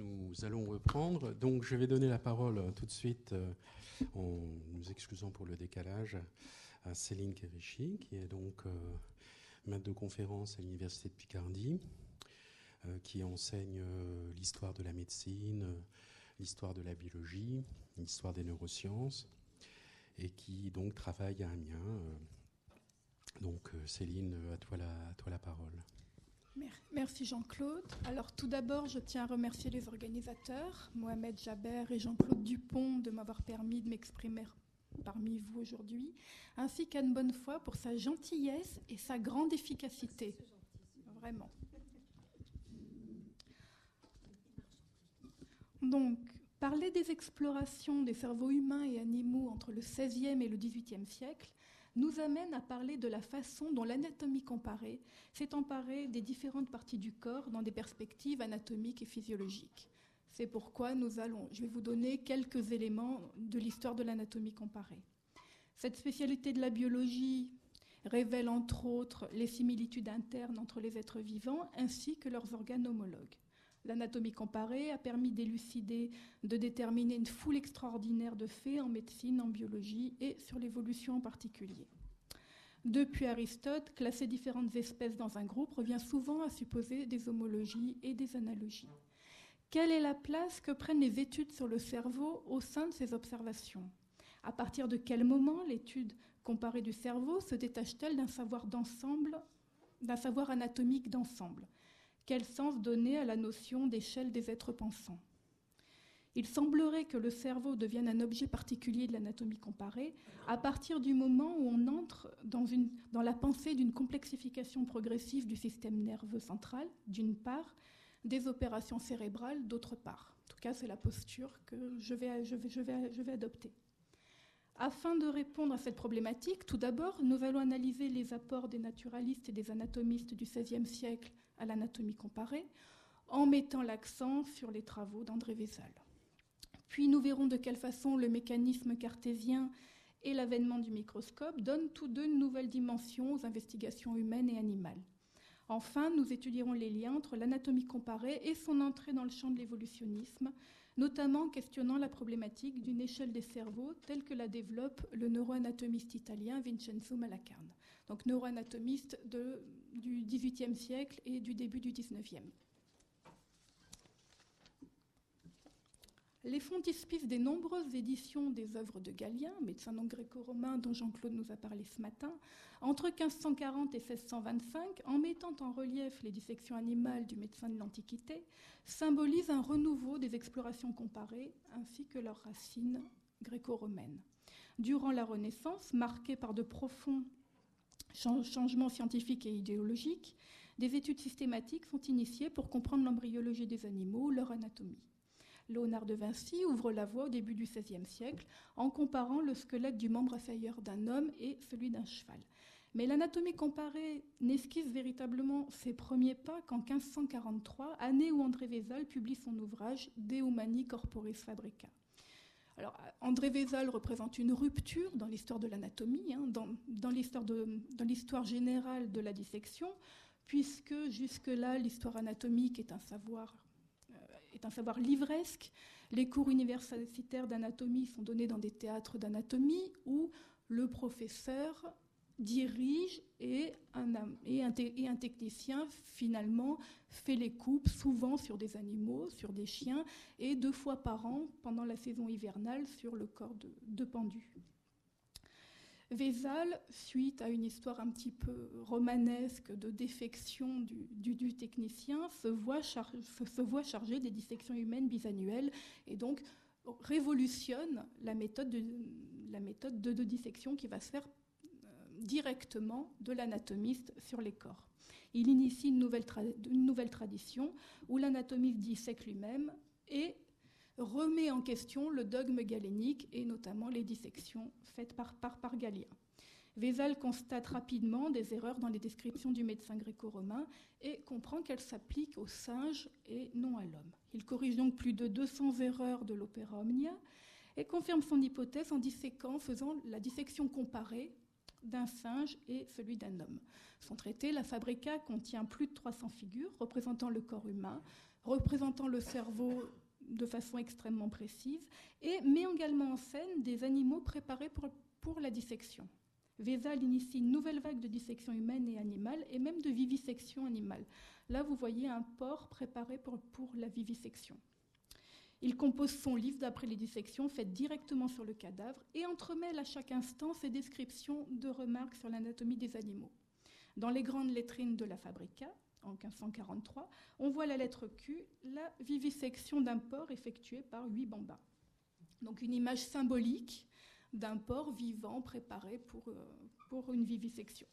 Nous allons reprendre. Donc, je vais donner la parole tout de suite, en nous excusant pour le décalage, à Céline Kéréchi, qui est donc maître de conférence à l'Université de Picardie, qui enseigne l'histoire de la médecine, l'histoire de la biologie, l'histoire des neurosciences, et qui donc travaille à Amiens. Donc, Céline, à toi la parole. Merci Jean-Claude. Alors tout d'abord, je tiens à remercier les organisateurs, Mohamed Jaber et Jean-Claude Dupont, de m'avoir permis de m'exprimer parmi vous aujourd'hui, ainsi qu'Anne Bonnefoy pour sa gentillesse et sa grande efficacité. Vraiment. Donc, parler des explorations des cerveaux humains et animaux entre le XVIe et le XVIIIe siècle nous amène à parler de la façon dont l'anatomie comparée s'est emparée des différentes parties du corps dans des perspectives anatomiques et physiologiques. C'est pourquoi je vais vous donner quelques éléments de l'histoire de l'anatomie comparée. Cette spécialité de la biologie révèle entre autres les similitudes internes entre les êtres vivants ainsi que leurs organes homologues. L'anatomie comparée a permis d'élucider, de déterminer une foule extraordinaire de faits en médecine, en biologie et sur l'évolution en particulier. Depuis Aristote, classer différentes espèces dans un groupe revient souvent à supposer des homologies et des analogies. Quelle est la place que prennent les études sur le cerveau au sein de ces observations ? À partir de quel moment l'étude comparée du cerveau se détache-t-elle d'un savoir d'ensemble, d'un savoir anatomique d'ensemble ? Quel sens donner à la notion d'échelle des êtres pensants ? Il semblerait que le cerveau devienne un objet particulier de l'anatomie comparée à partir du moment où on entre dans la pensée d'une complexification progressive du système nerveux central, d'une part, des opérations cérébrales, d'autre part. En tout cas, c'est la posture que je vais adopter. Afin de répondre à cette problématique, tout d'abord, nous allons analyser les apports des naturalistes et des anatomistes du XVIe siècle à l'anatomie comparée, en mettant l'accent sur les travaux d'André Vézal. Puis nous verrons de quelle façon le mécanisme cartésien et l'avènement du microscope donnent tous deux une nouvelle dimension aux investigations humaines et animales. Enfin, nous étudierons les liens entre l'anatomie comparée et son entrée dans le champ de l'évolutionnisme, notamment en questionnant la problématique d'une échelle des cerveaux telle que la développe le neuroanatomiste italien Vincenzo Malacarne, donc neuroanatomiste du XVIIIe siècle et du début du XIXe. Les frontispices des nombreuses éditions des œuvres de Galien, médecin non gréco-romain dont Jean-Claude nous a parlé ce matin, entre 1540 et 1625, en mettant en relief les dissections animales du médecin de l'Antiquité, symbolisent un renouveau des explorations comparées ainsi que leurs racines gréco-romaines. Durant la Renaissance, marquée par de profonds changements scientifiques et idéologiques, des études systématiques sont initiées pour comprendre l'embryologie des animaux ou leur anatomie. Léonard de Vinci ouvre la voie au début du XVIe siècle en comparant le squelette du membre inférieur d'un homme et celui d'un cheval. Mais l'anatomie comparée n'esquisse véritablement ses premiers pas qu'en 1543, année où André Vézal publie son ouvrage De Humani Corporis Fabrica. Alors, André Vézal représente une rupture dans l'histoire de l'anatomie, dans l'histoire générale de la dissection, puisque jusque-là, l'histoire anatomique est un savoir livresque. Les cours universitaires d'anatomie sont donnés dans des théâtres d'anatomie où le professeur dirige et un technicien, finalement, fait les coupes, souvent sur des animaux, sur des chiens, et 2 fois par an, pendant la saison hivernale, sur le corps de pendus. Vézal, suite à une histoire un petit peu romanesque de défection du technicien, se voit chargé des dissections humaines bisannuelles et donc révolutionne la méthode de dissection qui va se faire directement de l'anatomiste sur les corps. Il initie une nouvelle tradition où l'anatomiste dissèque lui-même et remet en question le dogme galénique et notamment les dissections faites par Galien. Vézal constate rapidement des erreurs dans les descriptions du médecin gréco-romain et comprend qu'elles s'appliquent aux singes et non à l'homme. Il corrige donc plus de 200 erreurs de l'Opera Omnia et confirme son hypothèse en faisant la dissection comparée d'un singe et celui d'un homme. Son traité, La Fabrica, contient plus de 300 figures représentant le corps humain, représentant le cerveau de façon extrêmement précise, et met également en scène des animaux préparés pour la dissection. Vézal initie une nouvelle vague de dissection humaine et animale, et même de vivisection animale. Là, vous voyez un porc préparé pour la vivisection. Il compose son livre d'après les dissections faites directement sur le cadavre et entremêle à chaque instant ses descriptions de remarques sur l'anatomie des animaux. Dans les grandes lettrines de la Fabrica, en 1543, on voit la lettre Q, la vivisection d'un porc effectuée par 8 bambins. Donc une image symbolique d'un porc vivant préparé pour une vivisection.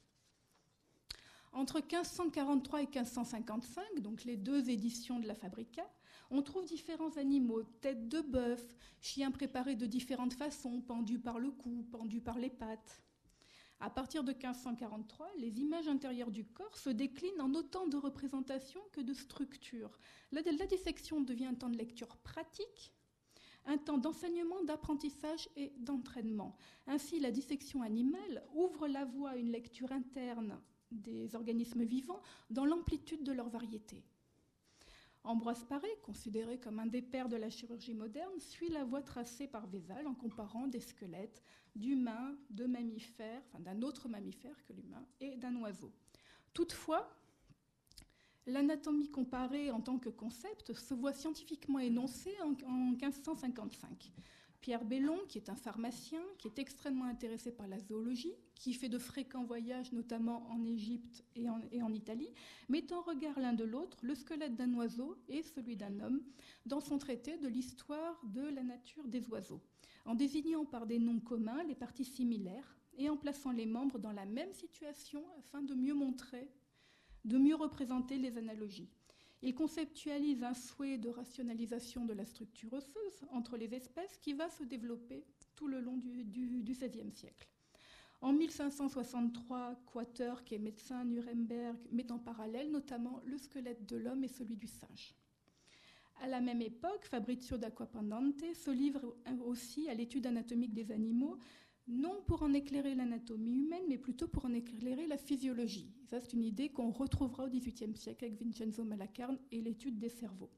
Entre 1543 et 1555, donc les 2 éditions de la Fabrica, on trouve différents animaux, têtes de bœuf, chiens préparés de différentes façons, pendus par le cou, pendus par les pattes. À partir de 1543, les images intérieures du corps se déclinent en autant de représentations que de structures. La dissection devient un temps de lecture pratique, un temps d'enseignement, d'apprentissage et d'entraînement. Ainsi, la dissection animale ouvre la voie à une lecture interne des organismes vivants dans l'amplitude de leur variété. Ambroise Paré, considéré comme un des pères de la chirurgie moderne, suit la voie tracée par Vézal en comparant des squelettes d'humains, de mammifères, enfin d'un autre mammifère que l'humain, et d'un oiseau. Toutefois, l'anatomie comparée en tant que concept se voit scientifiquement énoncée en 1555. Pierre Bellon, qui est un pharmacien, qui est extrêmement intéressé par la zoologie, qui fait de fréquents voyages, notamment en Égypte et en Italie, met en regard l'un de l'autre le squelette d'un oiseau et celui d'un homme dans son traité de l'histoire de la nature des oiseaux, en désignant par des noms communs les parties similaires et en plaçant les membres dans la même situation afin de mieux montrer, de mieux représenter les analogies. Il conceptualise un souhait de rationalisation de la structure osseuse entre les espèces qui va se développer tout le long du XVIe siècle. En 1563, Quater, qui est médecin à Nuremberg, met en parallèle notamment le squelette de l'homme et celui du singe. À la même époque, Fabrizio d'Acquapendente se livre aussi à l'étude anatomique des animaux, non pour en éclairer l'anatomie humaine, mais plutôt pour en éclairer la physiologie. Ça, c'est une idée qu'on retrouvera au XVIIIe siècle avec Vincenzo Malacarne et l'étude des cerveaux.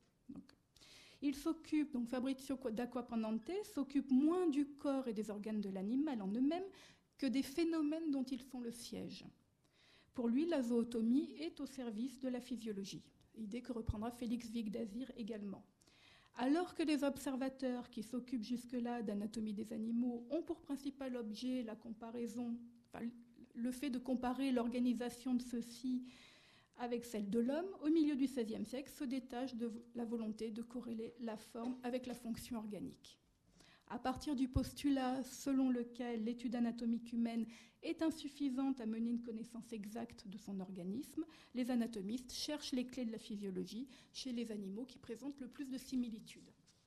Fabrizio d'Acquapendente s'occupe moins du corps et des organes de l'animal en eux-mêmes que des phénomènes dont ils sont le siège. Pour lui, la zootomie est au service de la physiologie, idée que reprendra Félix Wig d'Azir également. Alors que les observateurs qui s'occupent jusque-là d'anatomie des animaux ont pour principal objet la comparaison, le fait de comparer l'organisation de ceux-ci avec celle de l'homme, au milieu du XVIe siècle se détache de la volonté de corréler la forme avec la fonction organique. À partir du postulat selon lequel l'étude anatomique humaine est insuffisante à mener une connaissance exacte de son organisme, les anatomistes cherchent les clés de la physiologie chez les animaux qui présentent le plus de similitudes.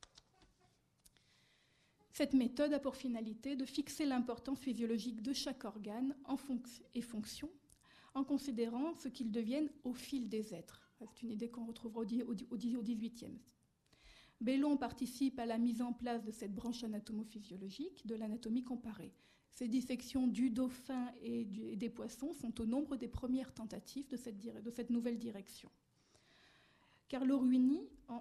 Cette méthode a pour finalité de fixer l'importance physiologique de chaque organe et fonction en considérant ce qu'ils deviennent au fil des êtres. C'est une idée qu'on retrouvera au XVIIIe. Bellon participe à la mise en place de cette branche anatomophysiologique de l'anatomie comparée. Ces dissections du dauphin et des poissons sont au nombre des premières tentatives de cette nouvelle direction. Carlo Ruini, en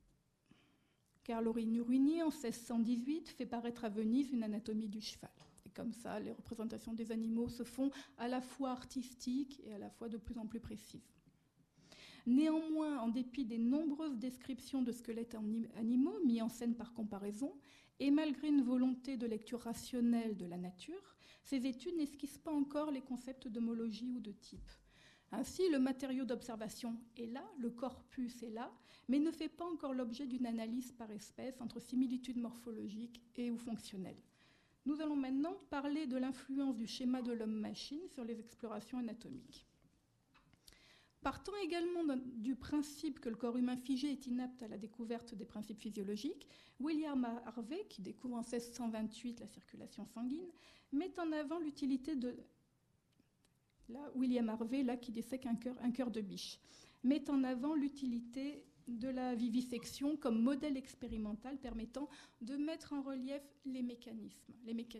1618, fait paraître à Venise une anatomie du cheval. Et comme ça, les représentations des animaux se font à la fois artistiques et à la fois de plus en plus précises. Néanmoins, en dépit des nombreuses descriptions de squelettes animaux mis en scène par comparaison, et malgré une volonté de lecture rationnelle de la nature, ces études n'esquissent pas encore les concepts d'homologie ou de type. Ainsi, le matériau d'observation est là, le corpus est là, mais ne fait pas encore l'objet d'une analyse par espèce entre similitudes morphologiques et ou fonctionnelles. Nous allons maintenant parler de l'influence du schéma de l'homme-machine sur les explorations anatomiques. Partant également du principe que le corps humain figé est inapte à la découverte des principes physiologiques, William Harvey, qui découvre en 1628 la circulation sanguine, met en avant l'utilité de... William Harvey, qui dissèque un cœur de biche, met en avant l'utilité de la vivisection comme modèle expérimental permettant de mettre en relief les mécanismes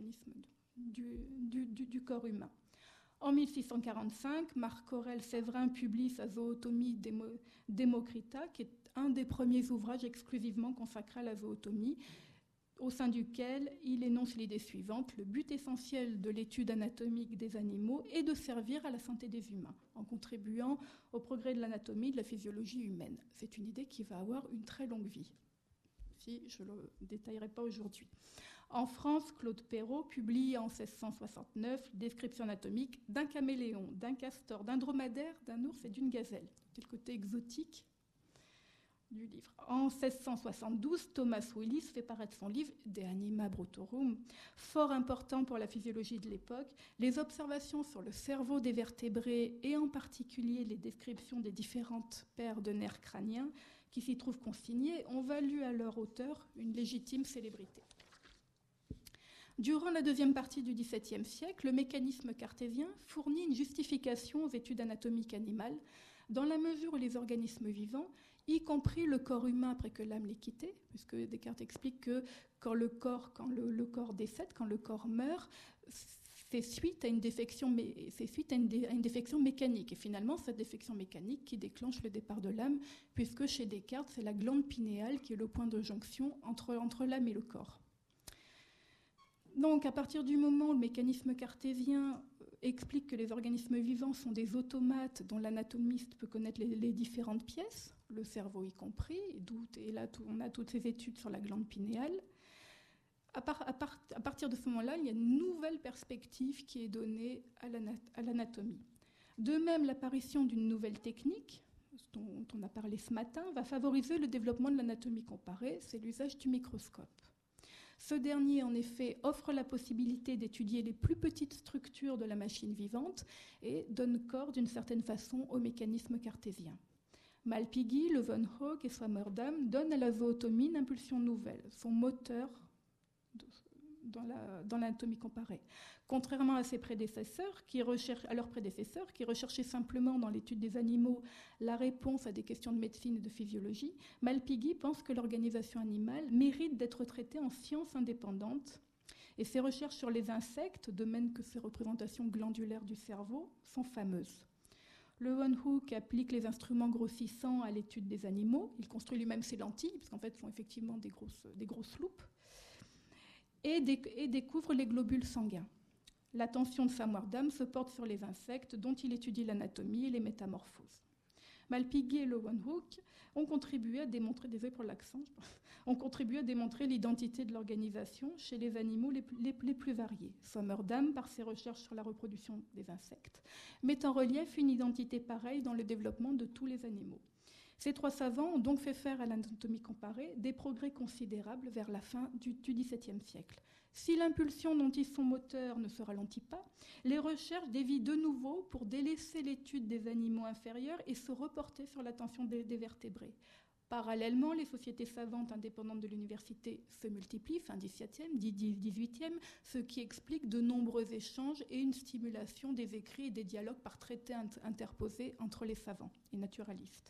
du corps humain. En 1645, Marc Aurèle Séverin publie sa Zootomie Democrita, qui est un des premiers ouvrages exclusivement consacrés à la zootomie, au sein duquel il énonce l'idée suivante: le but essentiel de l'étude anatomique des animaux est de servir à la santé des humains, en contribuant au progrès de l'anatomie et de la physiologie humaine. C'est une idée qui va avoir une très longue vie, si je ne le détaillerai pas aujourd'hui. En France, Claude Perrault publie en 1669 description anatomique d'un caméléon, d'un castor, d'un dromadaire, d'un ours et d'une gazelle. C'est le côté exotique du livre. En 1672, Thomas Willis fait paraître son livre De Anima Brutorum, fort important pour la physiologie de l'époque. Les observations sur le cerveau des vertébrés et en particulier les descriptions des différentes paires de nerfs crâniens qui s'y trouvent consignées ont valu à leur auteur une légitime célébrité. Durant la deuxième partie du XVIIe siècle, le mécanisme cartésien fournit une justification aux études anatomiques animales dans la mesure où les organismes vivants, y compris le corps humain après que l'âme l'ait quitté, puisque Descartes explique que quand le corps décède, quand le corps meurt, c'est suite à une défection mécanique. Et finalement, cette défection mécanique qui déclenche le départ de l'âme, puisque chez Descartes, c'est la glande pinéale qui est le point de jonction entre l'âme et le corps. Donc, à partir du moment où le mécanisme cartésien explique que les organismes vivants sont des automates dont l'anatomiste peut connaître les différentes pièces, le cerveau y compris, et là on a toutes ces études sur la glande pinéale, à partir de ce moment-là, il y a une nouvelle perspective qui est donnée à l'anatomie. De même, l'apparition d'une nouvelle technique, dont on a parlé ce matin, va favoriser le développement de l'anatomie comparée, c'est l'usage du microscope. Ce dernier, en effet, offre la possibilité d'étudier les plus petites structures de la machine vivante et donne corps d'une certaine façon au mécanisme cartésien. Malpighi, Leeuwenhoek et Swammerdam donnent à la zootomie une impulsion nouvelle, son moteur dans l'anatomie comparée. Contrairement à leurs prédécesseurs qui recherchaient simplement dans l'étude des animaux la réponse à des questions de médecine et de physiologie, Malpighi pense que l'organisation animale mérite d'être traitée en science indépendante. Et ses recherches sur les insectes, de même que ses représentations glandulaires du cerveau, sont fameuses. Leeuwenhoek applique les instruments grossissants à l'étude des animaux. Il construit lui-même ses lentilles, puisqu'en fait, ce sont effectivement des grosses loupes, et découvre les globules sanguins. L'attention de Swammerdam se porte sur les insectes dont il étudie l'anatomie et les métamorphoses. Malpighi et Leeuwenhoek ont contribué à démontrer, l'identité de l'organisation chez les animaux les plus variés. Swammerdam, par ses recherches sur la reproduction des insectes, met en relief une identité pareille dans le développement de tous les animaux. Ces trois savants ont donc fait faire à l'anatomie comparée des progrès considérables vers la fin du XVIIe siècle. Si l'impulsion dont ils sont moteurs ne se ralentit pas, les recherches dévient de nouveau pour délaisser l'étude des animaux inférieurs et se reporter sur l'attention des vertébrés. Parallèlement, les sociétés savantes indépendantes de l'université se multiplient, fin XVIIe, XVIIIe, ce qui explique de nombreux échanges et une stimulation des écrits et des dialogues par traités interposés entre les savants et naturalistes.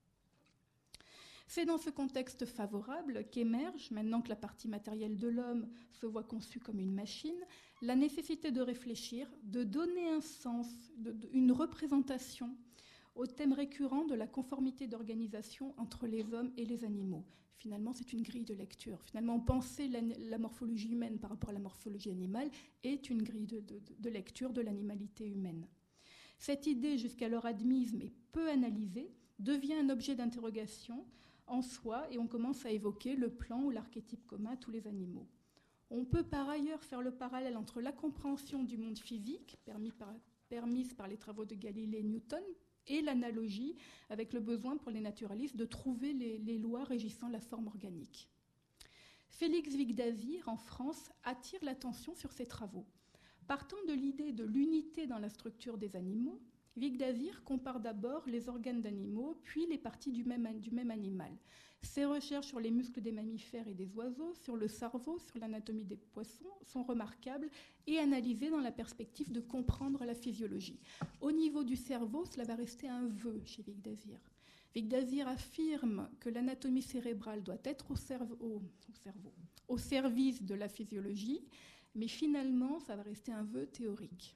C'est dans ce contexte favorable qu'émerge, maintenant que la partie matérielle de l'homme se voit conçue comme une machine, la nécessité de réfléchir, de donner un sens, une représentation au thème récurrent de la conformité d'organisation entre les hommes et les animaux. Finalement, c'est une grille de lecture. Finalement, penser la morphologie humaine par rapport à la morphologie animale est une grille de lecture de l'animalité humaine. Cette idée, jusqu'alors admise mais peu analysée, devient un objet d'interrogation en soi, et on commence à évoquer le plan ou l'archétype commun à tous les animaux. On peut par ailleurs faire le parallèle entre la compréhension du monde physique, permise par les travaux de Galilée et Newton, et l'analogie avec le besoin pour les naturalistes de trouver les lois régissant la forme organique. Félix Vigdasir, en France, attire l'attention sur ces travaux. Partant de l'idée de l'unité dans la structure des animaux, Vigdasir compare d'abord les organes d'animaux, puis les parties du même animal. Ses recherches sur les muscles des mammifères et des oiseaux, sur le cerveau, sur l'anatomie des poissons sont remarquables et analysées dans la perspective de comprendre la physiologie. Au niveau du cerveau, cela va rester un vœu chez Vigdasir. Vigdasir affirme que l'anatomie cérébrale doit être au service de la physiologie, mais finalement, ça va rester un vœu théorique.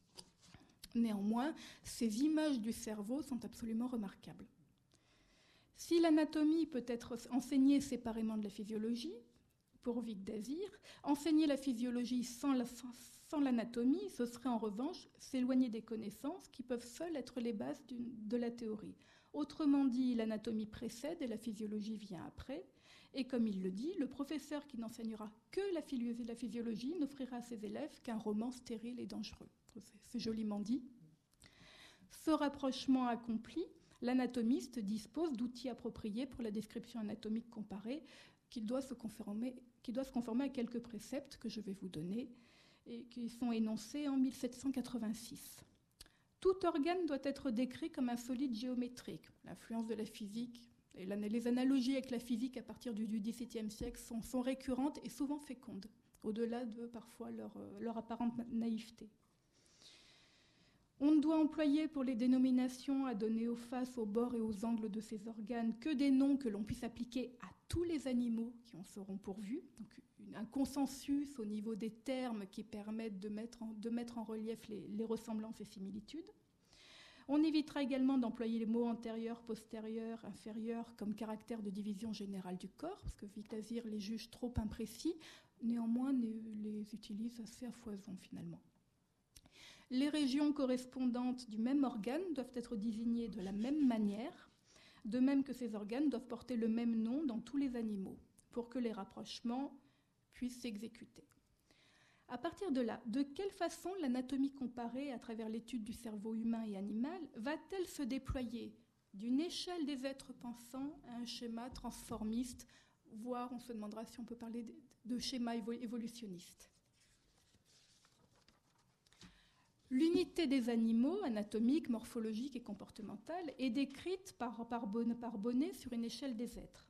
Néanmoins, ces images du cerveau sont absolument remarquables. Si l'anatomie peut être enseignée séparément de la physiologie, pour Vic Dazir, enseigner la physiologie sans l'anatomie, ce serait en revanche s'éloigner des connaissances qui peuvent seules être les bases de la théorie. Autrement dit, l'anatomie précède et la physiologie vient après. Et comme il le dit, le professeur qui n'enseignera que la physiologie n'offrira à ses élèves qu'un roman stérile et dangereux. C'est joliment dit. Ce rapprochement accompli, l'anatomiste dispose d'outils appropriés pour la description anatomique comparée qui doit se conformer à quelques préceptes que je vais vous donner et qui sont énoncés en 1786. Tout organe doit être décrit comme un solide géométrique. L'influence de la physique et les analogies avec la physique à partir du XVIIe siècle sont récurrentes et souvent fécondes, au-delà de parfois leur apparente naïveté. On ne doit employer pour les dénominations à donner aux faces, aux bords et aux angles de ces organes que des noms que l'on puisse appliquer à tous les animaux qui en seront pourvus. Donc, un consensus au niveau des termes qui permettent de mettre en relief les ressemblances et similitudes. On évitera également d'employer les mots antérieur, postérieur, inférieur comme caractère de division générale du corps, parce que Vic Dazir les juge trop imprécis, néanmoins les utilise assez à foison finalement. Les régions correspondantes du même organe doivent être désignées de la même manière, de même que ces organes doivent porter le même nom dans tous les animaux, pour que les rapprochements puissent s'exécuter. À partir de là, de quelle façon l'anatomie comparée à travers l'étude du cerveau humain et animal va-t-elle se déployer d'une échelle des êtres pensants à un schéma transformiste, voire on se demandera si on peut parler de schéma évolutionniste. L'unité des animaux, anatomique, morphologique et comportementale, est décrite par Bonnet sur une échelle des êtres.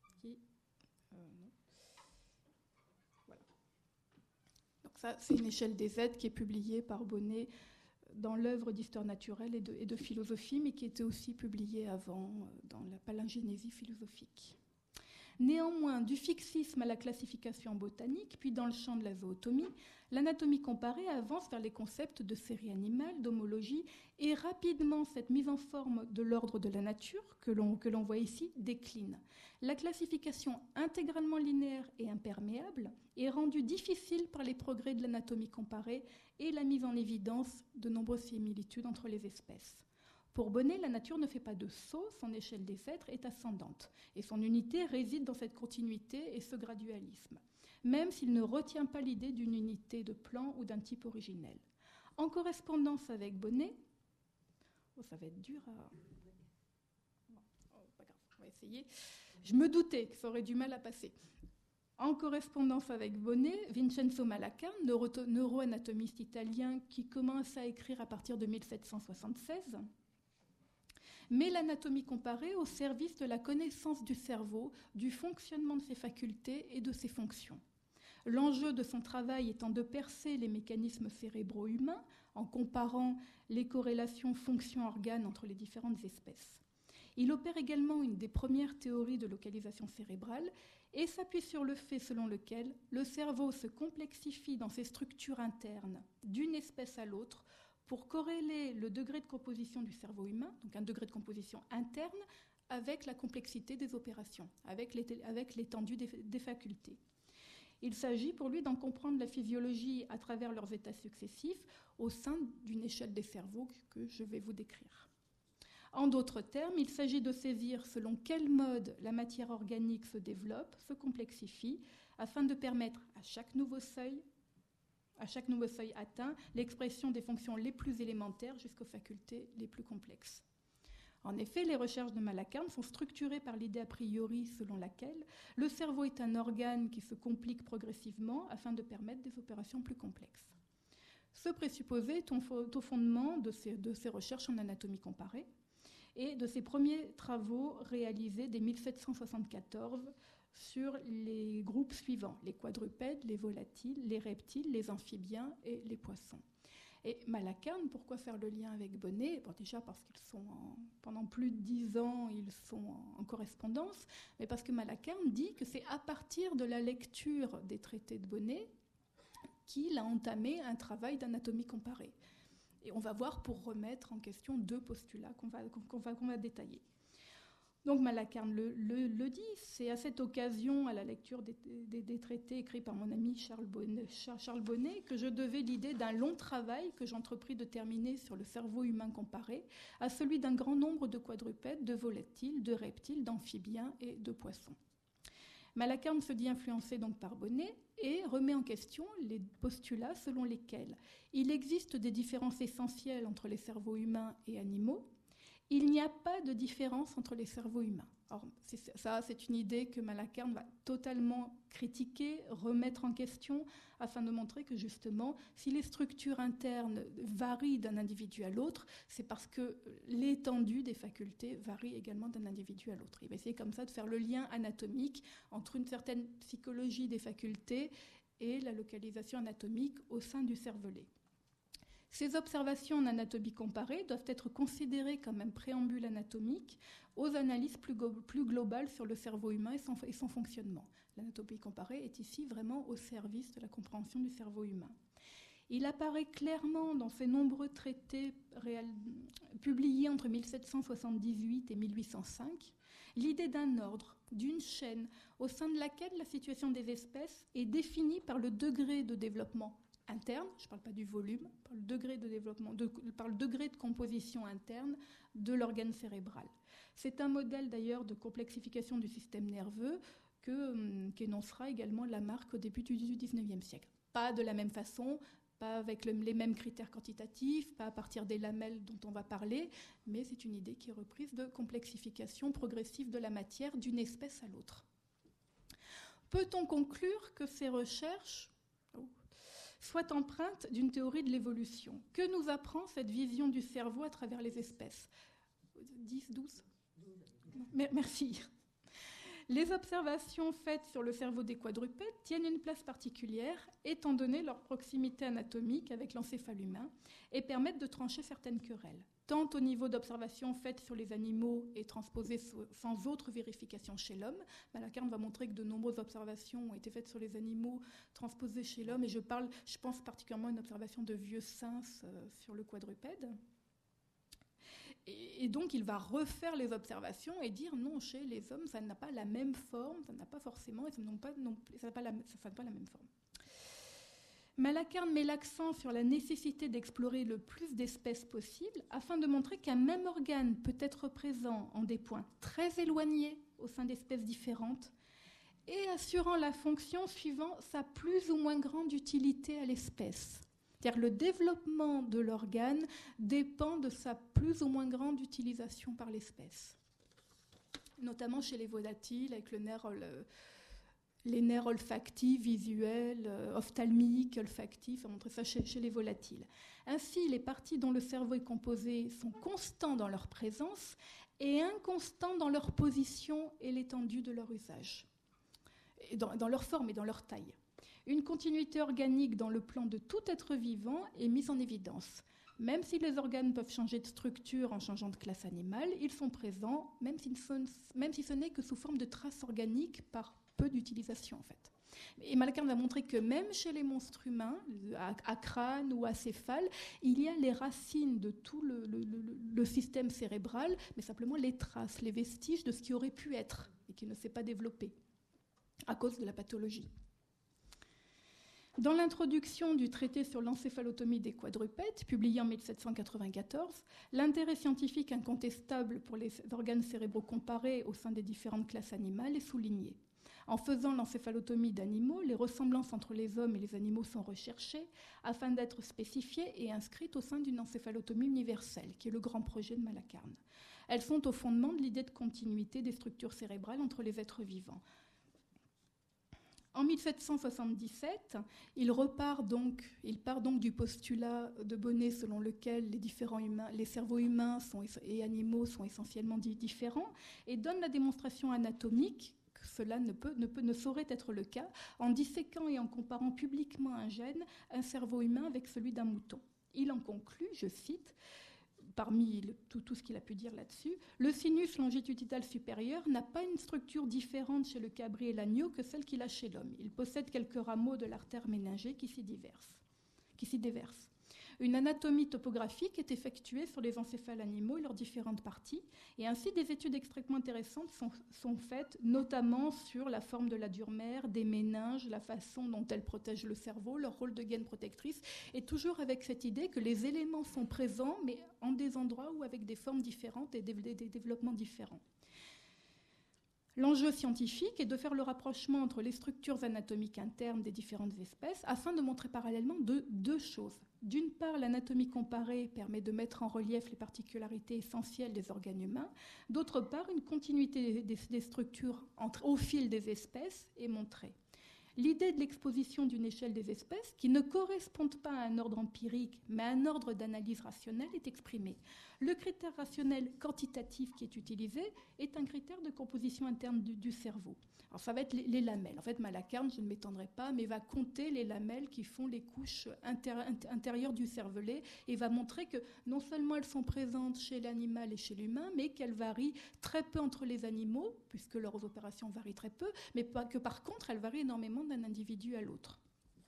Voilà. Donc ça, c'est une échelle des êtres qui est publiée par Bonnet dans l'œuvre d'histoire naturelle et de philosophie, mais qui était aussi publiée avant dans la palingénésie philosophique. Néanmoins, du fixisme à la classification botanique, puis dans le champ de la zootomie, l'anatomie comparée avance vers les concepts de série animale, d'homologie, et rapidement cette mise en forme de l'ordre de la nature, que l'on voit ici, décline. La classification intégralement linéaire et imperméable est rendue difficile par les progrès de l'anatomie comparée et la mise en évidence de nombreuses similitudes entre les espèces. Pour Bonnet, la nature ne fait pas de saut, son échelle des êtres est ascendante, et son unité réside dans cette continuité et ce gradualisme, même s'il ne retient pas l'idée d'une unité de plan ou d'un type originel. En correspondance avec Bonnet, ça va être dur à... pas grave, on va essayer. Je me doutais que ça aurait du mal à passer. En correspondance avec Bonnet, Vincenzo Malacarne, neuroanatomiste italien qui commence à écrire à partir de 1776, met l'anatomie comparée au service de la connaissance du cerveau, du fonctionnement de ses facultés et de ses fonctions. L'enjeu de son travail étant de percer les mécanismes cérébraux humains en comparant les corrélations fonction-organes entre les différentes espèces. Il opère également une des premières théories de localisation cérébrale et s'appuie sur le fait selon lequel le cerveau se complexifie dans ses structures internes d'une espèce à l'autre pour corréler le degré de composition du cerveau humain, donc un degré de composition interne, avec la complexité des opérations, avec l'étendue des facultés. Il s'agit pour lui d'en comprendre la physiologie à travers leurs états successifs au sein d'une échelle des cerveaux que je vais vous décrire. En d'autres termes, il s'agit de saisir selon quel mode la matière organique se développe, se complexifie, afin de permettre à chaque nouveau seuil atteint, l'expression des fonctions les plus élémentaires jusqu'aux facultés les plus complexes. En effet, les recherches de Malacarne sont structurées par l'idée a priori selon laquelle le cerveau est un organe qui se complique progressivement afin de permettre des opérations plus complexes. Ce présupposé est au fondement de ces recherches en anatomie comparée et de ses premiers travaux réalisés dès 1774 sur les groupes suivants, les quadrupèdes, les volatiles, les reptiles, les amphibiens et les poissons. Et Malacarne, pourquoi faire le lien avec Bonnet ? Bon, déjà parce qu'ils sont, pendant plus de 10 ans, ils sont en correspondance, mais parce que Malacarne dit que c'est à partir de la lecture des traités de Bonnet qu'il a entamé un travail d'anatomie comparée. Et on va voir pour remettre en question deux postulats qu'on va détailler. Donc Malakarne le dit, c'est à cette occasion, à la lecture des traités écrits par mon ami Charles Bonnet, que je devais l'idée d'un long travail que j'entrepris de terminer sur le cerveau humain comparé à celui d'un grand nombre de quadrupèdes, de volatiles, de reptiles, d'amphibiens et de poissons. Malakarne se dit influencé donc par Bonnet et remet en question les postulats selon lesquels il existe des différences essentielles entre les cerveaux humains et animaux. Il n'y a pas de différence entre les cerveaux humains. Alors, c'est une idée que Malakarne va totalement critiquer, remettre en question, afin de montrer que justement, si les structures internes varient d'un individu à l'autre, c'est parce que l'étendue des facultés varie également d'un individu à l'autre. Il va essayer comme ça de faire le lien anatomique entre une certaine psychologie des facultés et la localisation anatomique au sein du cervelet. Ces observations en anatomie comparée doivent être considérées comme un préambule anatomique aux analyses plus globales sur le cerveau humain et son fonctionnement. L'anatomie comparée est ici vraiment au service de la compréhension du cerveau humain. Il apparaît clairement dans ces nombreux traités publiés entre 1778 et 1805 l'idée d'un ordre, d'une chaîne, au sein de laquelle la situation des espèces est définie par le degré de développement interne, je ne parle pas du volume, par le degré de développement, par le degré de composition interne de l'organe cérébral. C'est un modèle d'ailleurs de complexification du système nerveux qu'énoncera également Lamarck au début du XIXe siècle. Pas de la même façon, pas avec les mêmes critères quantitatifs, pas à partir des lamelles dont on va parler, mais c'est une idée qui est reprise de complexification progressive de la matière d'une espèce à l'autre. Peut-on conclure que ces recherches soit empreinte d'une théorie de l'évolution? Que nous apprend cette vision du cerveau à travers les espèces? 10, 12 Merci. Les observations faites sur le cerveau des quadrupèdes tiennent une place particulière, étant donné leur proximité anatomique avec l'encéphale humain, et permettent de trancher certaines querelles, tant au niveau d'observations faites sur les animaux et transposées sans autre vérification chez l'homme. Malakarne va montrer que de nombreuses observations ont été faites sur les animaux transposées chez l'homme, et je pense particulièrement à une observation de vieux singes sur le quadrupède. Et donc, il va refaire les observations et dire non, chez les hommes, ça n'a pas la même forme, ça n'a pas forcément, et ça n'a pas la même forme. Malakarne met l'accent sur la nécessité d'explorer le plus d'espèces possible afin de montrer qu'un même organe peut être présent en des points très éloignés au sein d'espèces différentes et assurant la fonction suivant sa plus ou moins grande utilité à l'espèce. C'est-à-dire le développement de l'organe dépend de sa plus ou moins grande utilisation par l'espèce, notamment chez les volatiles avec les nerfs olfactifs, visuels, ophtalmiques, olfactifs, on va montrer ça chez les volatiles. Ainsi, les parties dont le cerveau est composé sont constants dans leur présence et inconstants dans leur position et l'étendue de leur usage, et dans leur forme et dans leur taille. Une continuité organique dans le plan de tout être vivant est mise en évidence. Même si les organes peuvent changer de structure en changeant de classe animale, ils sont présents, même si ce n'est que sous forme de traces organiques par peu d'utilisation en fait. Et Malakarne va montrer que même chez les monstres humains, à crâne ou à céphale, il y a les racines de tout le système cérébral, mais simplement les traces, les vestiges de ce qui aurait pu être et qui ne s'est pas développé à cause de la pathologie. Dans l'introduction du traité sur l'encéphalotomie des quadrupèdes, publié en 1794, l'intérêt scientifique incontestable pour les organes cérébraux comparés au sein des différentes classes animales est souligné. En faisant l'encéphalotomie d'animaux, les ressemblances entre les hommes et les animaux sont recherchées afin d'être spécifiées et inscrites au sein d'une encéphalotomie universelle, qui est le grand projet de Malakarne. Elles sont au fondement de l'idée de continuité des structures cérébrales entre les êtres vivants. En 1777, il part donc du postulat de Bonnet selon lequel les cerveaux humains et animaux sont essentiellement différents et donne la démonstration anatomique que cela ne saurait être le cas en disséquant et en comparant publiquement un cerveau humain avec celui d'un mouton. Il en conclut, je cite, parmi tout ce qu'il a pu dire là-dessus, le sinus longitudinal supérieur n'a pas une structure différente chez le cabri et l'agneau que celle qu'il a chez l'homme. Il possède quelques rameaux de l'artère méningée qui s'y déversent. Une anatomie topographique est effectuée sur les encéphales animaux et leurs différentes parties, et ainsi des études extrêmement intéressantes sont faites, notamment sur la forme de la dure-mère, des méninges, la façon dont elles protègent le cerveau, leur rôle de gaine protectrice, et toujours avec cette idée que les éléments sont présents, mais en des endroits ou avec des formes différentes et des développements différents. L'enjeu scientifique est de faire le rapprochement entre les structures anatomiques internes des différentes espèces afin de montrer parallèlement deux choses. D'une part, l'anatomie comparée permet de mettre en relief les particularités essentielles des organes humains. D'autre part, une continuité des structures au fil des espèces est montrée. L'idée de l'exposition d'une échelle des espèces, qui ne correspondent pas à un ordre empirique, mais à un ordre d'analyse rationnelle, est exprimée. Le critère rationnel quantitatif qui est utilisé est un critère de composition interne du cerveau. Alors ça va être les lamelles. En fait, Malakarne, je ne m'étendrai pas, mais va compter les lamelles qui font les couches intérieures du cervelet et va montrer que non seulement elles sont présentes chez l'animal et chez l'humain, mais qu'elles varient très peu entre les animaux, puisque leurs opérations varient très peu, mais que par contre, elles varient énormément d'un individu à l'autre.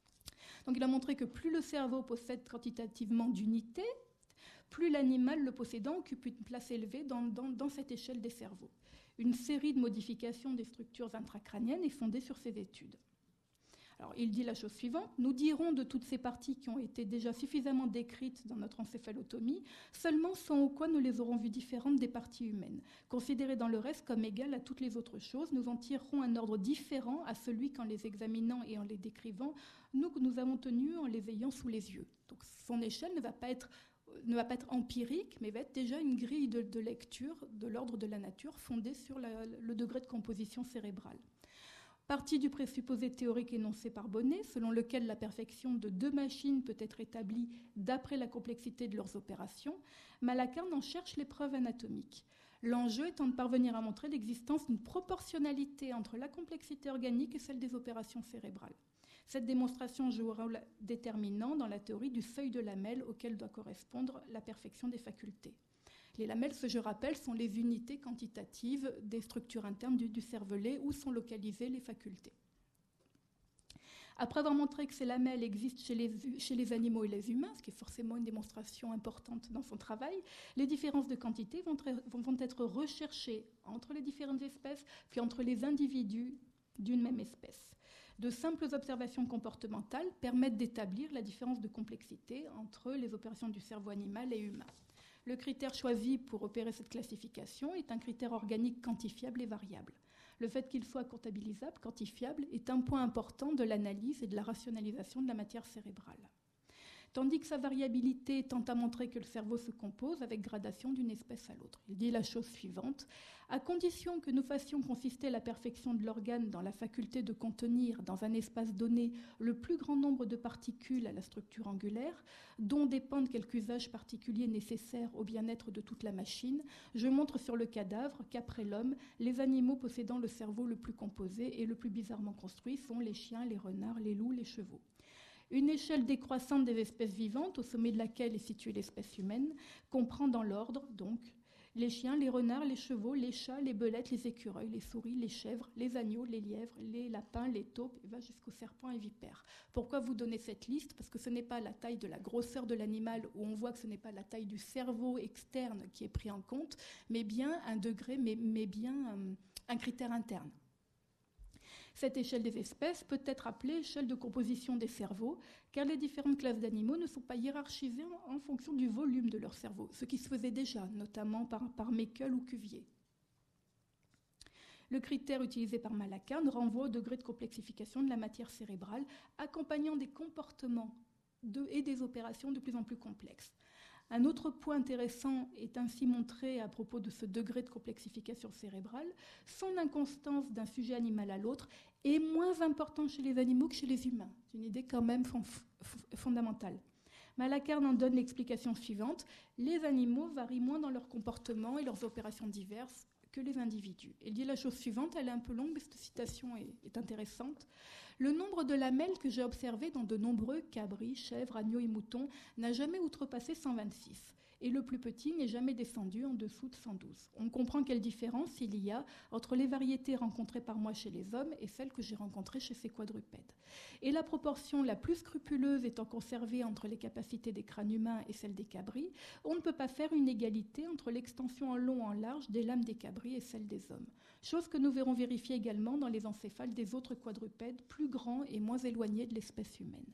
Donc il a montré que plus le cerveau possède quantitativement d'unités, plus l'animal le possédant occupe une place élevée dans cette échelle des cerveaux. Une série de modifications des structures intracrâniennes est fondée sur ces études. Alors, il dit la chose suivante: nous dirons de toutes ces parties qui ont été déjà suffisamment décrites dans notre encéphalotomie, seulement sans ou quoi nous les aurons vues différentes des parties humaines. Considérées dans le reste comme égales à toutes les autres choses, nous en tirerons un ordre différent à celui qu'en les examinant et en les décrivant, nous avons tenu en les ayant sous les yeux. Donc, son échelle ne va pas être empirique, mais va être déjà une grille de lecture de l'ordre de la nature fondée sur le degré de composition cérébrale. Partie du présupposé théorique énoncé par Bonnet, selon lequel la perfection de deux machines peut être établie d'après la complexité de leurs opérations, Malakarne en cherche les preuves anatomiques. L'enjeu étant de parvenir à montrer l'existence d'une proportionnalité entre la complexité organique et celle des opérations cérébrales. Cette démonstration joue un rôle déterminant dans la théorie du seuil de lamelles auquel doit correspondre la perfection des facultés. Les lamelles, je rappelle, sont les unités quantitatives des structures internes du cervelet où sont localisées les facultés. Après avoir montré que ces lamelles existent chez les animaux et les humains, ce qui est forcément une démonstration importante dans son travail, les différences de quantité vont être recherchées entre les différentes espèces, puis entre les individus d'une même espèce. De simples observations comportementales permettent d'établir la différence de complexité entre les opérations du cerveau animal et humain. Le critère choisi pour opérer cette classification est un critère organique quantifiable et variable. Le fait qu'il soit comptabilisable, quantifiable, est un point important de l'analyse et de la rationalisation de la matière cérébrale. Tandis que sa variabilité tend à montrer que le cerveau se compose avec gradation d'une espèce à l'autre. Il dit la chose suivante: à condition que nous fassions consister la perfection de l'organe dans la faculté de contenir dans un espace donné le plus grand nombre de particules à la structure angulaire, dont dépendent quelques usages particuliers nécessaires au bien-être de toute la machine, je montre sur le cadavre qu'après l'homme, les animaux possédant le cerveau le plus composé et le plus bizarrement construit sont les chiens, les renards, les loups, les chevaux. Une échelle décroissante des espèces vivantes, au sommet de laquelle est située l'espèce humaine, comprend dans l'ordre, donc, les chiens, les renards, les chevaux, les chats, les belettes, les écureuils, les souris, les chèvres, les agneaux, les lièvres, les lapins, les taupes, et va jusqu'aux serpents et vipères. Pourquoi vous donner cette liste? Parce que ce n'est pas la taille de la grosseur de l'animal, où on voit que ce n'est pas la taille du cerveau externe qui est pris en compte, mais bien un degré, mais bien un critère interne. Cette échelle des espèces peut être appelée échelle de composition des cerveaux, car les différentes classes d'animaux ne sont pas hiérarchisées en fonction du volume de leur cerveau, ce qui se faisait déjà, notamment par Meckel ou Cuvier. Le critère utilisé par Malakarne renvoie au degré de complexification de la matière cérébrale, accompagnant des comportements et des opérations de plus en plus complexes. Un autre point intéressant est ainsi montré à propos de ce degré de complexification cérébrale. Son inconstance d'un sujet animal à l'autre est moins importante chez les animaux que chez les humains. C'est une idée quand même fondamentale. Malakarne en donne l'explication suivante: les animaux varient moins dans leur comportement et leurs opérations diverses que les individus. Il dit la chose suivante, elle est un peu longue, mais cette citation est intéressante. Le nombre de lamelles que j'ai observé dans de nombreux cabris, chèvres, agneaux et moutons n'a jamais outrepassé 126. et le plus petit n'est jamais descendu en dessous de 112. On comprend quelle différence il y a entre les variétés rencontrées par moi chez les hommes et celles que j'ai rencontrées chez ces quadrupèdes. Et la proportion la plus scrupuleuse étant conservée entre les capacités des crânes humains et celles des cabris, on ne peut pas faire une égalité entre l'extension en long et en large des lames des cabris et celles des hommes. Chose que nous verrons vérifier également dans les encéphales des autres quadrupèdes plus grands et moins éloignés de l'espèce humaine.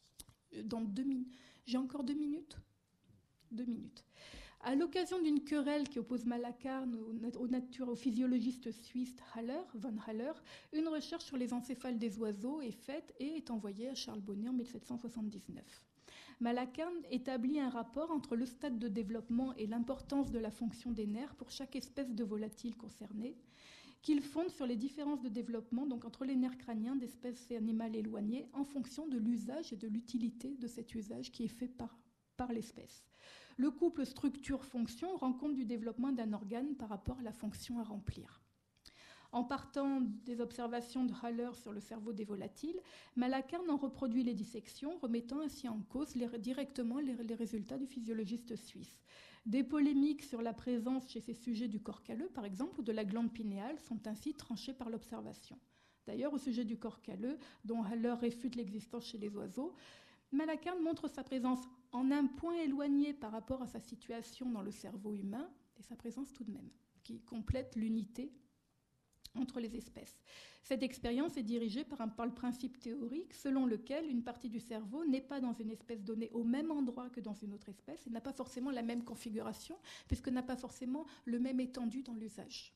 J'ai encore 2 minutes ? 2 minutes. À l'occasion d'une querelle qui oppose Malacarne au physiologiste suisse von Haller, une recherche sur les encéphales des oiseaux est faite et est envoyée à Charles Bonnet en 1779. Malacarne établit un rapport entre le stade de développement et l'importance de la fonction des nerfs pour chaque espèce de volatile concernée, qu'il fonde sur les différences de développement donc entre les nerfs crâniens d'espèces animales éloignées en fonction de l'usage et de l'utilité de cet usage qui est fait par l'espèce. Le couple structure-fonction rend compte du développement d'un organe par rapport à la fonction à remplir. En partant des observations de Haller sur le cerveau des volatiles, Malacarne en reproduit les dissections, remettant ainsi en cause directement les résultats du physiologiste suisse. Des polémiques sur la présence chez ces sujets du corps calleux, par exemple, ou de la glande pinéale, sont ainsi tranchées par l'observation. D'ailleurs, au sujet du corps calleux, dont Haller réfute l'existence chez les oiseaux, Malacarne montre sa présence en un point éloigné par rapport à sa situation dans le cerveau humain, et sa présence tout de même, qui complète l'unité entre les espèces. Cette expérience est dirigée par le principe théorique selon lequel une partie du cerveau n'est pas dans une espèce donnée au même endroit que dans une autre espèce et n'a pas forcément la même configuration, puisque n'a pas forcément le même étendue dans l'usage.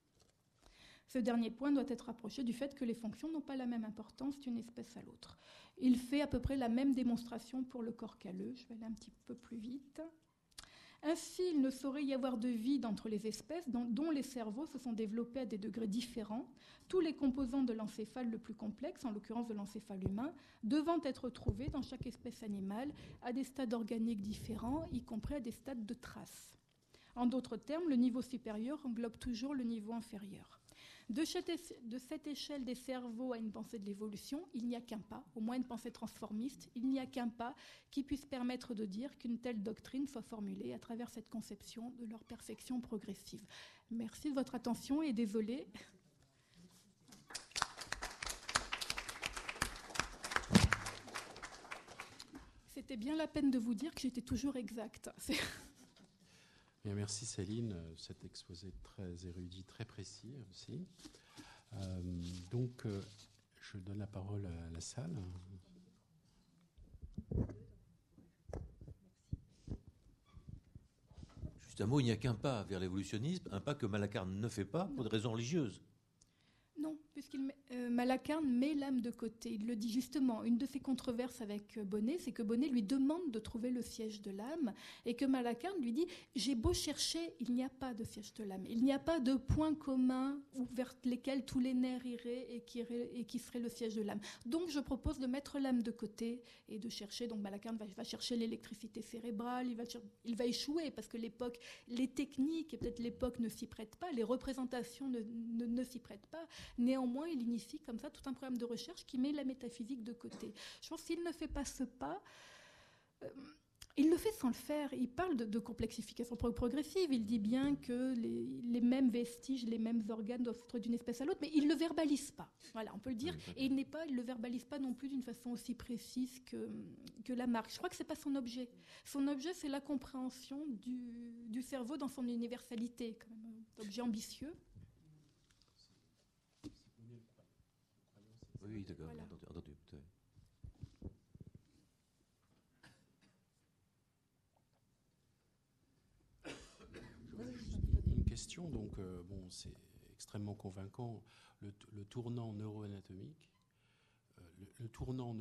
Ce dernier point doit être rapproché du fait que les fonctions n'ont pas la même importance d'une espèce à l'autre. Il fait à peu près la même démonstration pour le corps calleux. Je vais aller un petit peu plus vite. Ainsi, il ne saurait y avoir de vide entre les espèces dont les cerveaux se sont développés à des degrés différents, tous les composants de l'encéphale le plus complexe, en l'occurrence de l'encéphale humain, devant être trouvés dans chaque espèce animale à des stades organiques différents, y compris à des stades de traces. En d'autres termes, le niveau supérieur englobe toujours le niveau inférieur. De cette échelle des cerveaux à une pensée de l'évolution, il n'y a qu'un pas, au moins une pensée transformiste, il n'y a qu'un pas qui puisse permettre de dire qu'une telle doctrine soit formulée à travers cette conception de leur perfection progressive. Merci de votre attention et désolé. C'était bien la peine de vous dire que j'étais toujours exacte. Bien, merci Céline, cet exposé très érudit, très précis aussi. Je donne la parole à la salle. Juste un mot, il n'y a qu'un pas vers l'évolutionnisme, un pas que Malacarne ne fait pas pour des raisons religieuses. Non, Malacarne met l'âme de côté. Il le dit justement. Une de ses controverses avec Bonnet, c'est que Bonnet lui demande de trouver le siège de l'âme et que Malacarne lui dit « J'ai beau chercher, il n'y a pas de siège de l'âme. Il n'y a pas de point commun vers lesquels tous les nerfs iraient et qui serait le siège de l'âme. Donc je propose de mettre l'âme de côté et de chercher. » Donc Malacarne va chercher l'électricité cérébrale. Il va échouer parce que les techniques et peut-être l'époque ne s'y prêtent pas. Les représentations ne s'y prêtent pas. Néanmoins, il initie comme ça tout un programme de recherche qui met la métaphysique de côté. Je pense qu'il ne fait pas ce pas. Il le fait sans le faire. Il parle de complexification progressive. Il dit bien que les mêmes vestiges, les mêmes organes doivent être d'une espèce à l'autre, mais il ne le verbalise pas. Voilà, on peut le dire. Et il ne le verbalise pas non plus d'une façon aussi précise que Lamarck. Je crois que ce n'est pas son objet. Son objet, c'est la compréhension du cerveau dans son universalité, quand même un objet ambitieux. Oui, d'accord, voilà. entendu. Une question, donc c'est extrêmement convaincant. Le tournant neuroanatomique, le tournant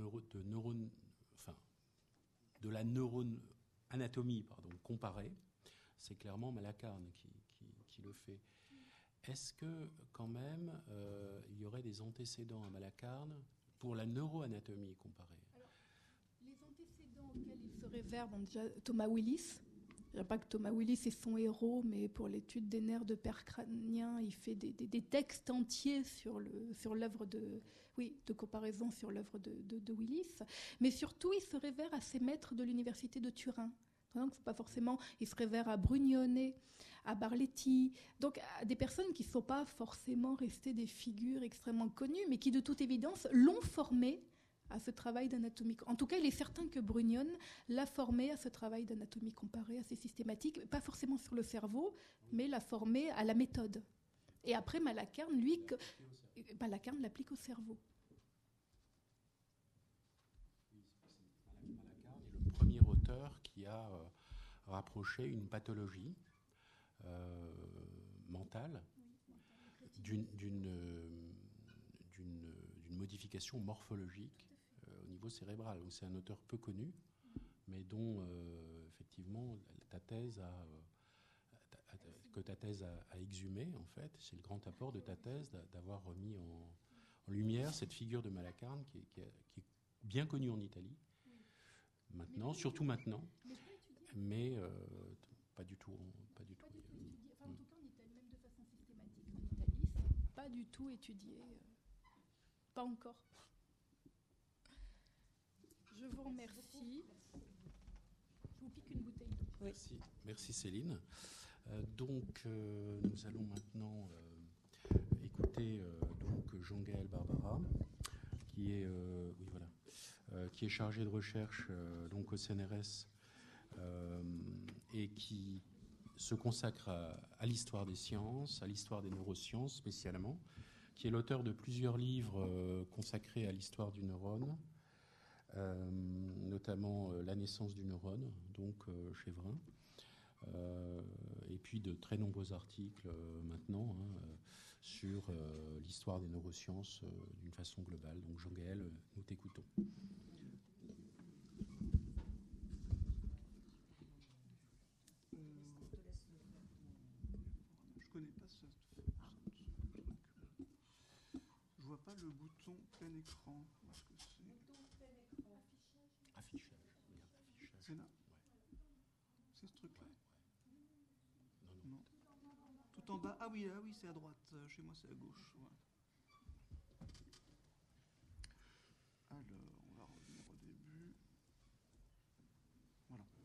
de la neuroanatomie comparée, c'est clairement Malacarne qui le fait. Est-ce que, quand même, il y aurait des antécédents à Malacarne pour la neuroanatomie comparée ? Alors, les antécédents auxquels il se réfère, déjà Thomas Willis. Je ne dirais pas que Thomas Willis est son héros, mais pour l'étude des nerfs de père crânien, il fait des textes entiers sur l'œuvre de comparaison sur l'œuvre de Willis. Mais surtout, il se réfère à ses maîtres de l'université de Turin. Donc, c'est pas forcément, il se réfère à Brugnone, à Barletti, donc à des personnes qui ne sont pas forcément restées des figures extrêmement connues, mais qui de toute évidence l'ont formé à ce travail d'anatomie. En tout cas, il est certain que Brugnone l'a formé à ce travail d'anatomie comparée assez systématique, pas forcément sur le cerveau, mais l'a formé à la méthode. Et après, Malakarne, lui, Malakarne l'applique au cerveau. Malakarne est le premier auteur qui a rapproché une pathologie mentale d'une modification morphologique au niveau cérébral. Donc, c'est un auteur peu connu, mais dont effectivement ta thèse a exhumé, en fait. C'est le grand apport de ta thèse d'avoir remis en lumière cette figure de Malakarne qui est bien connue en Italie, maintenant, surtout maintenant, mais pas du tout. Pas du tout étudié. Enfin, en tout cas, en Italie, même de façon systématique, en Italie, c'est pas du tout étudié. Pas encore. Je vous remercie. Je vous pique une bouteille d'eau. Merci Céline. Donc, nous allons maintenant écouter donc Jean-Gaël Barbara, qui est chargé de recherche donc au CNRS et qui se consacre à l'histoire des sciences, à l'histoire des neurosciences spécialement, qui est l'auteur de plusieurs livres consacrés à l'histoire du neurone, notamment La naissance du neurone, donc chez Vrin, et puis de très nombreux articles maintenant sur l'histoire des neurosciences d'une façon globale. Donc Jean-Gaël, nous t'écoutons. Je vois pas le bouton plein écran. Est-ce que c'est... Bouton plein écran, Affichage. C'est là. C'est ce truc-là. Non. Tout en bas. Ah oui, c'est à droite. Chez moi, c'est à gauche. Ouais. Alors, on va revenir au début. Voilà.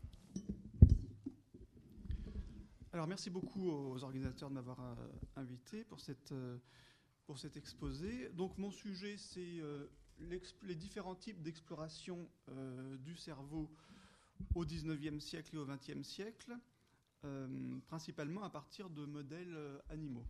Alors, merci beaucoup aux organisateurs de m'avoir invité pour cet exposé. Donc, mon sujet, c'est les différents types d'exploration du cerveau au XIXe siècle et au XXe siècle, principalement à partir de modèles animaux.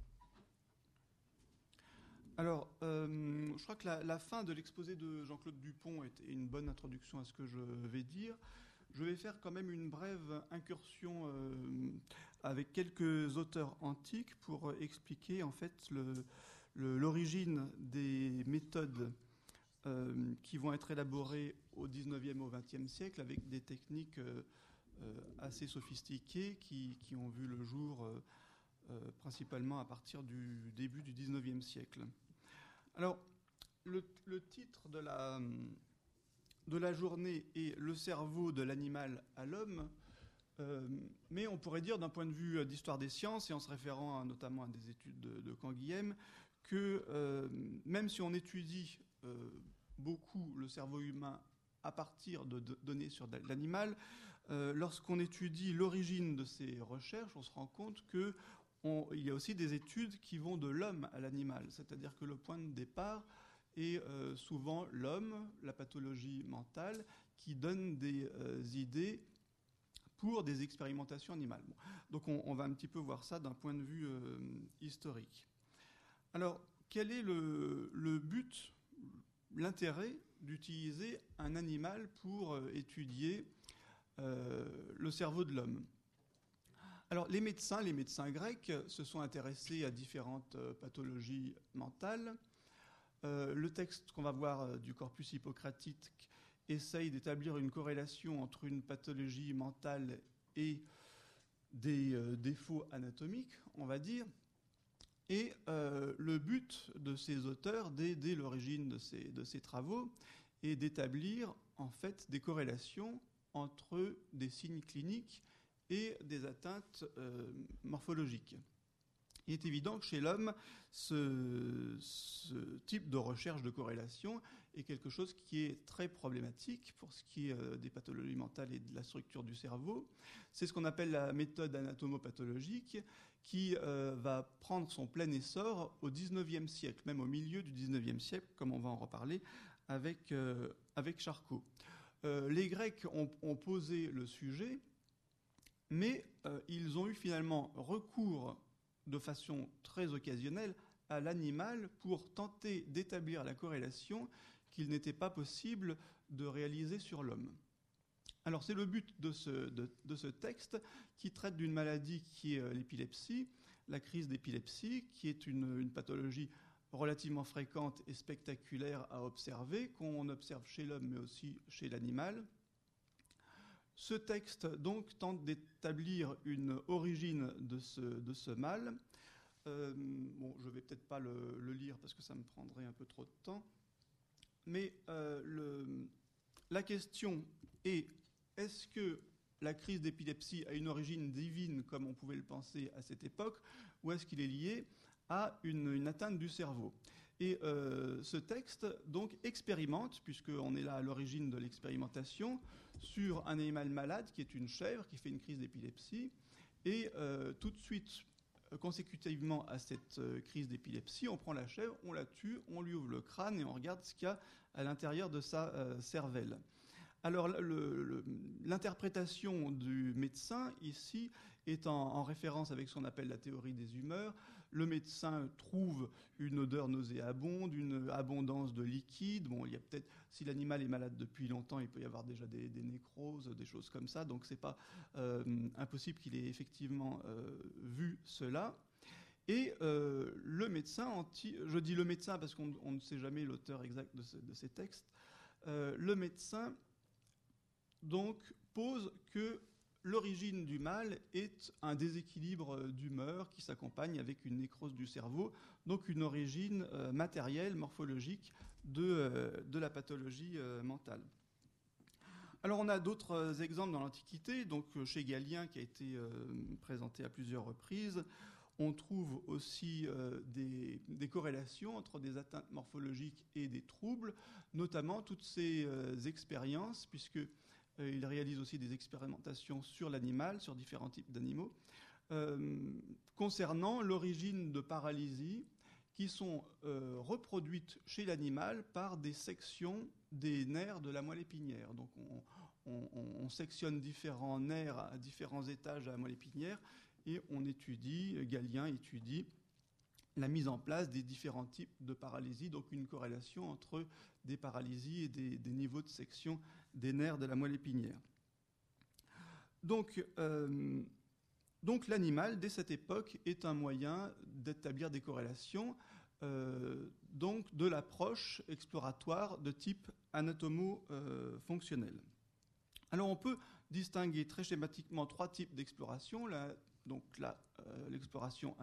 Alors, je crois que la fin de l'exposé de Jean-Claude Dupont était une bonne introduction à ce que je vais dire. Je vais faire quand même une brève incursion avec quelques auteurs antiques pour expliquer en fait l'origine des méthodes qui vont être élaborées au XIXe au XXe siècle avec des techniques assez sophistiquées qui ont vu le jour principalement à partir du début du XIXe siècle. Alors, le titre de la journée est « Le cerveau de l'animal à l'homme », mais on pourrait dire d'un point de vue d'histoire des sciences, et en se référant notamment à des études de Canguilhem, que même si on étudie beaucoup le cerveau humain à partir de données sur l'animal, lorsqu'on étudie l'origine de ces recherches, on se rend compte qu'il y a aussi des études qui vont de l'homme à l'animal, c'est-à-dire que le point de départ est souvent l'homme, la pathologie mentale, qui donne des idées pour des expérimentations animales. Bon. Donc on va un petit peu voir ça d'un point de vue historique. Alors, quel est le but, l'intérêt d'utiliser un animal pour étudier le cerveau de l'homme? Alors, les médecins grecs se sont intéressés à différentes pathologies mentales. Le texte qu'on va voir du corpus hippocratique essaye d'établir une corrélation entre une pathologie mentale et des défauts anatomiques, on va dire. Et le but de ces auteurs, dès l'origine de ces travaux, est d'établir en fait des corrélations entre des signes cliniques et des atteintes morphologiques. Il est évident que chez l'homme, ce type de recherche de corrélation est quelque chose qui est très problématique pour ce qui est des pathologies mentales et de la structure du cerveau. C'est ce qu'on appelle la méthode anatomopathologique qui va prendre son plein essor au XIXe siècle, même au milieu du XIXe siècle, comme on va en reparler avec Charcot. Les Grecs ont posé le sujet, mais ils ont eu finalement recours de façon très occasionnelle à l'animal pour tenter d'établir la corrélation qu'il n'était pas possible de réaliser sur l'homme. Alors c'est le but de ce texte qui traite d'une maladie qui est l'épilepsie, la crise d'épilepsie, qui est une pathologie relativement fréquente et spectaculaire à observer, qu'on observe chez l'homme mais aussi chez l'animal. Ce texte donc tente d'établir une origine de ce mal. Bon, je ne vais peut-être pas le lire parce que ça me prendrait un peu trop de temps. Mais la question est, est-ce que la crise d'épilepsie a une origine divine comme on pouvait le penser à cette époque, ou est-ce qu'il est lié à une atteinte du cerveau ? Et ce texte donc expérimente, puisqu'on est là à l'origine de l'expérimentation, sur un animal malade qui est une chèvre qui fait une crise d'épilepsie. Et tout de suite, consécutivement à cette crise d'épilepsie, on prend la chèvre, on la tue, on lui ouvre le crâne et on regarde ce qu'il y a à l'intérieur de sa cervelle. Alors l'interprétation du médecin ici est en référence avec ce qu'on appelle la théorie des humeurs. Le médecin trouve une odeur nauséabonde, une abondance de liquide. Bon, il y a peut-être, si l'animal est malade depuis longtemps, il peut y avoir déjà des nécroses, des choses comme ça. Donc c'est pas impossible qu'il ait effectivement vu cela. Et le médecin, je dis le médecin parce qu'on ne sait jamais l'auteur exact de ces textes, le médecin donc pose que l'origine du mal est un déséquilibre d'humeur qui s'accompagne avec une nécrose du cerveau, donc une origine matérielle, morphologique de la pathologie mentale. Alors on a d'autres exemples dans l'Antiquité, donc chez Galien qui a été présenté à plusieurs reprises. On trouve aussi des corrélations entre des atteintes morphologiques et des troubles, notamment toutes ces expériences, puisqu'il réalise aussi des expérimentations sur l'animal, sur différents types d'animaux, concernant l'origine de paralysies qui sont reproduites chez l'animal par des sections des nerfs de la moelle épinière. Donc on sectionne différents nerfs à différents étages de la moelle épinière, et Galien étudie la mise en place des différents types de paralysie, donc une corrélation entre des paralysies et des niveaux de section des nerfs de la moelle épinière. Donc l'animal, dès cette époque, est un moyen d'établir des corrélations, donc de l'approche exploratoire de type anatomo-fonctionnel. Alors on peut distinguer très schématiquement trois types d'exploration. Donc l'exploration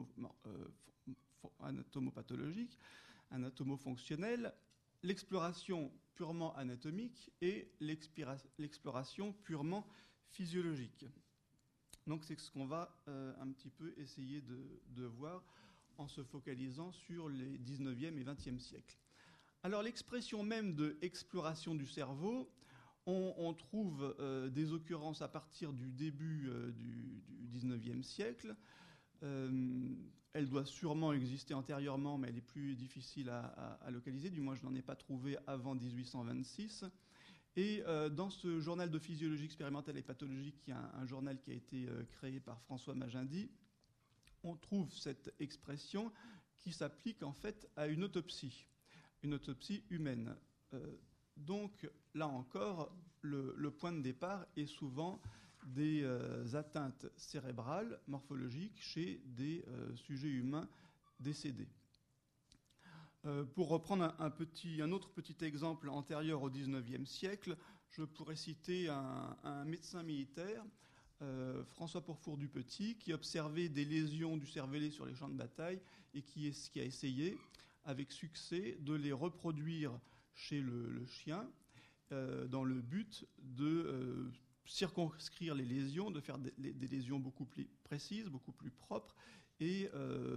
anatomopathologique, anatomofonctionnelle, l'exploration purement anatomique et l'exploration purement physiologique. Donc c'est ce qu'on va un petit peu essayer de voir en se focalisant sur les 19e et 20e siècles. Alors l'expression même de exploration du cerveau, on trouve des occurrences à partir du début du XIXe siècle. Elle doit sûrement exister antérieurement, mais elle est plus difficile à localiser. Du moins, je n'en ai pas trouvé avant 1826. Et dans ce journal de physiologie expérimentale et pathologique, qui est un journal qui a été créé par François Magendie, on trouve cette expression qui s'applique en fait à une autopsie humaine. Donc, là encore, le point de départ est souvent des atteintes cérébrales, morphologiques, chez des sujets humains décédés. Pour reprendre un autre petit exemple antérieur au XIXe siècle, je pourrais citer un médecin militaire, François Pourfour du Petit, qui observait des lésions du cervelet sur les champs de bataille et qui a essayé, avec succès, de les reproduire chez le chien, dans le but de circonscrire les lésions, de faire des lésions beaucoup plus précises, beaucoup plus propres, et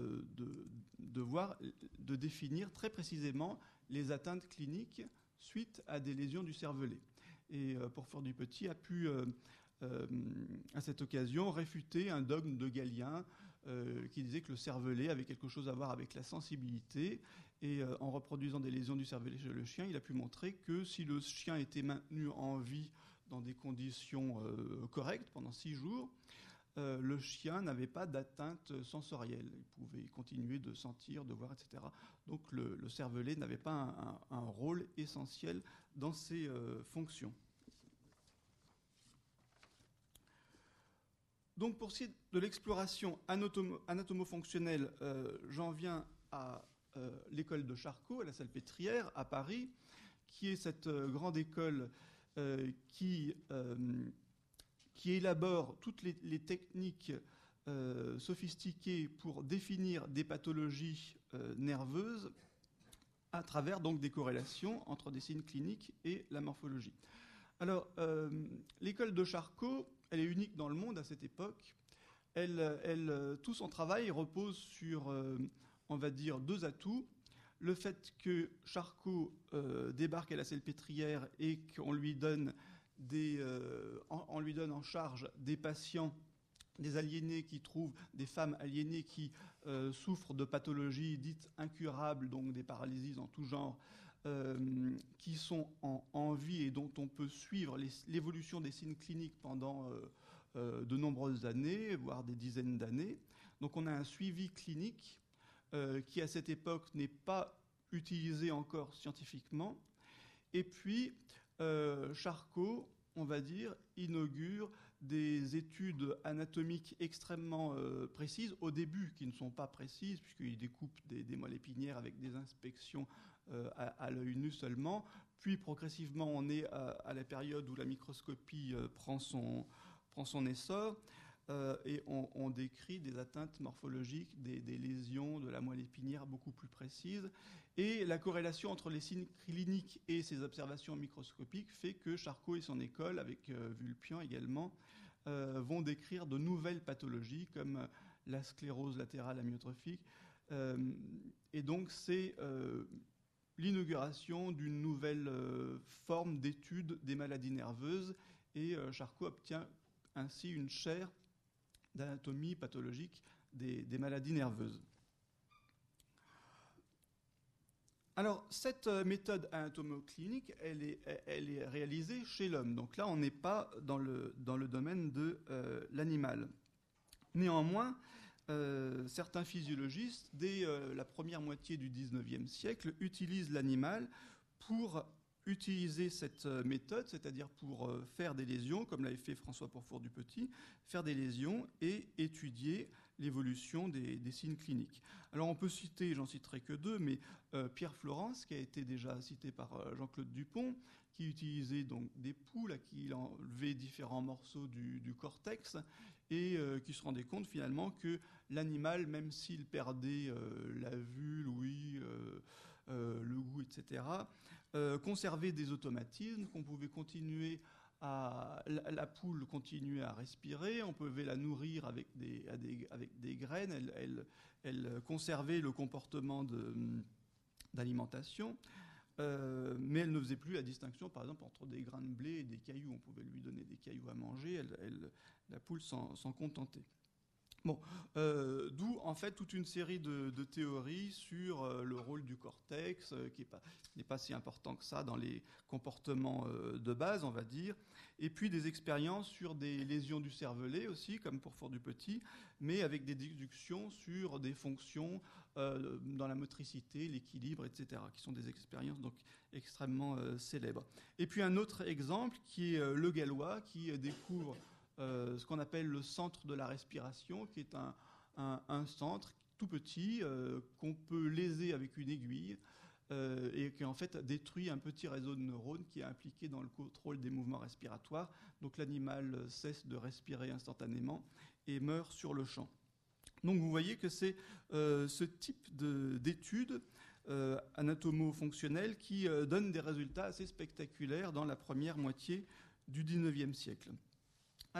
de définir très précisément les atteintes cliniques suite à des lésions du cervelet. Et Pourfort-du-Petit a pu, à cette occasion, réfuter un dogme de Galien qui disait que le cervelet avait quelque chose à voir avec la sensibilité. Et en reproduisant des lésions du cervelet chez le chien, il a pu montrer que si le chien était maintenu en vie dans des conditions correctes pendant 6 jours, le chien n'avait pas d'atteinte sensorielle. Il pouvait continuer de sentir, de voir, etc. Donc le cervelet n'avait pas un rôle essentiel dans ses fonctions. Donc pour ce qui est de l'exploration anatomo-fonctionnelle, j'en viens à l'école de Charcot, à la Salpêtrière, à Paris, qui est cette grande école qui élabore toutes les techniques sophistiquées pour définir des pathologies nerveuses à travers donc des corrélations entre des signes cliniques et la morphologie. Alors, l'école de Charcot, elle est unique dans le monde à cette époque. Tout son travail repose sur, on va dire, 2 atouts. Le fait que Charcot débarque à la Salpêtrière et qu'on lui donne en charge des patients, des aliénés qui trouvent, des femmes aliénées qui souffrent de pathologies dites incurables, donc des paralysies en tout genre, qui sont en vie et dont on peut suivre l'évolution des signes cliniques pendant de nombreuses années, voire des dizaines d'années. Donc on a un suivi clinique qui, à cette époque, n'est pas utilisé encore scientifiquement. Et puis, Charcot, on va dire, inaugure des études anatomiques extrêmement précises, au début qui ne sont pas précises, puisqu'il découpe des moelles épinières avec des inspections à l'œil nu seulement. Puis progressivement, on est à la période où la microscopie prend son essor, et on décrit des atteintes morphologiques, des lésions de la moelle épinière beaucoup plus précises. Et la corrélation entre les signes cliniques et ces observations microscopiques fait que Charcot et son école, avec Vulpian également, vont décrire de nouvelles pathologies comme la sclérose latérale amyotrophique. Et donc c'est l'inauguration d'une nouvelle forme d'étude des maladies nerveuses, et Charcot obtient ainsi une chaire d'anatomie pathologique des maladies nerveuses. Alors, cette méthode anatomoclinique, elle est réalisée chez l'homme. Donc là, on n'est pas dans le domaine de l'animal. Néanmoins, certains physiologistes, dès la première moitié du XIXe siècle, utilisent l'animal pour utiliser cette méthode, c'est-à-dire pour faire des lésions, comme l'avait fait François Pourfort-du-Petit, faire des lésions et étudier l'évolution des signes cliniques. Alors on peut citer, j'en citerai que 2, mais Pierre Florence, qui a été déjà cité par Jean-Claude Dupont, qui utilisait donc des poules à qui il enlevait différents morceaux du cortex, et qui se rendait compte finalement que l'animal, même s'il perdait la vue, l'ouïe, le goût, etc., conservait des automatismes, qu'on pouvait continuer la poule continuait à respirer, on pouvait la nourrir avec des graines, elle conservait le comportement d'alimentation, mais elle ne faisait plus la distinction, par exemple, entre des grains de blé et des cailloux. On pouvait lui donner des cailloux à manger, la poule s'en contentait. Bon, d'où en fait toute une série de théories sur le rôle du cortex, qui n'est pas si important que ça dans les comportements de base, on va dire, et puis des expériences sur des lésions du cervelet aussi, comme Pourfort-du-Petit, mais avec des déductions sur des fonctions dans la motricité, l'équilibre, etc., qui sont des expériences donc extrêmement célèbres. Et puis un autre exemple qui est Le Gallois, qui découvre ce qu'on appelle le centre de la respiration, qui est un centre tout petit qu'on peut léser avec une aiguille et qui en fait détruit un petit réseau de neurones qui est impliqué dans le contrôle des mouvements respiratoires. Donc l'animal cesse de respirer instantanément et meurt sur le champ. Donc vous voyez que c'est ce type d'études anatomo-fonctionnelles qui donnent des résultats assez spectaculaires dans la première moitié du XIXe siècle. Alors,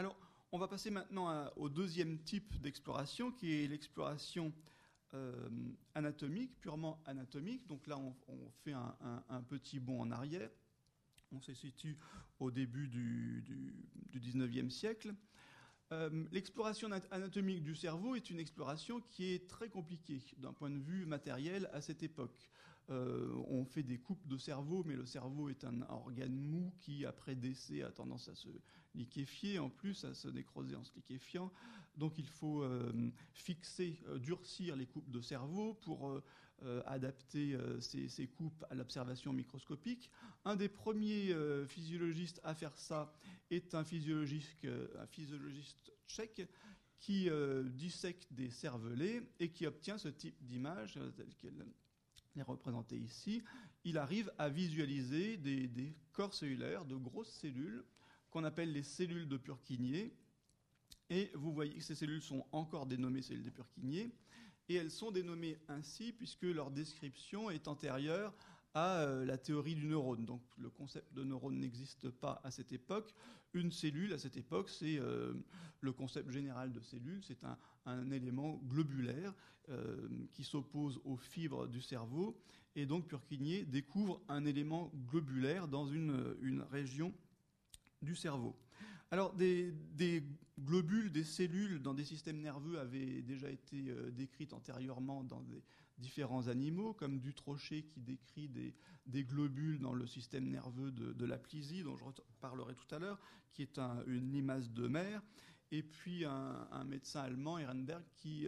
On va passer maintenant au deuxième type d'exploration, qui est l'exploration anatomique, purement anatomique. Donc là, on fait un petit bond en arrière. On se situe au début du 19e siècle. L'exploration anatomique du cerveau est une exploration qui est très compliquée d'un point de vue matériel à cette époque. On fait des coupes de cerveau, mais le cerveau est un organe mou qui, après décès, a tendance à se liquéfier, en plus à se nécroser en se liquéfiant. Donc il faut durcir les coupes de cerveau pour adapter ces coupes à l'observation microscopique. Un des premiers physiologistes à faire ça est un physiologiste tchèque qui dissèque des cervelets et qui obtient ce type d'image telle qu'elle est représentée ici. Il arrive à visualiser des corps cellulaires, de grosses cellules qu'on appelle les cellules de Purkinje. Et vous voyez que ces cellules sont encore dénommées cellules de Purkinje. Et elles sont dénommées ainsi puisque leur description est antérieure à la théorie du neurone. Donc le concept de neurone n'existe pas à cette époque. Une cellule, à cette époque, c'est le concept général de cellule. C'est un élément globulaire qui s'oppose aux fibres du cerveau. Et donc Purkinje découvre un élément globulaire dans une région du cerveau. Alors, des globules, des cellules dans des systèmes nerveux avaient déjà été décrites antérieurement dans des différents animaux, comme Dutrochet qui décrit des globules dans le système nerveux de la Plisie, dont je reparlerai tout à l'heure, qui est une limace de mer, et puis un médecin allemand, Ehrenberg, qui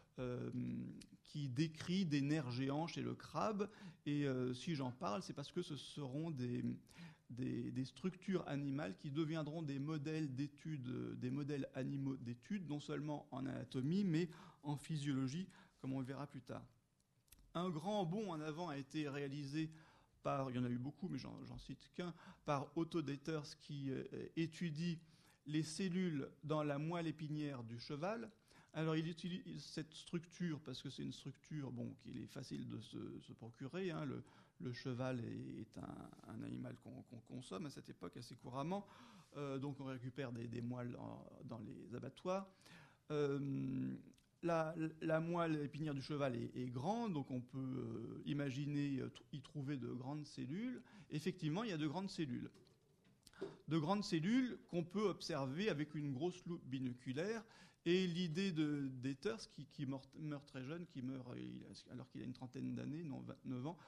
décrit des nerfs géants chez le crabe. Et si j'en parle, c'est parce que ce seront des structures animales qui deviendront des modèles d'études, des modèles animaux d'études, non seulement en anatomie, mais en physiologie, comme on le verra plus tard. Un grand bond en avant a été réalisé par, il y en a eu beaucoup, mais j'en cite qu'un, par Otto Deters, qui étudie les cellules dans la moelle épinière du cheval. Alors il utilise cette structure parce que c'est une structure qu'il est facile de se procurer. Hein. Le cheval est un animal qu'on consomme à cette époque assez couramment. Donc on récupère des moelles dans les abattoirs. La moelle épinière du cheval est grande, donc on peut imaginer y trouver de grandes cellules. Effectivement, il y a de grandes cellules. De grandes cellules qu'on peut observer avec une grosse loupe binoculaire. Et l'idée de Deters, qui meurt très jeune, qui meurt alors qu'il a une trentaine d'années, non 29 ans.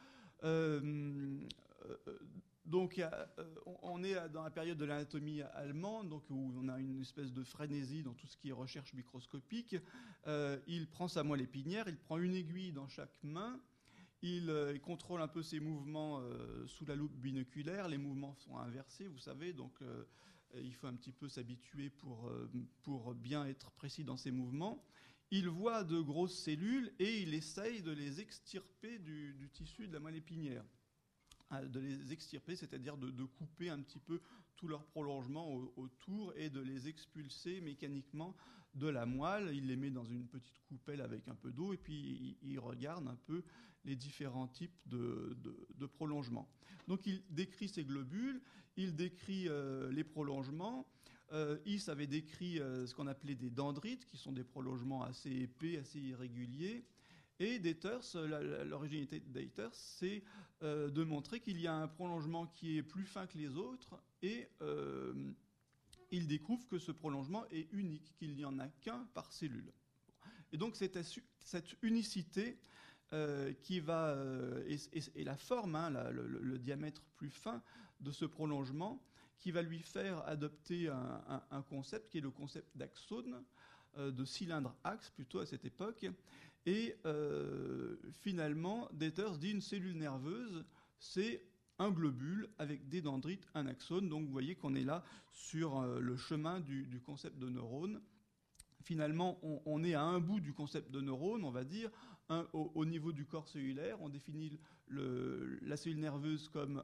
Donc on est dans la période de l'anatomie allemande, donc où on a une espèce de frénésie dans tout ce qui est recherche microscopique. Il prend sa moelle épinière, il prend une aiguille dans chaque main, il contrôle un peu ses mouvements sous la loupe binoculaire. Les mouvements sont inversés, vous savez, donc il faut un petit peu s'habituer pour bien être précis dans ses mouvements. Il voit de grosses cellules et il essaye de les extirper du tissu de la moelle épinière. De les extirper, c'est-à-dire de couper un petit peu tout leur prolongement autour et de les expulser mécaniquement de la moelle. Il les met dans une petite coupelle avec un peu d'eau et puis il regarde un peu les différents types de prolongements. Donc il décrit ces globules, il décrit les prolongements. His avait décrit ce qu'on appelait des dendrites, qui sont des prolongements assez épais, assez irréguliers. Et Deters, l'originalité de Deters, c'est de montrer qu'il y a un prolongement qui est plus fin que les autres, et il découvre que ce prolongement est unique, qu'il n'y en a qu'un par cellule. Et donc c'est cette unicité qui va, et la forme, hein, le diamètre plus fin de ce prolongement, qui va lui faire adopter un concept qui est le concept d'axone, de cylindre-axe plutôt à cette époque. Et finalement, Deters dit une cellule nerveuse, c'est un globule avec des dendrites, un axone. Donc vous voyez qu'on est là sur le chemin du concept de neurone. Finalement, on est à un bout du concept de neurone, on va dire, au niveau du corps cellulaire. On définit la cellule nerveuse comme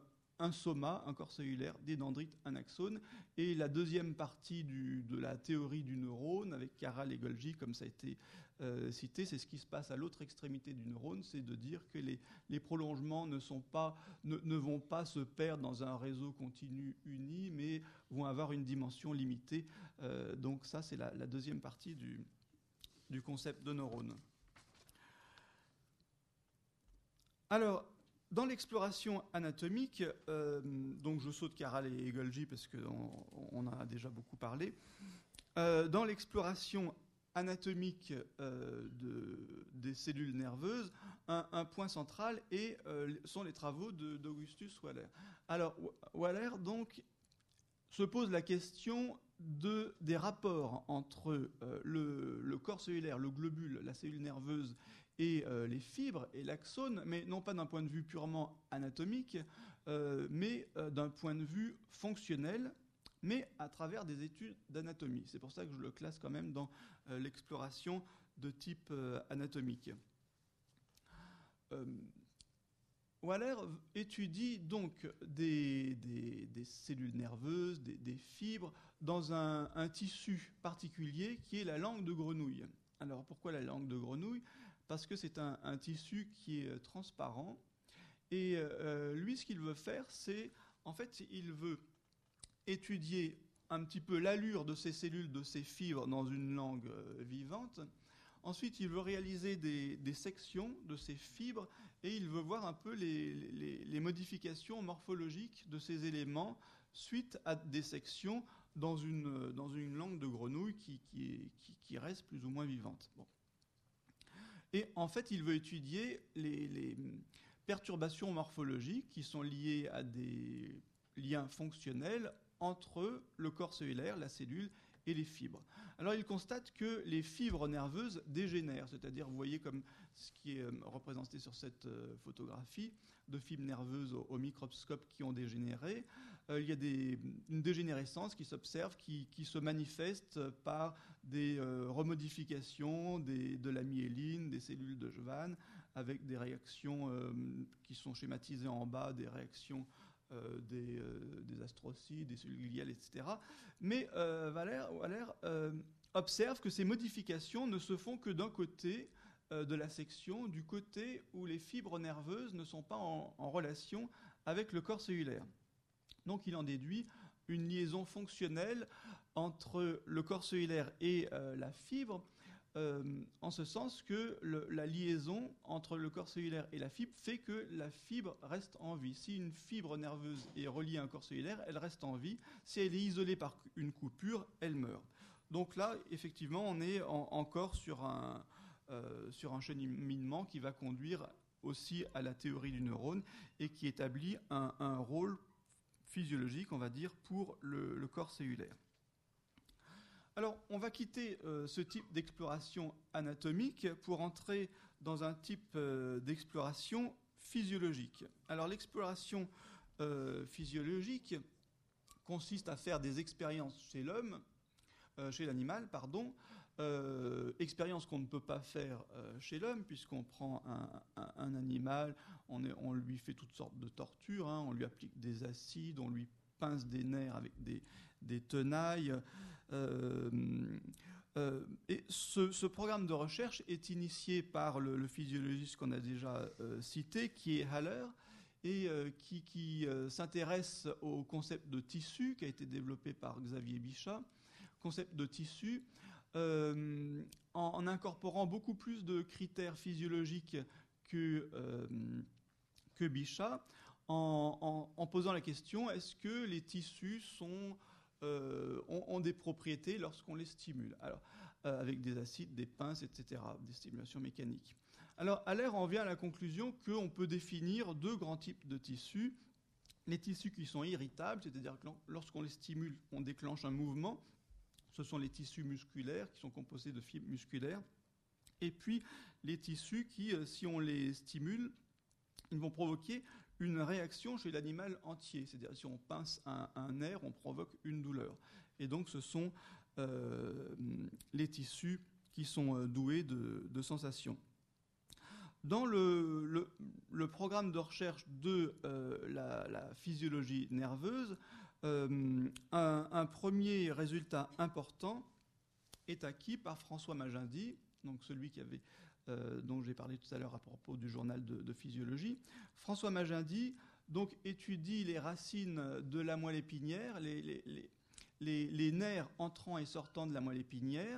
un soma, un corps cellulaire, des dendrites, un axone. Et la deuxième partie de la théorie du neurone, avec Caral et Golgi, comme ça a été cité, c'est ce qui se passe à l'autre extrémité du neurone, c'est de dire que les prolongements ne vont pas se perdre dans un réseau continu uni, mais vont avoir une dimension limitée. Donc ça, c'est la deuxième partie du concept de neurone. Alors, dans l'exploration anatomique, donc je saute Caral et Golgi parce qu'on en a déjà beaucoup parlé. Dans l'exploration anatomique des cellules nerveuses, un point central sont les travaux d'Augustus Waller. Alors, Waller, donc, se pose la question des rapports entre le corps cellulaire, le globule, la cellule nerveuse et les fibres et l'axone, mais non pas d'un point de vue purement anatomique, mais d'un point de vue fonctionnel, mais à travers des études d'anatomie. C'est pour ça que je le classe quand même dans l'exploration de type anatomique. Waller étudie donc des cellules nerveuses, des fibres, dans un tissu particulier qui est la langue de grenouille. Alors pourquoi la langue de grenouille ? Parce que c'est un tissu qui est transparent. Et lui, ce qu'il veut faire, c'est, en fait, il veut étudier un petit peu l'allure de ces cellules, de ces fibres dans une langue vivante. Ensuite, il veut réaliser des sections de ces fibres et il veut voir un peu les modifications morphologiques de ces éléments suite à des sections dans une langue de grenouille qui reste plus ou moins vivante. Bon. Et en fait, il veut étudier les perturbations morphologiques qui sont liées à des liens fonctionnels entre le corps cellulaire, la cellule, et les fibres. Alors, il constate que les fibres nerveuses dégénèrent, c'est-à-dire, vous voyez comme ce qui est représenté sur cette photographie, de fibres nerveuses au microscope qui ont dégénéré. Il y a une dégénérescence qui s'observe, qui se manifeste par des remodifications de la myéline, des cellules de Schwann, avec des réactions qui sont schématisées en bas, des réactions des astrocytes, des cellules gliales, etc. Mais Waller observe que ces modifications ne se font que d'un côté de la section, du côté où les fibres nerveuses ne sont pas en relation avec le corps cellulaire. Donc il en déduit une liaison fonctionnelle entre le corps cellulaire et la fibre, en ce sens que la liaison entre le corps cellulaire et la fibre fait que la fibre reste en vie. Si une fibre nerveuse est reliée à un corps cellulaire, elle reste en vie. Si elle est isolée par une coupure, elle meurt. Donc là, effectivement, on est encore sur un cheminement qui va conduire aussi à la théorie du neurone et qui établit un rôle physiologique, on va dire, pour le corps cellulaire. Alors, on va quitter ce type d'exploration anatomique pour entrer dans un type d'exploration physiologique. Alors, l'exploration physiologique consiste à faire des expériences chez l'animal, expériences qu'on ne peut pas faire chez l'homme, puisqu'on prend un animal, on lui fait toutes sortes de tortures, on lui applique des acides, on lui pince des nerfs avec des tenailles. Et ce programme de recherche est initié par le physiologiste qu'on a déjà cité, qui est Haller, et qui s'intéresse au concept de tissu, qui a été développé par Xavier Bichat, concept de tissu, en incorporant beaucoup plus de critères physiologiques que Bichat, en posant la question, est-ce que les tissus ont des propriétés lorsqu'on les stimule, alors, avec des acides, des pinces, etc., des stimulations mécaniques. Alors, Haller en vient à la conclusion qu'on peut définir deux grands types de tissus. Les tissus qui sont irritables, c'est-à-dire que lorsqu'on les stimule, on déclenche un mouvement. Ce sont les tissus musculaires qui sont composés de fibres musculaires. Et puis, les tissus qui, si on les stimule, ils vont provoquer une réaction chez l'animal entier. C'est-à-dire, si on pince un nerf, on provoque une douleur. Et donc, ce sont les tissus qui sont doués de sensations. Dans le programme de recherche de la physiologie nerveuse, un premier résultat important est acquis par François Magendie, donc celui dont j'ai parlé tout à l'heure à propos du journal de physiologie. François Magendie donc étudie les racines de la moelle épinière, les nerfs entrants et sortants de la moelle épinière,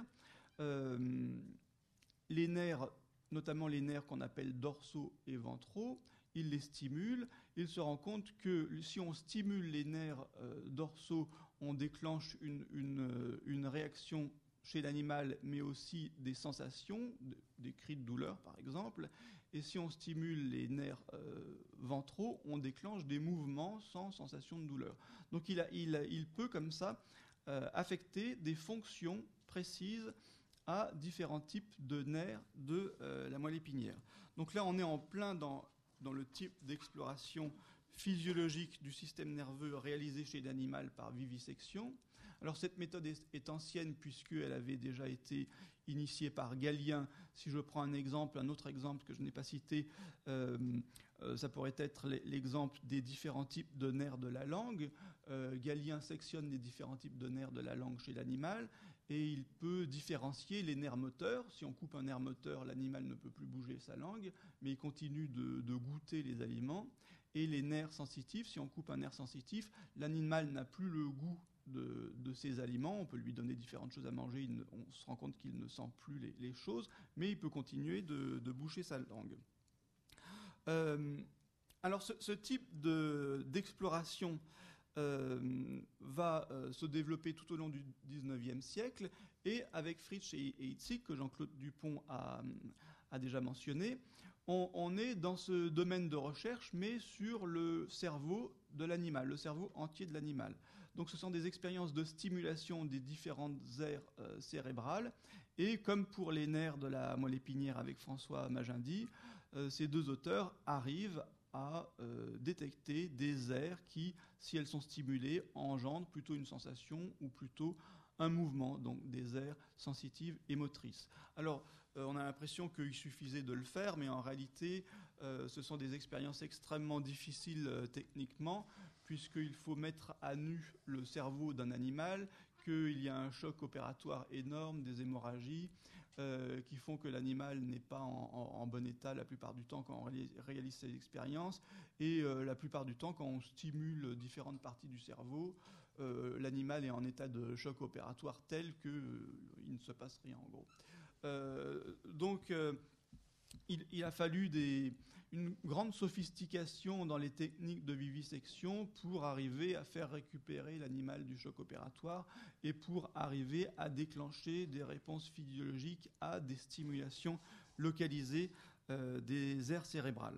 les nerfs, notamment les nerfs qu'on appelle dorsaux et ventraux. Il les stimule. Il se rend compte que si on stimule les nerfs dorsaux, on déclenche une réaction chez l'animal, mais aussi des sensations, des cris de douleur par exemple. Et si on stimule les nerfs ventraux, on déclenche des mouvements sans sensation de douleur. Donc il peut comme ça affecter des fonctions précises à différents types de nerfs de la moelle épinière. Donc là, on est en plein dans le type d'exploration physiologique du système nerveux réalisé chez l'animal par vivisection. Alors cette méthode est ancienne puisqu'elle avait déjà été initiée par Galien. Si je prends un autre exemple que je n'ai pas cité, ça pourrait être l'exemple des différents types de nerfs de la langue. Galien sectionne les différents types de nerfs de la langue chez l'animal et il peut différencier les nerfs moteurs. Si on coupe un nerf moteur, l'animal ne peut plus bouger sa langue, mais il continue de goûter les aliments. Et les nerfs sensitifs, si on coupe un nerf sensitif, l'animal n'a plus le goût de ces aliments. On peut lui donner différentes choses à manger, on se rend compte qu'il ne sent plus les choses, mais il peut continuer de boucher sa langue. Alors ce type d'exploration va se développer tout au long du XIXe siècle, et avec Fritsch et Hitzig, que Jean-Claude Dupont a déjà mentionné, on est dans ce domaine de recherche, mais sur le cerveau de l'animal, le cerveau entier de l'animal. Donc ce sont des expériences de stimulation des différentes aires cérébrales, et comme pour les nerfs de la moelle épinière avec François Magendie, ces deux auteurs arrivent à détecter des aires qui, si elles sont stimulées, engendrent plutôt une sensation ou plutôt un mouvement, donc des aires sensitives et motrices. Alors, on a l'impression qu'il suffisait de le faire, mais en réalité, ce sont des expériences extrêmement difficiles techniquement, puisqu'il faut mettre à nu le cerveau d'un animal, qu'il y a un choc opératoire énorme, des hémorragies, qui font que l'animal n'est pas en bon état la plupart du temps quand on réalise ces expériences, et la plupart du temps quand on stimule différentes parties du cerveau, l'animal est en état de choc opératoire tel qu'il ne se passe rien en gros. Donc il a fallu une grande sophistication dans les techniques de vivisection pour arriver à faire récupérer l'animal du choc opératoire et pour arriver à déclencher des réponses physiologiques à des stimulations localisées des aires cérébrales.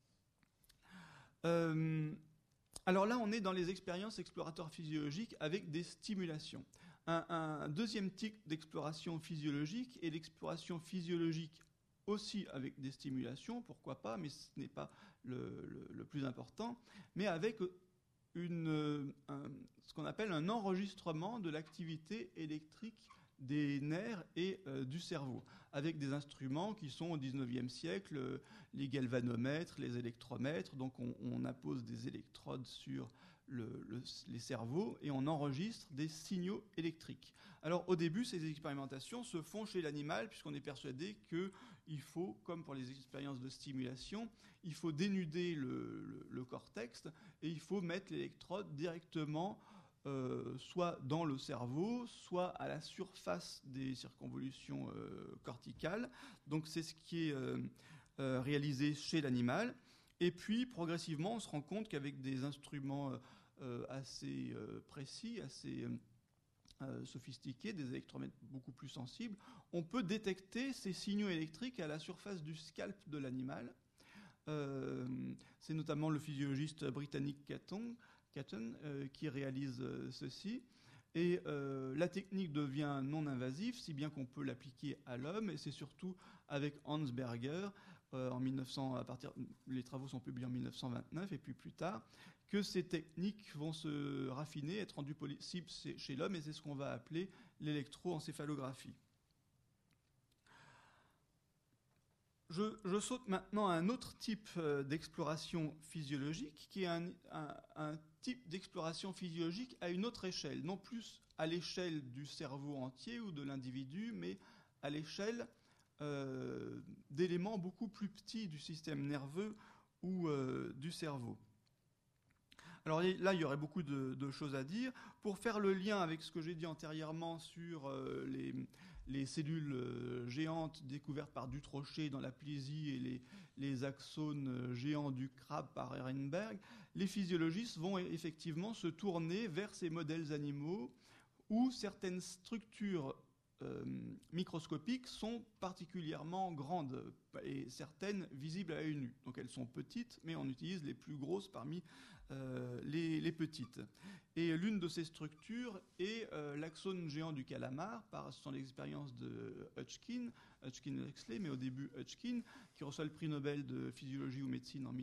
Alors là, on est dans les expériences exploratoires physiologiques avec des stimulations. Un deuxième type d'exploration physiologique est l'exploration physiologique aussi avec des stimulations, pourquoi pas, mais ce n'est pas le plus important, mais avec ce qu'on appelle un enregistrement de l'activité électrique des nerfs et du cerveau, avec des instruments qui sont au XIXe siècle, les galvanomètres, les électromètres. Donc on appose des électrodes sur les cerveaux et on enregistre des signaux électriques. Alors au début, ces expérimentations se font chez l'animal puisqu'on est persuadé qu'il faut, comme pour les expériences de stimulation, il faut dénuder le cortex et il faut mettre l'électrode directement soit dans le cerveau, soit à la surface des circonvolutions corticales. Donc c'est ce qui est réalisé chez l'animal. Et puis progressivement, on se rend compte qu'avec des instruments assez précis, assez sophistiqués, des électromètres beaucoup plus sensibles, on peut détecter ces signaux électriques à la surface du scalp de l'animal. C'est notamment le physiologiste britannique Catton qui réalise ceci. Et la technique devient non invasive, si bien qu'on peut l'appliquer à l'homme. Et c'est surtout avec Hans Berger, les travaux sont publiés en 1929 et puis plus tard, que ces techniques vont se raffiner, être rendues possibles chez l'homme, et c'est ce qu'on va appeler l'électroencéphalographie. Je saute maintenant à un autre type d'exploration physiologique, qui est un type d'exploration physiologique à une autre échelle, non plus à l'échelle du cerveau entier ou de l'individu, mais à l'échelle d'éléments beaucoup plus petits du système nerveux ou du cerveau. Alors là, il y aurait beaucoup de choses à dire. Pour faire le lien avec ce que j'ai dit antérieurement sur les cellules géantes découvertes par Dutrochet dans la Plyssie et les axones géants du crabe par Ehrenberg, les physiologistes vont effectivement se tourner vers ces modèles animaux où certaines structures microscopiques sont particulièrement grandes et certaines visibles à l'œil nu. Donc elles sont petites, mais on utilise les plus grosses parmi les petites. Et l'une de ces structures est l'axone géant du calamar, par son expérience de Hodgkin et Huxley, mais au début Hodgkin, qui reçoit le prix Nobel de physiologie ou médecine en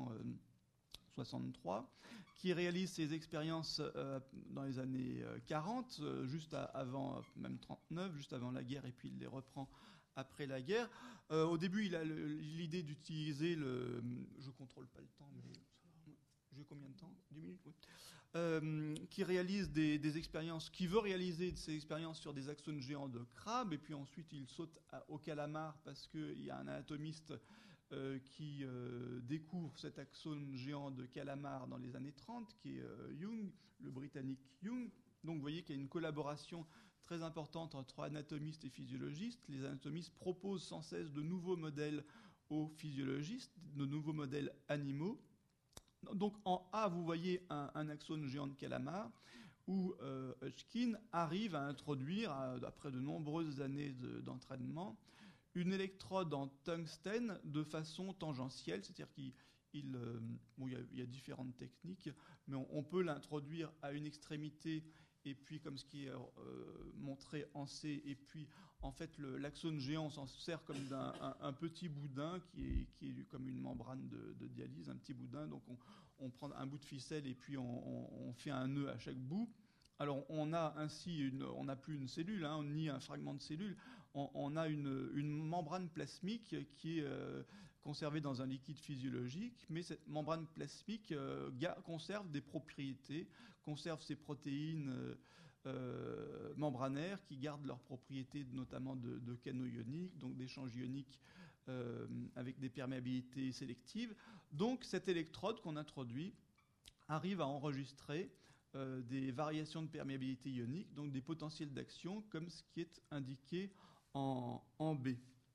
1963, qui réalise ses expériences dans les années 40, juste avant, même 39, juste avant la guerre, et puis il les reprend après la guerre. Au début, il a l'idée d'utiliser le... Je contrôle pas le temps, mais... J'ai combien de temps ? 10 minutes, oui. Qui réalise des expériences, qui veut réaliser ces expériences sur des axones géants de crabe, et puis ensuite il saute au calamar parce qu'il y a un anatomiste qui découvre cet axone géant de calamar dans les années 30, qui est Jung, le Britannique Jung. Donc vous voyez qu'il y a une collaboration très importante entre anatomistes et physiologistes. Les anatomistes proposent sans cesse de nouveaux modèles aux physiologistes, de nouveaux modèles animaux. Donc en A, vous voyez un axone géant de calamar où Hodgkin arrive à introduire, après de nombreuses années d'entraînement, une électrode en tungstène de façon tangentielle, c'est-à-dire qu'il y a différentes techniques, mais on peut l'introduire à une extrémité, et puis comme ce qui est montré en C, et puis en fait l'axone géant s'en sert comme un petit boudin qui est comme une membrane de dialyse, un petit boudin, donc on prend un bout de ficelle et puis on fait un nœud à chaque bout. Alors on a ainsi on n'a plus une cellule, ni un fragment de cellule, on a une membrane plasmique qui est conservée dans un liquide physiologique, mais cette membrane plasmique conserve des propriétés, conserve ses protéines membranaires qui gardent leurs propriétés notamment de canaux ioniques, donc d'échanges ioniques avec des perméabilités sélectives. Donc cette électrode qu'on introduit arrive à enregistrer des variations de perméabilité ionique, donc des potentiels d'action, comme ce qui est indiqué en B.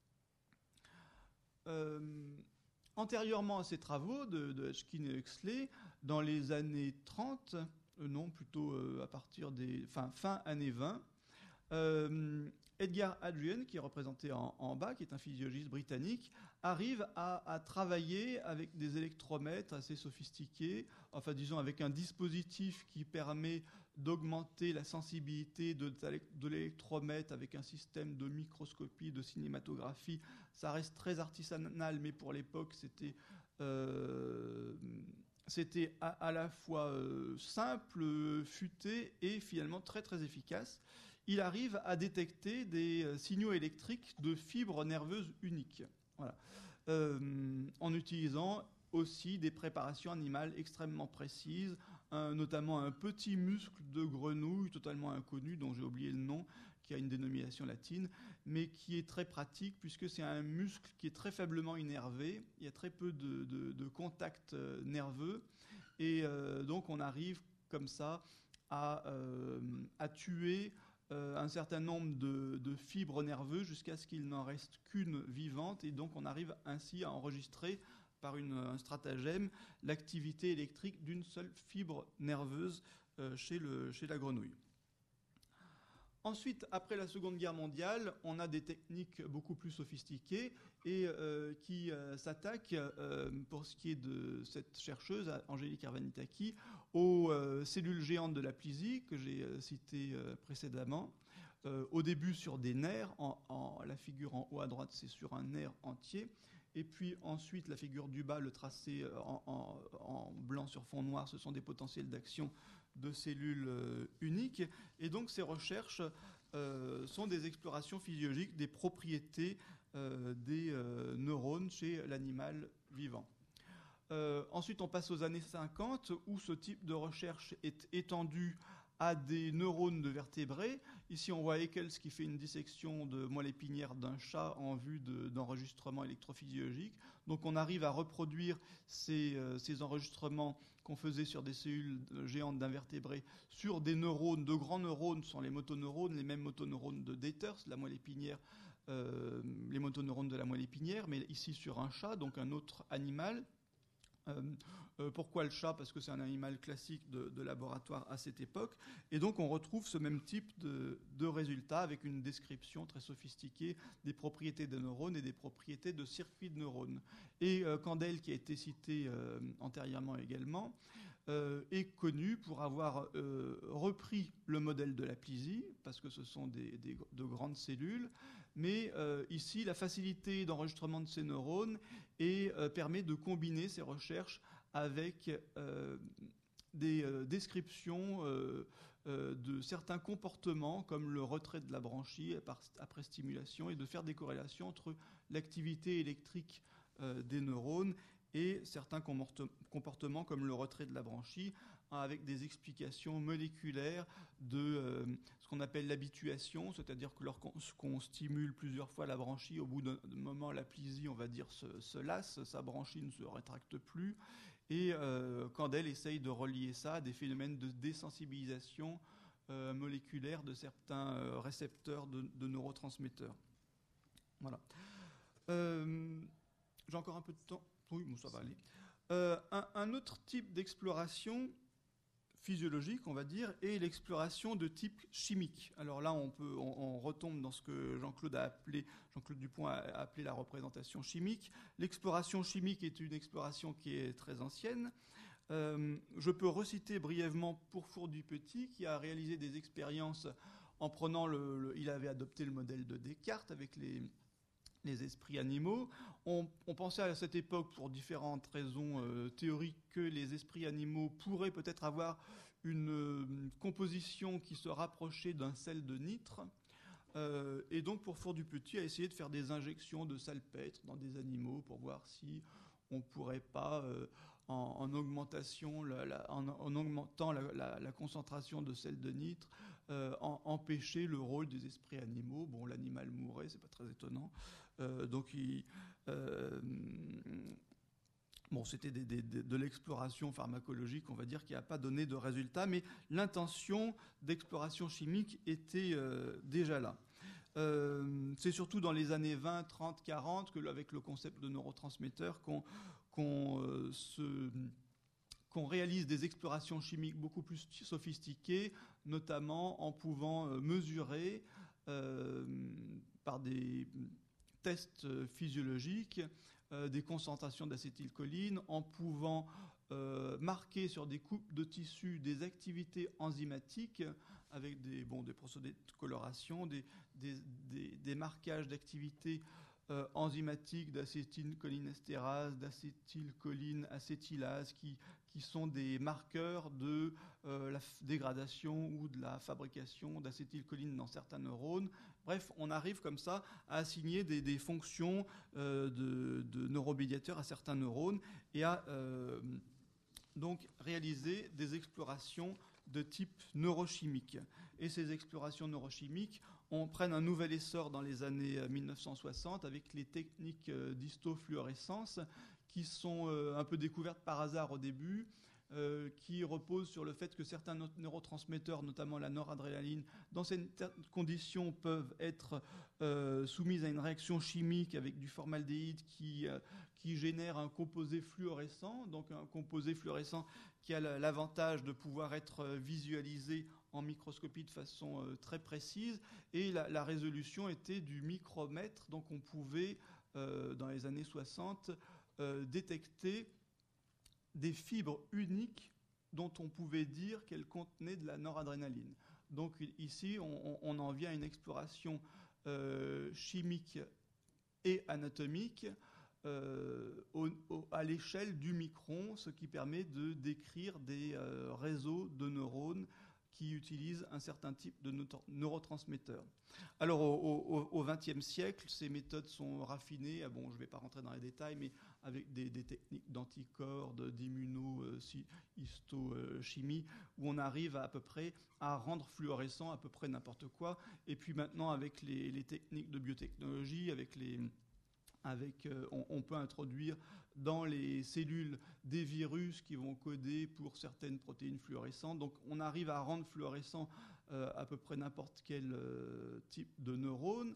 Antérieurement à ces travaux de Hodgkin et Huxley, dans les années 30, plutôt à partir des fin années 20, Edgar Adrian, qui est représenté en bas, qui est un physiologiste britannique, arrive à travailler avec des électromètres assez sophistiqués, disons avec un dispositif qui permet d'augmenter la sensibilité de l'électromètre avec un système de microscopie, de cinématographie. Ça reste très artisanal, mais pour l'époque, c'était à la fois simple, futé et finalement très très efficace. Il arrive à détecter des signaux électriques de fibres nerveuses uniques, voilà. En utilisant aussi des préparations animales extrêmement précises, notamment un petit muscle de grenouille totalement inconnu, dont j'ai oublié le nom, qui a une dénomination latine, mais qui est très pratique puisque c'est un muscle qui est très faiblement innervé, il y a très peu de contact nerveux, et donc on arrive comme ça à tuer un certain nombre de fibres nerveuses jusqu'à ce qu'il n'en reste qu'une vivante, et donc on arrive ainsi à enregistrer par un stratagème l'activité électrique d'une seule fibre nerveuse chez la grenouille. Ensuite, après la Seconde Guerre mondiale, on a des techniques beaucoup plus sophistiquées et qui s'attaquent, pour ce qui est de cette chercheuse, Angélique Arvanitaki, aux cellules géantes de la Plyssie, que j'ai citées précédemment. Au début sur des nerfs, la figure en haut à droite, c'est sur un nerf entier. Et puis ensuite, la figure du bas, le tracé en blanc sur fond noir, ce sont des potentiels d'action de cellules uniques. Et donc ces recherches sont des explorations physiologiques des propriétés des neurones chez l'animal vivant. Ensuite, on passe aux années 50, où ce type de recherche est étendu à des neurones de vertébrés. Ici, on voit Eccles qui fait une dissection de moelle épinière d'un chat en vue d'enregistrement électrophysiologique. Donc, on arrive à reproduire ces enregistrements qu'on faisait sur des cellules géantes d'invertébrés sur des neurones, de grands neurones, sont les motoneurones, les mêmes motoneurones de Deters, la moelle épinière, les motoneurones de la moelle épinière, mais ici sur un chat, donc un autre animal. Pourquoi le chat? Parce que c'est un animal classique de laboratoire à cette époque. Et donc on retrouve ce même type de résultats avec une description très sophistiquée des propriétés des neurones et des propriétés de circuits de neurones. Et Candel, qui a été cité antérieurement également, est connu pour avoir repris le modèle de la Plisie, parce que ce sont de grandes cellules, mais ici, la facilité d'enregistrement de ces neurones permet de combiner ces recherches avec des descriptions de certains comportements, comme le retrait de la branchie après stimulation, et de faire des corrélations entre l'activité électrique des neurones et certains comportements comme le retrait de la branchie, avec des explications moléculaires de ce qu'on appelle l'habituation, c'est-à-dire que lorsqu'on stimule plusieurs fois la branchie, au bout d'un moment, la Plisie, on va dire, se lasse, sa branchie ne se rétracte plus. Et Candel essaye de relier ça à des phénomènes de désensibilisation moléculaire de certains récepteurs de neurotransmetteurs. Voilà. J'ai encore un peu de temps. Oui, bon, ça va aller. Un autre type d'exploration physiologique, on va dire, est l'exploration de type chimique. Alors là, on retombe dans ce que Jean-Claude Dupont a appelé la représentation chimique. L'exploration chimique est une exploration qui est très ancienne. Je peux reciter brièvement Pourfour du Petit, qui a réalisé des expériences en prenant il avait adopté le modèle de Descartes avec les esprits animaux. On pensait à cette époque, pour différentes raisons théoriques, que les esprits animaux pourraient peut-être avoir une composition qui se rapprochait d'un sel de nitre. Et donc, Pourfour du Petit a essayé de faire des injections de salpêtre dans des animaux pour voir si on ne pourrait pas, en augmentant la concentration de sel de nitre, empêcher le rôle des esprits animaux. Bon, l'animal mourait, c'est pas très étonnant. C'était de l'exploration pharmacologique, on va dire, qui n'a pas donné de résultat, mais l'intention d'exploration chimique était déjà là. C'est surtout dans les années 20, 30, 40 que, avec le concept de neurotransmetteur, qu'on réalise des explorations chimiques beaucoup plus sophistiquées, notamment en pouvant mesurer par des tests physiologiques des concentrations d'acétylcholine, en pouvant marquer sur des coupes de tissus des activités enzymatiques avec des procédés de coloration, des marquages d'activités enzymatiques d'acétylcholinestérase, d'acétylcholine acétylase qui sont des marqueurs de la dégradation ou de la fabrication d'acétylcholine dans certains neurones. Bref, on arrive comme ça à assigner des fonctions de neuromédiateurs à certains neurones et à donc réaliser des explorations de type neurochimique. Et ces explorations neurochimiques prennent un nouvel essor dans les années 1960 avec les techniques d'histofluorescence qui sont un peu découvertes par hasard au début, qui reposent sur le fait que certains neurotransmetteurs, notamment la noradrénaline, dans certaines conditions peuvent être soumises à une réaction chimique avec du formaldéhyde qui génère un composé fluorescent, donc un composé fluorescent qui a l'avantage de pouvoir être visualisé en microscopie de façon très précise, et la résolution était du micromètre, donc on pouvait, dans les années 60, détecter des fibres uniques dont on pouvait dire qu'elles contenaient de la noradrénaline. Donc ici, on en vient à une exploration chimique et anatomique à l'échelle du micron, ce qui permet de décrire des réseaux de neurones qui utilisent un certain type de neurotransmetteurs. Alors au XXe siècle, ces méthodes sont raffinées. Bon, je ne vais pas rentrer dans les détails, mais avec des techniques d'anticorps, d'immunohistochimie, où on arrive à peu près à rendre fluorescent à peu près n'importe quoi. Et puis maintenant, avec les techniques de biotechnologie, on peut introduire dans les cellules des virus qui vont coder pour certaines protéines fluorescentes. Donc on arrive à rendre fluorescent à peu près n'importe quel type de neurone,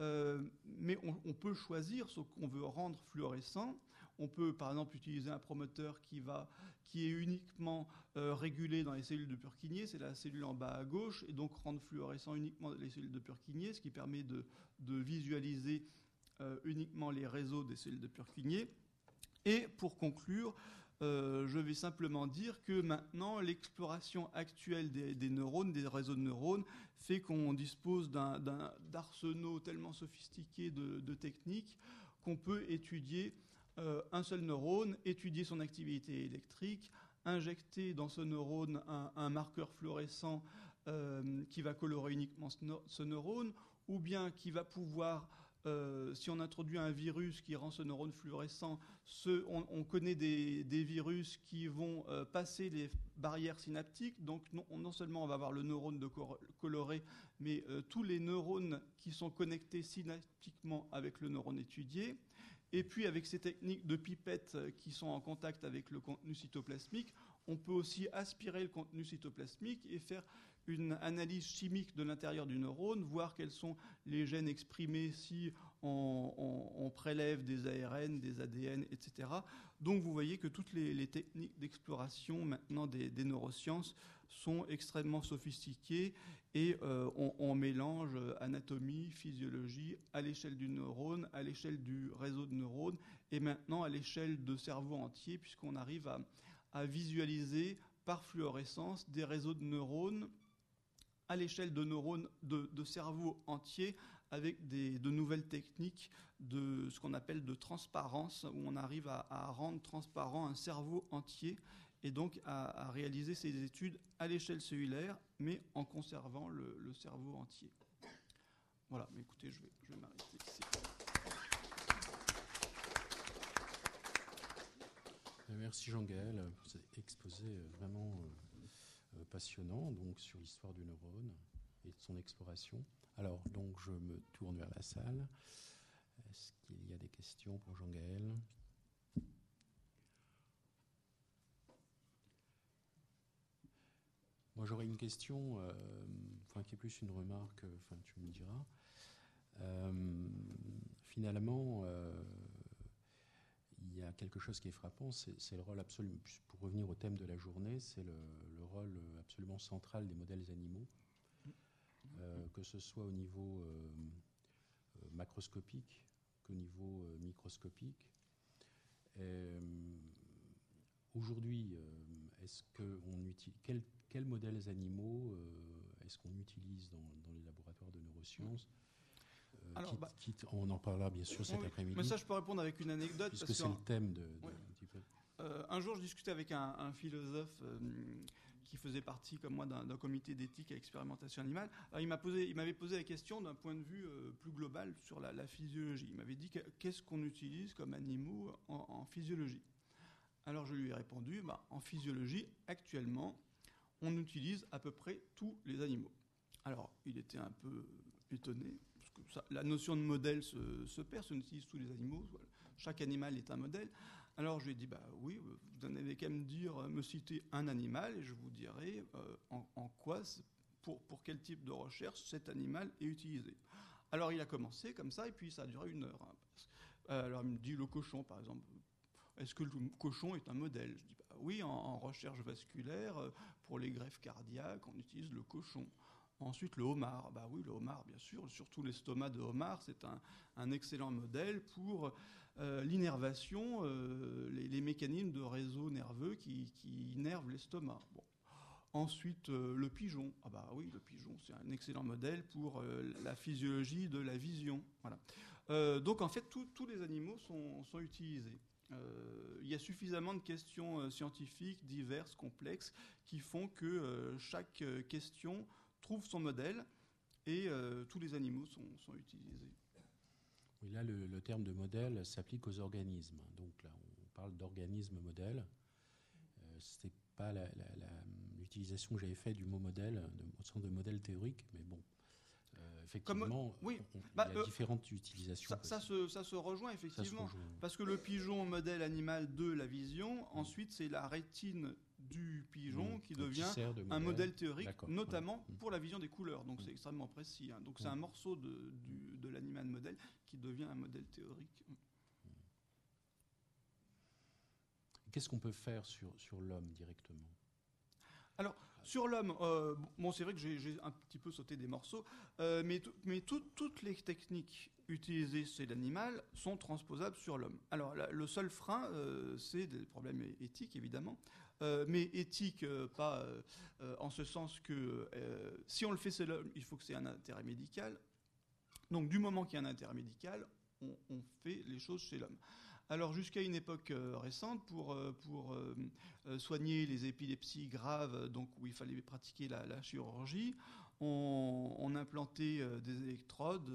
mais on peut choisir ce qu'on veut rendre fluorescent. On peut par exemple utiliser un promoteur qui est uniquement régulé dans les cellules de Purkinje, c'est la cellule en bas à gauche, et donc rendre fluorescent uniquement les cellules de Purkinje, ce qui permet de visualiser uniquement les réseaux des cellules de Purkinje. Et pour conclure, je vais simplement dire que maintenant, l'exploration actuelle des neurones, des réseaux de neurones, fait qu'on dispose d'arsenaux tellement sophistiqués de techniques qu'on peut étudier un seul neurone, étudier son activité électrique, injecter dans ce neurone un marqueur fluorescent qui va colorer uniquement ce neurone, ou bien qui va pouvoir... si on introduit un virus qui rend ce neurone fluorescent, on connaît des virus qui vont passer les barrières synaptiques. Donc non seulement on va avoir le neurone coloré, mais tous les neurones qui sont connectés synaptiquement avec le neurone étudié. Et puis avec ces techniques de pipette qui sont en contact avec le contenu cytoplasmique, on peut aussi aspirer le contenu cytoplasmique et faire une analyse chimique de l'intérieur du neurone, voir quels sont les gènes exprimés si on prélève des ARN, des ADN, etc. Donc vous voyez que toutes les techniques d'exploration maintenant des neurosciences sont extrêmement sophistiquées et on mélange anatomie, physiologie à l'échelle du neurone, à l'échelle du réseau de neurones et maintenant à l'échelle de cerveau entier, puisqu'on arrive à visualiser par fluorescence des réseaux de neurones à l'échelle de neurones de cerveau entier avec de nouvelles techniques de ce qu'on appelle de transparence, où on arrive à rendre transparent un cerveau entier et donc à réaliser ces études à l'échelle cellulaire, mais en conservant le cerveau entier. Voilà, mais écoutez, je vais m'arrêter ici. Merci Jean-Gaël pour cet exposé vraiment passionnant donc, sur l'histoire du neurone et de son exploration. Alors, donc, je me tourne vers la salle. Est-ce qu'il y a des questions pour Jean-Gaël ? Moi, j'aurais une question, qui est plus une remarque, tu me diras. Finalement, il y a quelque chose qui est frappant, c'est le rôle absolument, pour revenir au thème de la journée, c'est le rôle absolument central des modèles animaux, que ce soit au niveau macroscopique qu'au niveau microscopique. Aujourd'hui, quels modèles animaux est-ce qu'on utilise dans les laboratoires de neurosciences ? Alors, on en parlera bien sûr cet après-midi. Mais ça, je peux répondre avec une anecdote. Puisque c'est le thème un petit peu. Un jour, je discutais avec un philosophe qui faisait partie, comme moi, d'un comité d'éthique à l'expérimentation animale. Alors, il m'avait posé la question d'un point de vue plus global sur la physiologie. Il m'avait dit qu'est-ce qu'on utilise comme animaux en physiologie. Alors, je lui ai répondu, en physiologie, actuellement, on utilise à peu près tous les animaux. Alors, il était un peu étonné. La notion de modèle se perd, on utilise tous les animaux, chaque animal est un modèle. Alors je lui ai dit, oui, vous n'avez qu'à me citer un animal, et je vous dirai en quoi, pour quel type de recherche cet animal est utilisé. Alors il a commencé comme ça, et puis ça a duré 1 heure. Alors il me dit, le cochon par exemple, est-ce que le cochon est un modèle ? Je dis, oui, en recherche vasculaire, pour les greffes cardiaques, on utilise le cochon. Ensuite, le homard. Oui, le homard, bien sûr. Surtout l'estomac de homard, c'est un excellent modèle pour l'innervation, les mécanismes de réseau nerveux qui innervent l'estomac. Bon. Ensuite, le pigeon. Oui, le pigeon, c'est un excellent modèle pour la physiologie de la vision. Voilà. Donc, en fait, tous les animaux sont utilisés. il y a suffisamment de questions scientifiques diverses, complexes, qui font que chaque question trouve son modèle et tous les animaux sont utilisés. Oui, là, le terme de modèle s'applique aux organismes. Donc là, on parle d'organisme modèle. Ce n'est pas l'utilisation que j'avais faite du mot modèle au sens de modèle théorique, mais bon. Effectivement, il y a différentes utilisations. Ça se rejoint effectivement, parce que le pigeon modèle animal de la vision, ensuite c'est la rétine du pigeon qui devient un modèle théorique, notamment pour la vision des couleurs. Donc c'est extrêmement précis. Hein. Donc c'est un morceau de l'animal modèle qui devient un modèle théorique. Qu'est-ce qu'on peut faire sur l'homme directement ? Alors, sur l'homme, c'est vrai que j'ai un petit peu sauté des morceaux, mais toutes les techniques utilisées chez l'animal sont transposables sur l'homme. Alors, le seul frein, c'est des problèmes éthiques, évidemment, mais éthiques, pas en ce sens que si on le fait chez l'homme, il faut que c'est un intérêt médical. Donc, du moment qu'il y a un intérêt médical, on fait les choses chez l'homme. Alors jusqu'à une époque récente, pour soigner les épilepsies graves, donc où il fallait pratiquer la chirurgie, on implantait des électrodes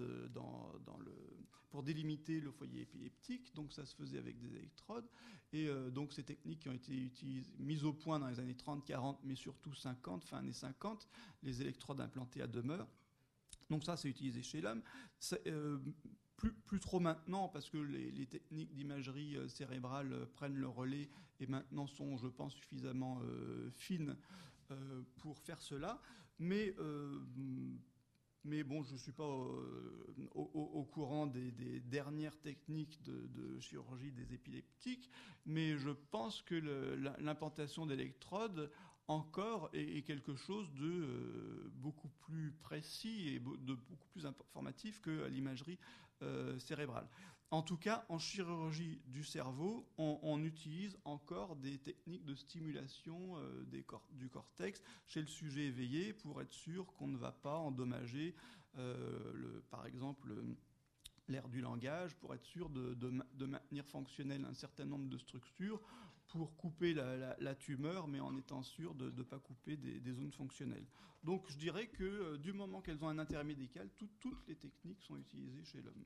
pour délimiter le foyer épileptique. Donc ça se faisait avec des électrodes. Et donc ces techniques qui ont été mises au point dans les années 30, 40, mais surtout 50, fin années 50, les électrodes implantées à demeure. Donc ça, c'est utilisé chez l'homme. Plus trop maintenant, parce que les techniques d'imagerie cérébrale prennent le relais et maintenant sont, je pense, suffisamment fines pour faire cela. Mais bon, je ne suis pas au courant des dernières techniques de chirurgie des épileptiques, mais je pense que l'implantation d'électrodes encore est quelque chose de beaucoup plus précis et de beaucoup plus informatif que l'imagerie cérébrale. En tout cas, en chirurgie du cerveau, on utilise encore des techniques de stimulation du cortex chez le sujet éveillé pour être sûr qu'on ne va pas endommager, par exemple, l'aire du langage, pour être sûr de maintenir fonctionnel un certain nombre de structures, pour couper la tumeur, mais en étant sûr de ne pas couper des zones fonctionnelles. Donc je dirais que du moment qu'elles ont un intérêt médical, toutes les techniques sont utilisées chez l'homme.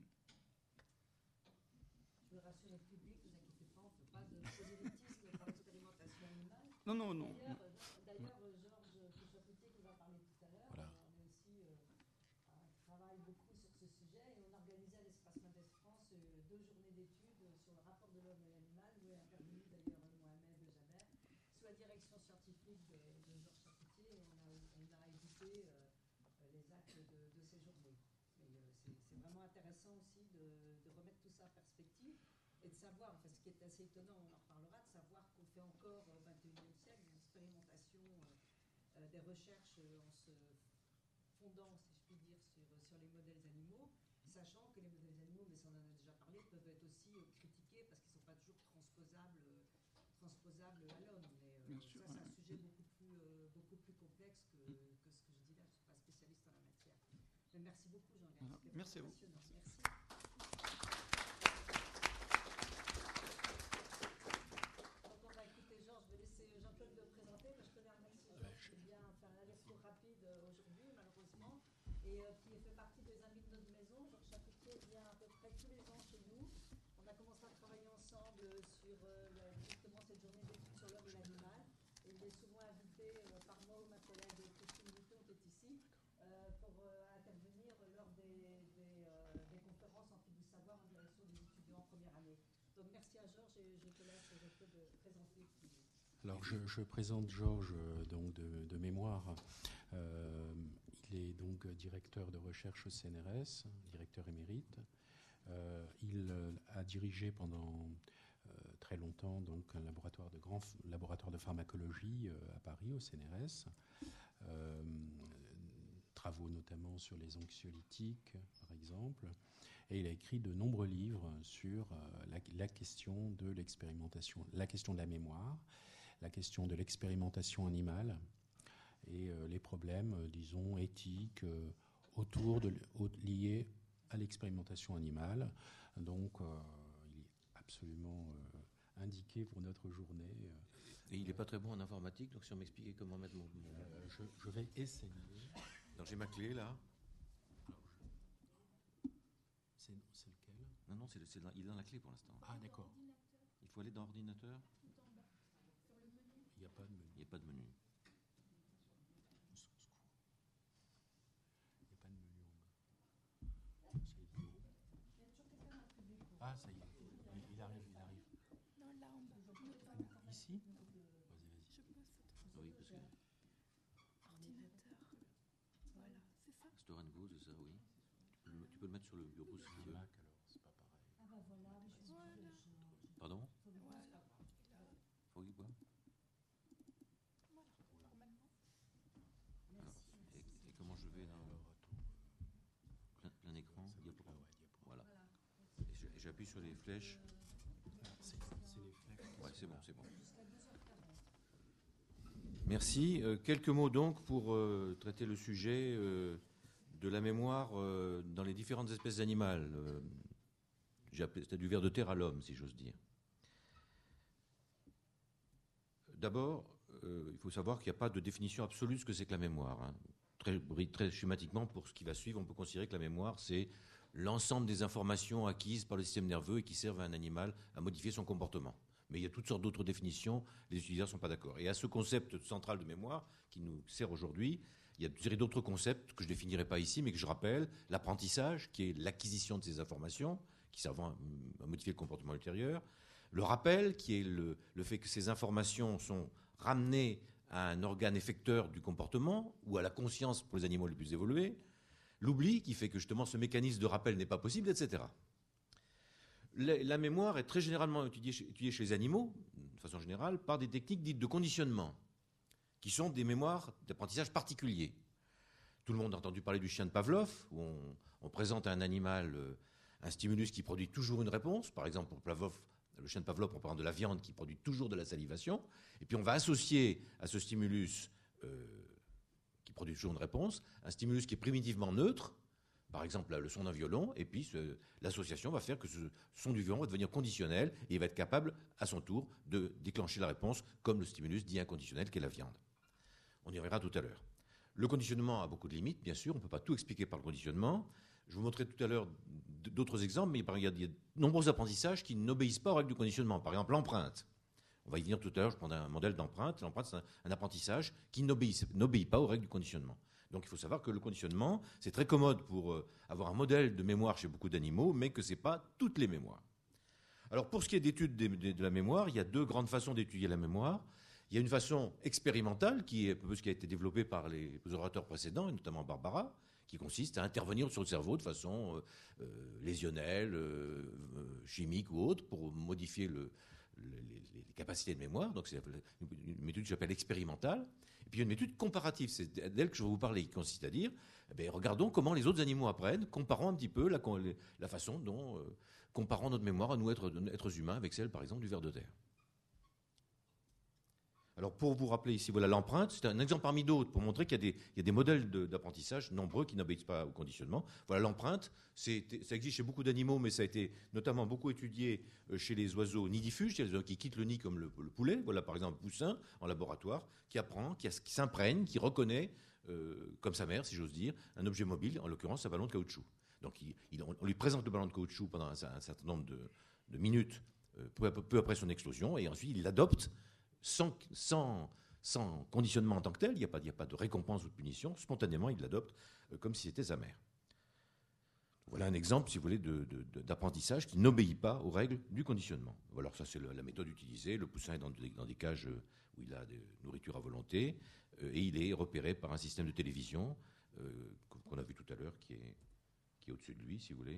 Je veux rassurer le public, ne vous inquiétez pas, on ne fait pas de prosélytisme par l'expérimentation animale. Non. D'ailleurs, Georges Pichot-Poutier, qui vous a parlé tout à l'heure, voilà. on est aussi travaille beaucoup sur ce sujet et on organisait à l'Espace Mendes France 2 journées d'études sur le rapport de l'homme et l'animal, où est intervenu d'ailleurs Mohamed Jaber, sous la direction scientifique de Georges Pichot-Poutier, et on a édité les actes de ces journées. C'est vraiment intéressant aussi de remettre tout ça en perspective et de savoir, enfin, ce qui est assez étonnant, on en reparlera, de savoir qu'on fait encore au XXIe siècle des expérimentations, des recherches en se fondant, si je puis dire, sur les modèles animaux, sachant que les modèles animaux, mais ça on en a déjà parlé, peuvent être aussi critiqués parce qu'ils ne sont pas toujours transposables à l'homme. Mais sûr, ça, c'est un sujet beaucoup plus complexe que ce que je dis là. Je ne suis pas spécialiste en la matière. Mais merci beaucoup, Jean-Yann. Merci à vous. Merci. Donc on va écouter Georges. Je vais laisser Jean-Claude le présenter. Je tenais à remercier Georges qui vient faire un aller-retour rapide aujourd'hui, malheureusement, et qui fait partie des amis de notre maison. Georges Chapoutier vient à peu près tous les ans chez nous. On a commencé à travailler ensemble sur justement cette journée d'études sur l'homme et l'animal. Et il est souvent invité par moi ou ma collègue Christine Mouton, qui est ici, pour intervenir lors des conférences en Philippe du Savoir en direction des étudiants en première année. Donc merci à Georges et je te laisse présenter. Alors je présente Georges donc de mémoire. Il est donc directeur de recherche au CNRS, directeur émérite. Il a dirigé pendant très longtemps donc un grand laboratoire de pharmacologie à Paris au CNRS. Travaux notamment sur les anxiolytiques, par exemple. Et il a écrit de nombreux livres sur la question de l'expérimentation, la question de la mémoire, la question de l'expérimentation animale et les problèmes, disons, éthiques liés à l'expérimentation animale. Donc, il est absolument indiqué pour notre journée. Et il n'est pas très bon en informatique, donc si on m'expliquait comment mettre mon... Je vais essayer. Donc j'ai ma clé là. C'est lequel? Non, il est dans la clé pour l'instant. Ah, d'accord. Il faut aller dans ordinateur. Il n'y a pas de menu. Il n'y a pas de menu. Il n'y a pas de menu en bas. C'est vidéo. Ah, ça y est. Il arrive. Non, là en bas. Ici? Vas-y. Oui, parce que Ordinateur. Voilà, c'est ça. Store and Go, c'est ça, oui. Tu peux le mettre sur le bureau si tu veux. Mac, alors, c'est pas pareil. Pardon? Voilà. Oui, quoi? Normalement. Et comment je vais dans plein écran? Voilà. Et j'appuie sur les flèches. C'est les flèches. Ouais, c'est bon. Merci. Quelques mots donc pour traiter le sujet de la mémoire dans les différentes espèces animales. C'était du ver de terre à l'homme, si j'ose dire. D'abord, il faut savoir qu'il n'y a pas de définition absolue de ce que c'est que la mémoire. Hein. Très schématiquement, pour ce qui va suivre, on peut considérer que la mémoire, c'est l'ensemble des informations acquises par le système nerveux et qui servent à un animal à modifier son comportement. Mais il y a toutes sortes d'autres définitions, les utilisateurs ne sont pas d'accord. Et à ce concept central de mémoire qui nous sert aujourd'hui, il y a une série d'autres concepts que je ne définirai pas ici, mais que je rappelle. L'apprentissage, qui est l'acquisition de ces informations, qui servent à modifier le comportement ultérieur. Le rappel, qui est le fait que ces informations sont ramenées à un organe effecteur du comportement, ou à la conscience pour les animaux les plus évolués. L'oubli, qui fait que justement ce mécanisme de rappel n'est pas possible, etc. La mémoire est très généralement étudiée chez les animaux, de façon générale, par des techniques dites de conditionnement, qui sont des mémoires d'apprentissage particuliers. Tout le monde a entendu parler du chien de Pavlov, où on présente à un animal un stimulus qui produit toujours une réponse. Par exemple, pour Pavlov, le chien de Pavlov, on parle de la viande qui produit toujours de la salivation. Et puis on va associer à ce stimulus qui produit toujours une réponse, un stimulus qui est primitivement neutre, par exemple le son d'un violon, et puis l'association va faire que ce son du violon va devenir conditionnel et il va être capable, à son tour, de déclencher la réponse comme le stimulus dit inconditionnel qu'est la viande. On y reviendra tout à l'heure. Le conditionnement a beaucoup de limites, bien sûr, on ne peut pas tout expliquer par le conditionnement. Je vous montrerai tout à l'heure d'autres exemples, mais il y a de nombreux apprentissages qui n'obéissent pas aux règles du conditionnement. Par exemple, l'empreinte. On va y venir tout à l'heure, je prendrai un modèle d'empreinte. L'empreinte, c'est un apprentissage qui n'obéit pas aux règles du conditionnement. Donc il faut savoir que le conditionnement, c'est très commode pour avoir un modèle de mémoire chez beaucoup d'animaux, mais que ce n'est pas toutes les mémoires. Alors pour ce qui est d'étude de la mémoire, il y a deux grandes façons d'étudier la mémoire. Il y a une façon expérimentale, qui est un peu ce qui a été développé par les orateurs précédents, et notamment Barbara, qui consiste à intervenir sur le cerveau de façon lésionnelle, chimique ou autre, pour modifier les capacités de mémoire. Donc c'est une méthode que j'appelle expérimentale. Et puis il y a une méthode comparative, c'est d'elle que je vais vous parler, qui consiste à dire, regardons comment les autres animaux apprennent, comparons un petit peu la façon dont, comparons notre mémoire à nous, êtres humains, avec celle, par exemple, du ver de terre. Alors, pour vous rappeler ici, voilà l'empreinte. C'est un exemple parmi d'autres pour montrer qu'il y a des modèles d'apprentissage nombreux qui n'obéissent pas au conditionnement. Voilà l'empreinte. Ça existe chez beaucoup d'animaux, mais ça a été notamment beaucoup étudié chez les oiseaux nidifuges, chez les oiseaux qui quittent le nid comme le poulet. Voilà, par exemple, un poussin en laboratoire qui apprend, qui s'imprègne, qui reconnaît, comme sa mère, si j'ose dire, un objet mobile, en l'occurrence un ballon de caoutchouc. Donc, on lui présente le ballon de caoutchouc pendant un certain nombre de minutes, peu après son explosion, et ensuite il l'adopte. Sans conditionnement en tant que tel, il n'y a pas de récompense ou de punition. Spontanément, il l'adopte comme si c'était sa mère. Voilà un exemple, si vous voulez, d'apprentissage qui n'obéit pas aux règles du conditionnement. Alors ça, c'est la méthode utilisée. Le poussin est dans des cages où il a des nourritures à volonté et il est repéré par un système de télévision qu'on a vu tout à l'heure qui est au-dessus de lui, si vous voulez.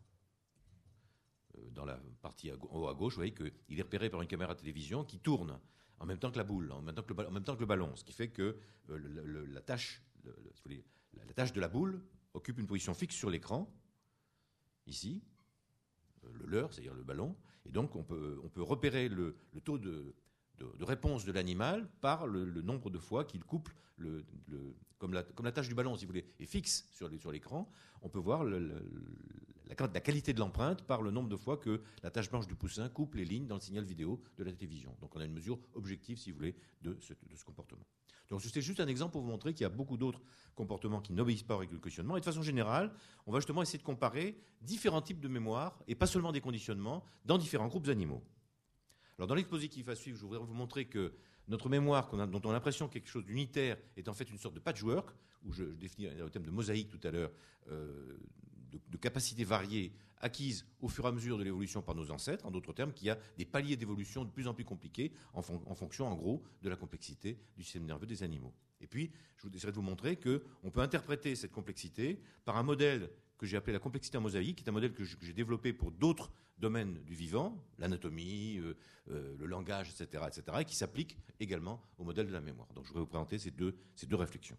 Dans la partie en haut à gauche, vous voyez qu'il est repéré par une caméra de télévision qui tourne en même temps que la boule, en même temps que le ballon, ce qui fait que la tâche de la boule occupe une position fixe sur l'écran, ici, le leurre, c'est-à-dire le ballon, et donc on peut repérer le taux de de réponse de l'animal par le nombre de fois qu'il couple, comme la tâche du ballon, si vous voulez, est fixe sur l'écran, on peut voir la qualité de l'empreinte par le nombre de fois que la tache blanche du poussin coupe les lignes dans le signal vidéo de la télévision. Donc on a une mesure objective, si vous voulez, de ce comportement. Donc c'était juste un exemple pour vous montrer qu'il y a beaucoup d'autres comportements qui n'obéissent pas au règles de conditionnement. Et de façon générale, on va justement essayer de comparer différents types de mémoire, et pas seulement des conditionnements, dans différents groupes animaux. Alors dans l'exposé qui va suivre, je voudrais vous montrer que notre mémoire, dont on a l'impression que quelque chose d'unitaire, est en fait une sorte de patchwork, où je définis le thème de mosaïque tout à l'heure, de capacités variées acquises au fur et à mesure de l'évolution par nos ancêtres, en d'autres termes, qu'il y a des paliers d'évolution de plus en plus compliqués en fonction, en gros, de la complexité du système nerveux des animaux. Et puis, je essaierai de vous montrer qu'on peut interpréter cette complexité par un modèle que j'ai appelé la complexité en mosaïque, qui est un modèle que j'ai développé pour d'autres domaines du vivant, l'anatomie, le langage, etc., et qui s'applique également au modèle de la mémoire. Donc je vais vous présenter ces deux réflexions.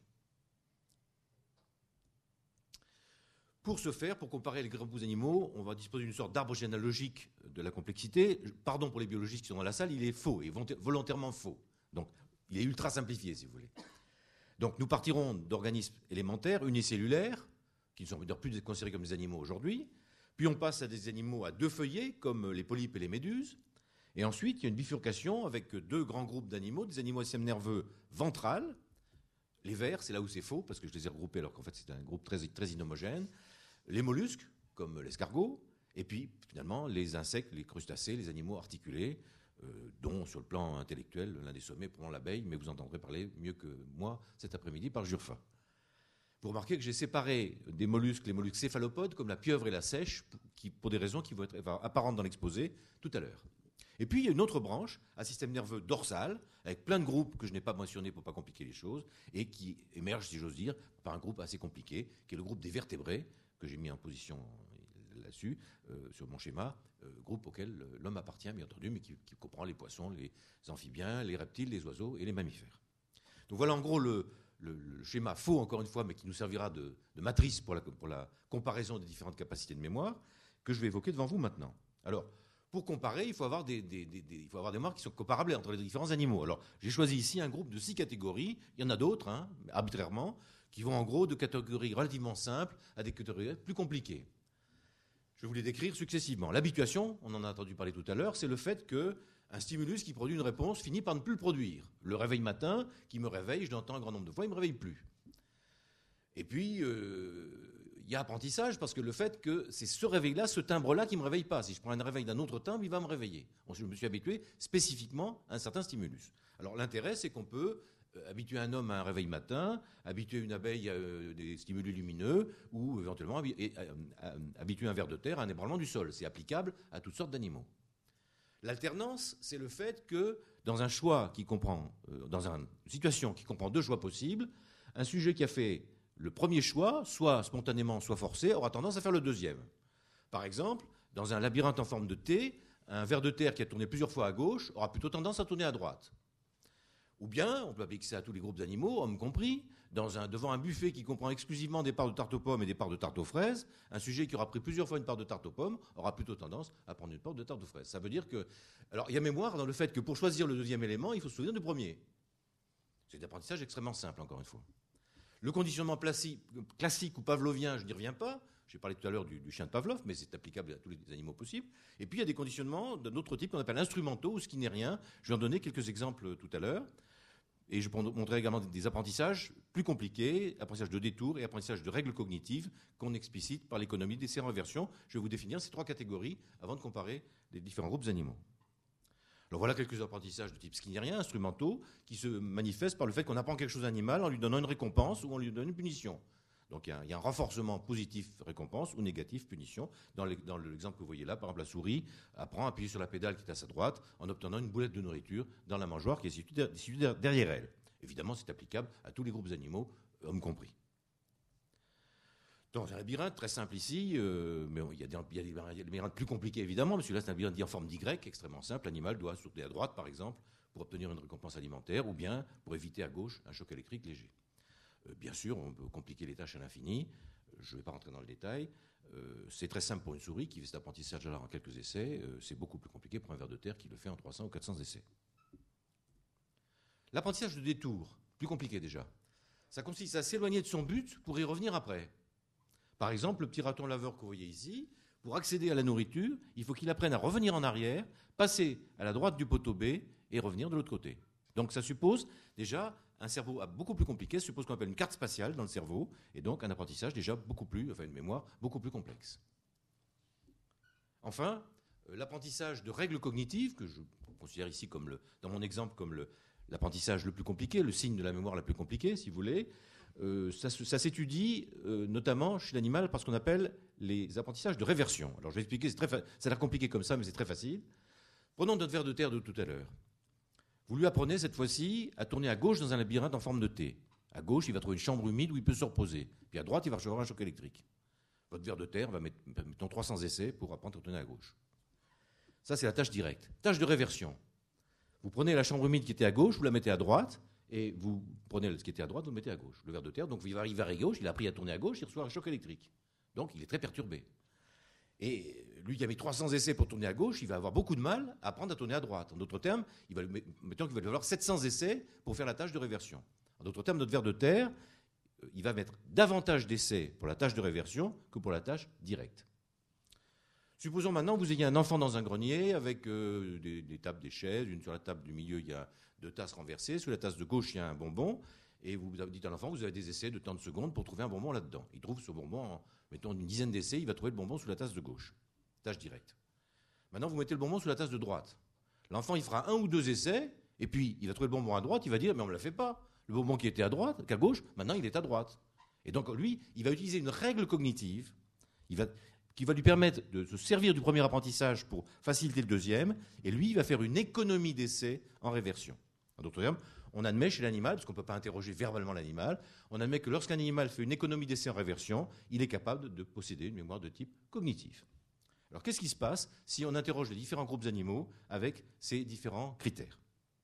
Pour ce faire, pour comparer les groupes animaux, on va disposer d'une sorte d'arbre généalogique de la complexité. Pardon pour les biologistes qui sont dans la salle, il est faux, et volontairement faux. Donc il est ultra simplifié, si vous voulez. Donc nous partirons d'organismes élémentaires, unicellulaires, qui ne sont d'ailleurs plus considérés comme des animaux aujourd'hui. Puis on passe à des animaux à deux feuillets, comme les polypes et les méduses. Et ensuite, il y a une bifurcation avec deux grands groupes d'animaux, des animaux à système nerveux ventral. Les vers, c'est là où c'est faux, parce que je les ai regroupés alors qu'en fait c'est un groupe très, très inhomogène. Les mollusques, comme l'escargot. Et puis, finalement, les insectes, les crustacés, les animaux articulés, dont, sur le plan intellectuel, l'un des sommets, probablement l'abeille, mais vous entendrez parler mieux que moi cet après-midi par Jurfa. Vous remarquez que j'ai séparé des mollusques, les mollusques céphalopodes, comme la pieuvre et la seiche, pour des raisons qui vont être apparentes dans l'exposé tout à l'heure. Et puis, il y a une autre branche, un système nerveux dorsal, avec plein de groupes que je n'ai pas mentionnés pour ne pas compliquer les choses, et qui émerge, si j'ose dire, par un groupe assez compliqué, qui est le groupe des vertébrés, que j'ai mis en position là-dessus, sur mon schéma, groupe auquel l'homme appartient, bien entendu, mais qui comprend les poissons, les amphibiens, les reptiles, les oiseaux et les mammifères. Donc voilà en gros le schéma faux, encore une fois, mais qui nous servira de matrice pour la comparaison des différentes capacités de mémoire, que je vais évoquer devant vous maintenant. Alors, pour comparer, il faut avoir des mémoires qui sont comparables entre les différents animaux. Alors, j'ai choisi ici un groupe de 6 catégories. Il y en a d'autres, arbitrairement, qui vont en gros de catégories relativement simples à des catégories plus compliquées. Je vais vous les décrire successivement. L'habituation, on en a entendu parler tout à l'heure, c'est le fait qu'un stimulus qui produit une réponse finit par ne plus le produire. Le réveil matin, qui me réveille, je l'entends un grand nombre de fois, il ne me réveille plus. Et puis, il y a apprentissage, parce que le fait que c'est ce réveil-là, ce timbre-là qui ne me réveille pas. Si je prends un réveil d'un autre timbre, il va me réveiller. Je me suis habitué spécifiquement à un certain stimulus. Alors l'intérêt, c'est qu'on peut habituer un homme à un réveil matin, habituer une abeille à des stimulus lumineux, ou éventuellement habituer un ver de terre à un ébranlement du sol. C'est applicable à toutes sortes d'animaux. L'alternance, c'est le fait que dans un choix qui comprend, dans une situation qui comprend deux choix possibles, un sujet qui a fait le premier choix, soit spontanément, soit forcé, aura tendance à faire le deuxième. Par exemple, dans un labyrinthe en forme de T, un ver de terre qui a tourné plusieurs fois à gauche aura plutôt tendance à tourner à droite. Ou bien, on peut appliquer ça à tous les groupes d'animaux, hommes compris, devant un buffet qui comprend exclusivement des parts de tarte aux pommes et des parts de tarte aux fraises, un sujet qui aura pris plusieurs fois une part de tarte aux pommes aura plutôt tendance à prendre une part de tarte aux fraises. Ça veut dire que... Alors, il y a mémoire dans le fait que pour choisir le deuxième élément, il faut se souvenir du premier. C'est un apprentissage extrêmement simple, encore une fois. Le conditionnement classique ou pavlovien, je n'y reviens pas. J'ai parlé tout à l'heure du chien de Pavlov, mais c'est applicable à tous les animaux possibles. Et puis, il y a des conditionnements d'un autre type qu'on appelle instrumentaux ou skinnériens. Je vais en donner quelques exemples tout à l'heure. Et je montrerai également des apprentissages plus compliqués, apprentissage de détours et apprentissage de règles cognitives qu'on explicite par l'économie des séroinversions. Je vais vous définir ces trois catégories avant de comparer les différents groupes animaux. Alors voilà quelques apprentissages de type skinnérien, instrumentaux, qui se manifestent par le fait qu'on apprend quelque chose d'animal en lui donnant une récompense ou en lui donnant une punition. Donc il y a un renforcement positif récompense ou négatif punition. Dans l'exemple que vous voyez là, par exemple, la souris apprend à appuyer sur la pédale qui est à sa droite en obtenant une boulette de nourriture dans la mangeoire qui est située derrière elle. Évidemment, c'est applicable à tous les groupes animaux, hommes compris. Dans un labyrinthe très simple ici, mais il y a des labyrinthes plus compliqués évidemment, mais celui-là c'est un labyrinthe dit en forme d'Y, extrêmement simple. L'animal doit sauter à droite par exemple pour obtenir une récompense alimentaire ou bien pour éviter à gauche un choc électrique léger. Bien sûr, on peut compliquer les tâches à l'infini. Je ne vais pas rentrer dans le détail. C'est très simple pour une souris qui fait cet apprentissage en quelques essais. C'est beaucoup plus compliqué pour un ver de terre qui le fait en 300 ou 400 essais. L'apprentissage de détour, plus compliqué déjà. Ça consiste à s'éloigner de son but pour y revenir après. Par exemple, le petit raton laveur que vous voyez ici, pour accéder à la nourriture, il faut qu'il apprenne à revenir en arrière, passer à la droite du poteau B et revenir de l'autre côté. Donc ça suppose déjà un cerveau beaucoup plus compliqué, ça suppose qu'on appelle une carte spatiale dans le cerveau, et donc un apprentissage déjà une mémoire beaucoup plus complexe. Enfin, l'apprentissage de règles cognitives, que je considère ici dans mon exemple comme l'apprentissage le plus compliqué, le signe de la mémoire la plus compliquée, si vous voulez, ça s'étudie notamment chez l'animal par ce qu'on appelle les apprentissages de réversion. Alors je vais expliquer, ça a l'air compliqué comme ça, mais c'est très facile. Prenons notre ver de terre de tout à l'heure. Vous lui apprenez cette fois-ci à tourner à gauche dans un labyrinthe en forme de T. À gauche, il va trouver une chambre humide où il peut se reposer. Puis à droite, il va recevoir un choc électrique. Votre ver de terre va mettre, mettons, 300 essais pour apprendre à tourner à gauche. Ça, c'est la tâche directe. Tâche de réversion. Vous prenez la chambre humide qui était à gauche, vous la mettez à droite, et vous prenez ce qui était à droite, vous le mettez à gauche. Le ver de terre, donc il va arriver à gauche, il a appris à tourner à gauche, il reçoit un choc électrique. Donc il est très perturbé. Et lui qui a mis 300 essais pour tourner à gauche, il va avoir beaucoup de mal à apprendre à tourner à droite. En d'autres termes, mettons qu'il va lui falloir 700 essais pour faire la tâche de réversion. En d'autres termes, notre ver de terre, il va mettre davantage d'essais pour la tâche de réversion que pour la tâche directe. Supposons maintenant que vous ayez un enfant dans un grenier avec des tables, des chaises. Une sur la table du milieu, il y a 2 tasses renversées. Sous la tasse de gauche, il y a un bonbon. Et vous dites à l'enfant que vous avez des essais de temps de secondes pour trouver un bonbon là-dedans. Il trouve ce bonbon en, mettons, une dizaine d'essais. Il va trouver le bonbon sous la tasse de gauche. Tâche directe. Maintenant, vous mettez le bonbon sous la tasse de droite. L'enfant, il fera 1 ou 2 essais. Et puis, il va trouver le bonbon à droite. Il va dire, mais on ne me l'a fait pas. Le bonbon qui était à droite, qu'à gauche, maintenant, il est à droite. Et donc, lui, il va utiliser une règle cognitive qui va lui permettre de se servir du premier apprentissage pour faciliter le deuxième, et lui, il va faire une économie d'essais en réversion. En d'autres termes, on admet chez l'animal, parce qu'on ne peut pas interroger verbalement l'animal, on admet que lorsqu'un animal fait une économie d'essais en réversion, il est capable de posséder une mémoire de type cognitif. Alors qu'est-ce qui se passe si on interroge les différents groupes animaux avec ces différents critères ?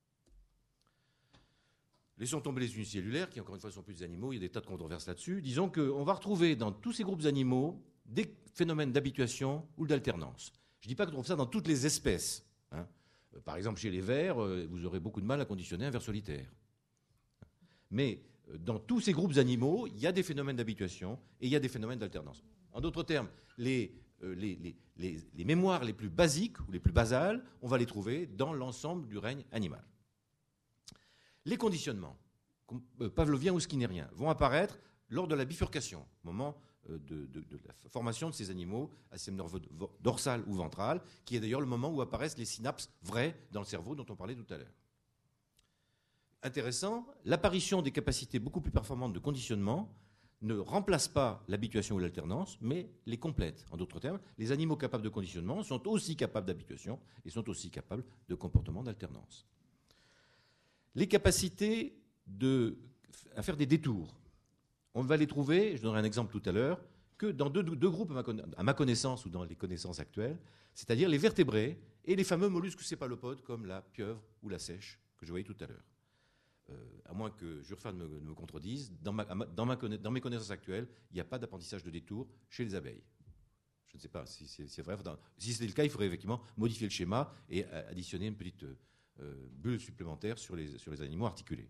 Laissons tomber les unicellulaires, qui encore une fois ne sont plus des animaux, il y a des tas de controverses là-dessus. Disons qu'on va retrouver dans tous ces groupes animaux des phénomènes d'habituation ou d'alternance. Je ne dis pas qu'on trouve ça dans toutes les espèces. Hein. Par exemple, chez les vers, vous aurez beaucoup de mal à conditionner un ver solitaire. Mais dans tous ces groupes animaux, il y a des phénomènes d'habituation et il y a des phénomènes d'alternance. En d'autres termes, les mémoires les plus basiques ou les plus basales, on va les trouver dans l'ensemble du règne animal. Les conditionnements, pavloviens ou skinnériens, vont apparaître lors de la bifurcation, au moment de la formation de ces animaux à système nerveux dorsal ou ventral, qui est d'ailleurs le moment où apparaissent les synapses vraies dans le cerveau dont on parlait tout à l'heure. Intéressant, l'apparition des capacités beaucoup plus performantes de conditionnement ne remplace pas l'habituation ou l'alternance, mais les complète. En d'autres termes, les animaux capables de conditionnement sont aussi capables d'habituation et sont aussi capables de comportement d'alternance. Les capacités à faire des détours, on va les trouver, je donnerai un exemple tout à l'heure, que dans deux groupes à ma connaissance ou dans les connaissances actuelles, c'est-à-dire les vertébrés et les fameux mollusques céphalopodes comme la pieuvre ou la seiche que je voyais tout à l'heure. À moins que Jurfan me contredise, dans mes connaissances actuelles, il n'y a pas d'apprentissage de détour chez les abeilles. Je ne sais pas si c'est vrai. Si c'était le cas, il faudrait effectivement modifier le schéma et additionner une petite bulle supplémentaire sur les animaux articulés.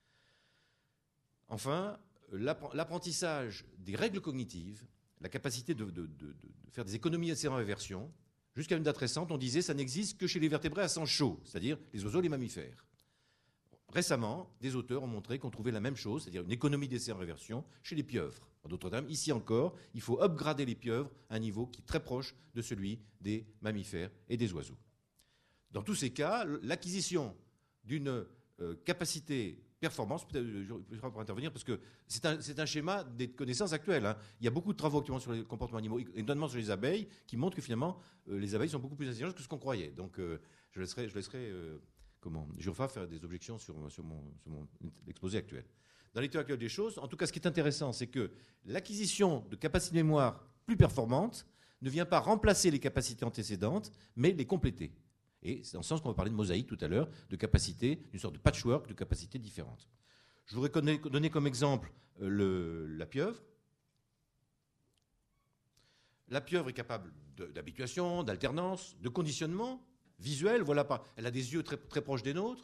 Enfin, l'apprentissage des règles cognitives, la capacité de faire des économies d'essais en réversion, jusqu'à une date récente, on disait que ça n'existe que chez les vertébrés à sang chaud, c'est-à-dire les oiseaux, les mammifères. Récemment, des auteurs ont montré qu'on trouvait la même chose, c'est-à-dire une économie d'essais en réversion chez les pieuvres. En d'autres termes, ici encore, il faut upgrader les pieuvres à un niveau qui est très proche de celui des mammifères et des oiseaux. Dans tous ces cas, l'acquisition d'une capacité performance, peut-être je vais pas intervenir parce que c'est un schéma des connaissances actuelles. Hein. Il y a beaucoup de travaux actuellement sur les comportements animaux, et notamment sur les abeilles, qui montrent que finalement, les abeilles sont beaucoup plus intelligentes que ce qu'on croyait. Donc, je laisserai Jurfa faire des objections sur mon exposé actuel. Dans l'état actuel des choses, en tout cas, ce qui est intéressant, c'est que l'acquisition de capacités de mémoire plus performantes ne vient pas remplacer les capacités antécédentes, mais les compléter. Et c'est dans ce sens qu'on va parler de mosaïque tout à l'heure, de capacités, d'une sorte de patchwork de capacités différentes. Je voudrais donner comme exemple la pieuvre. La pieuvre est capable d'habituation, d'alternance, de conditionnement visuel. Voilà, elle a des yeux très, très proches des nôtres.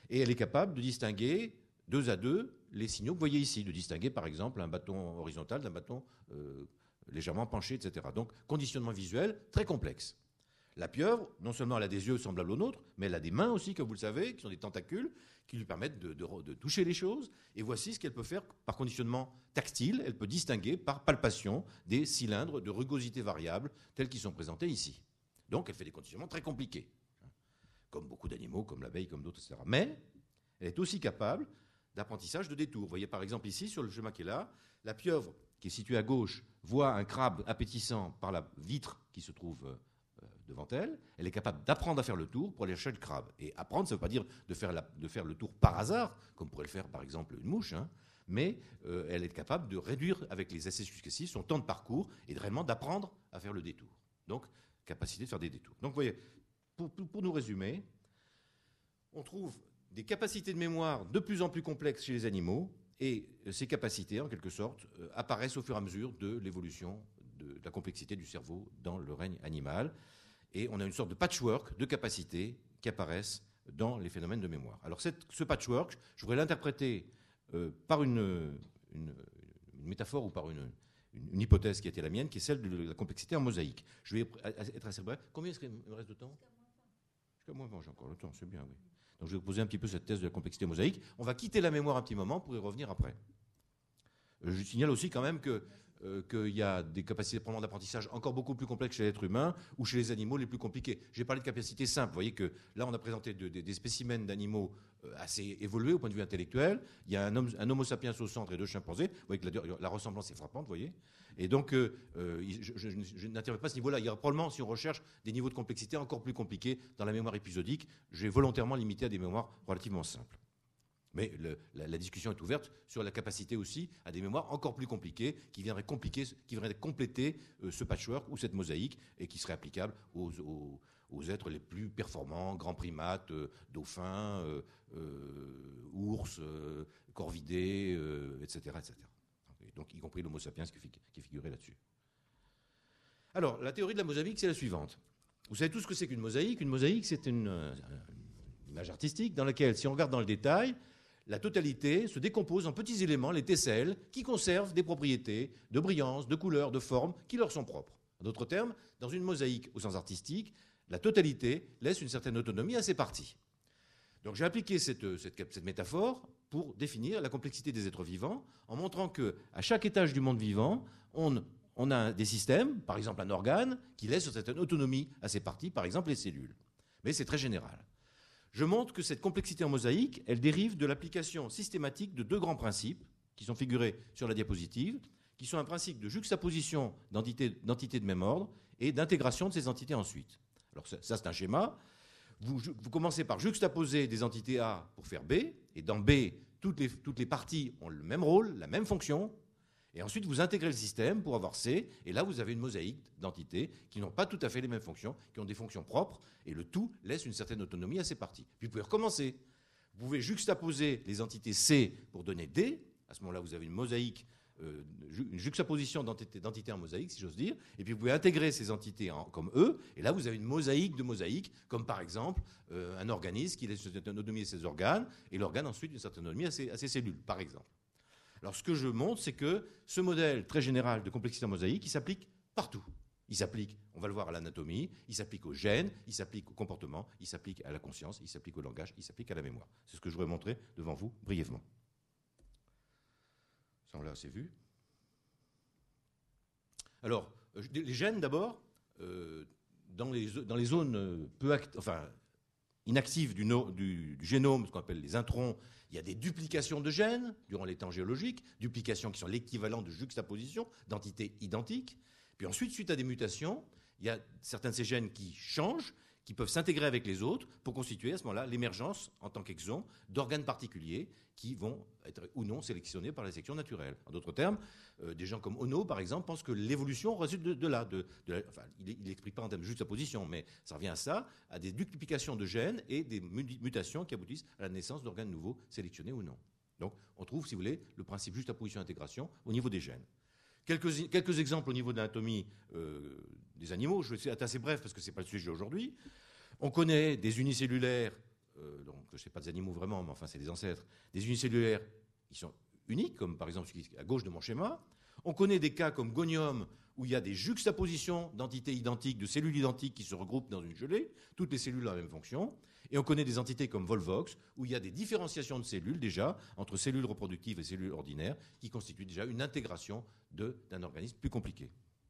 Et elle est capable de distinguer 2 à 2 les signaux que vous voyez ici, de distinguer par exemple un bâton horizontal d'un bâton légèrement penché, etc. Donc conditionnement visuel très complexe. La pieuvre, non seulement elle a des yeux semblables aux nôtres, mais elle a des mains aussi, comme vous le savez, qui sont des tentacules, qui lui permettent de toucher les choses. Et voici ce qu'elle peut faire par conditionnement tactile. Elle peut distinguer par palpation des cylindres de rugosité variable tels qu'ils sont présentés ici. Donc elle fait des conditionnements très compliqués, comme beaucoup d'animaux, comme l'abeille, comme d'autres, etc. Mais elle est aussi capable d'apprentissage de détour. Vous voyez par exemple ici, sur le schéma qui est là, la pieuvre qui est située à gauche voit un crabe appétissant par la vitre qui se trouve devant elle. Elle est capable d'apprendre à faire le tour pour aller chercher le crabe. Et apprendre, ça ne veut pas dire de faire le tour par hasard, comme pourrait le faire par exemple une mouche, mais elle est capable de réduire avec les essais successifs son temps de parcours et réellement d'apprendre à faire le détour. Donc, capacité de faire des détours. Donc, vous voyez, pour nous résumer, on trouve des capacités de mémoire de plus en plus complexes chez les animaux, et ces capacités, en quelque sorte, apparaissent au fur et à mesure de l'évolution de la complexité du cerveau dans le règne animal. Et on a une sorte de patchwork de capacités qui apparaissent dans les phénomènes de mémoire. Alors ce patchwork, je voudrais l'interpréter par une métaphore ou par une hypothèse qui a été la mienne, qui est celle de la complexité en mosaïque. Je vais être assez bref. Combien est-ce qu'il me reste de temps ? Jusqu'à moins 20, j'ai encore le temps, c'est bien, oui. Donc je vais vous poser un petit peu cette thèse de la complexité mosaïque. On va quitter la mémoire un petit moment pour y revenir après. Je signale aussi quand même qu'il y a des capacités probablement d'apprentissage encore beaucoup plus complexes chez l'être humain ou chez les animaux les plus compliqués. J'ai parlé de capacités simples. Vous voyez que là, on a présenté des spécimens d'animaux assez évolués au point de vue intellectuel. Il y a un homo sapiens au centre et 2 chimpanzés. Vous voyez que la ressemblance est frappante, vous voyez. Et donc, je n'interviens pas à ce niveau-là. Il y aura probablement, si on recherche, des niveaux de complexité encore plus compliqués dans la mémoire épisodique. J'ai volontairement limité à des mémoires relativement simples. Mais la discussion est ouverte sur la capacité aussi à des mémoires encore plus compliquées qui viendraient compléter ce patchwork ou cette mosaïque et qui seraient applicables aux êtres les plus performants, grands primates, dauphins, ours, corvidés, etc., etc. Donc, y compris l'homo sapiens qui figurait là-dessus. Alors, la théorie de la mosaïque, c'est la suivante. Vous savez tout ce que c'est qu'une mosaïque. Une mosaïque, c'est une image artistique dans laquelle, si on regarde dans le détail, la totalité se décompose en petits éléments, les tesselles, qui conservent des propriétés de brillance, de couleur, de forme, qui leur sont propres. En d'autres termes, dans une mosaïque au sens artistique, la totalité laisse une certaine autonomie à ses parties. Donc j'ai appliqué cette métaphore pour définir la complexité des êtres vivants, en montrant qu'à chaque étage du monde vivant, on a des systèmes, par exemple un organe, qui laisse une certaine autonomie à ses parties, par exemple les cellules. Mais c'est très général. Je montre que cette complexité en mosaïque, elle dérive de l'application systématique de 2 grands principes qui sont figurés sur la diapositive, qui sont un principe de juxtaposition d'entités de même ordre et d'intégration de ces entités ensuite. Alors ça c'est un schéma. Vous commencez par juxtaposer des entités A pour faire B, et dans B, toutes les parties ont le même rôle, la même fonction, et ensuite vous intégrez le système pour avoir C, et là vous avez une mosaïque d'entités qui n'ont pas tout à fait les mêmes fonctions, qui ont des fonctions propres, et le tout laisse une certaine autonomie à ces parties. Puis vous pouvez recommencer. Vous pouvez juxtaposer les entités C pour donner D, à ce moment-là vous avez une mosaïque, une juxtaposition d'entités en mosaïque, si j'ose dire, et puis vous pouvez intégrer ces entités comme E, et là vous avez une mosaïque de mosaïques, comme par exemple un organisme qui laisse une certaine autonomie à ses organes, et l'organe ensuite une certaine autonomie à ses cellules, par exemple. Alors ce que je montre, c'est que ce modèle très général de complexité en mosaïque, il s'applique partout. Il s'applique, on va le voir, à l'anatomie, il s'applique aux gènes, il s'applique au comportement, il s'applique à la conscience, il s'applique au langage, il s'applique à la mémoire. C'est ce que je voudrais montrer devant vous brièvement. Ça, là, c'est vu. Alors, les gènes, d'abord, dans les zones inactives du génome, ce qu'on appelle les introns, il y a des duplications de gènes durant les temps géologiques, duplications qui sont l'équivalent de juxtaposition d'entités identiques. Puis ensuite, suite à des mutations, il y a certains de ces gènes qui changent, qui peuvent s'intégrer avec les autres pour constituer à ce moment-là l'émergence, en tant qu'exon, d'organes particuliers qui vont être ou non sélectionnés par la sélection naturelle. En d'autres termes, des gens comme Ono, par exemple, pensent que l'évolution résulte de là. Il n'explique pas en termes de juxtaposition, mais ça revient à ça, à des duplications de gènes et des mutations qui aboutissent à la naissance d'organes nouveaux sélectionnés ou non. Donc, on trouve, si vous voulez, le principe juxtaposition-intégration au niveau des gènes. Quelques exemples au niveau de l'anatomie des animaux. Je vais être assez bref parce que ce n'est pas le sujet aujourd'hui. On connaît des unicellulaires donc je ne sais pas des animaux vraiment, mais enfin c'est des ancêtres, des unicellulaires qui sont uniques, comme par exemple celui à gauche de mon schéma. On connaît des cas comme Gonium, où il y a des juxtapositions d'entités identiques, de cellules identiques qui se regroupent dans une gelée, toutes les cellules ont la même fonction. Et on connaît des entités comme Volvox, où il y a des différenciations de cellules déjà, entre cellules reproductives et cellules ordinaires, qui constituent déjà une intégration d'un organisme plus compliqué.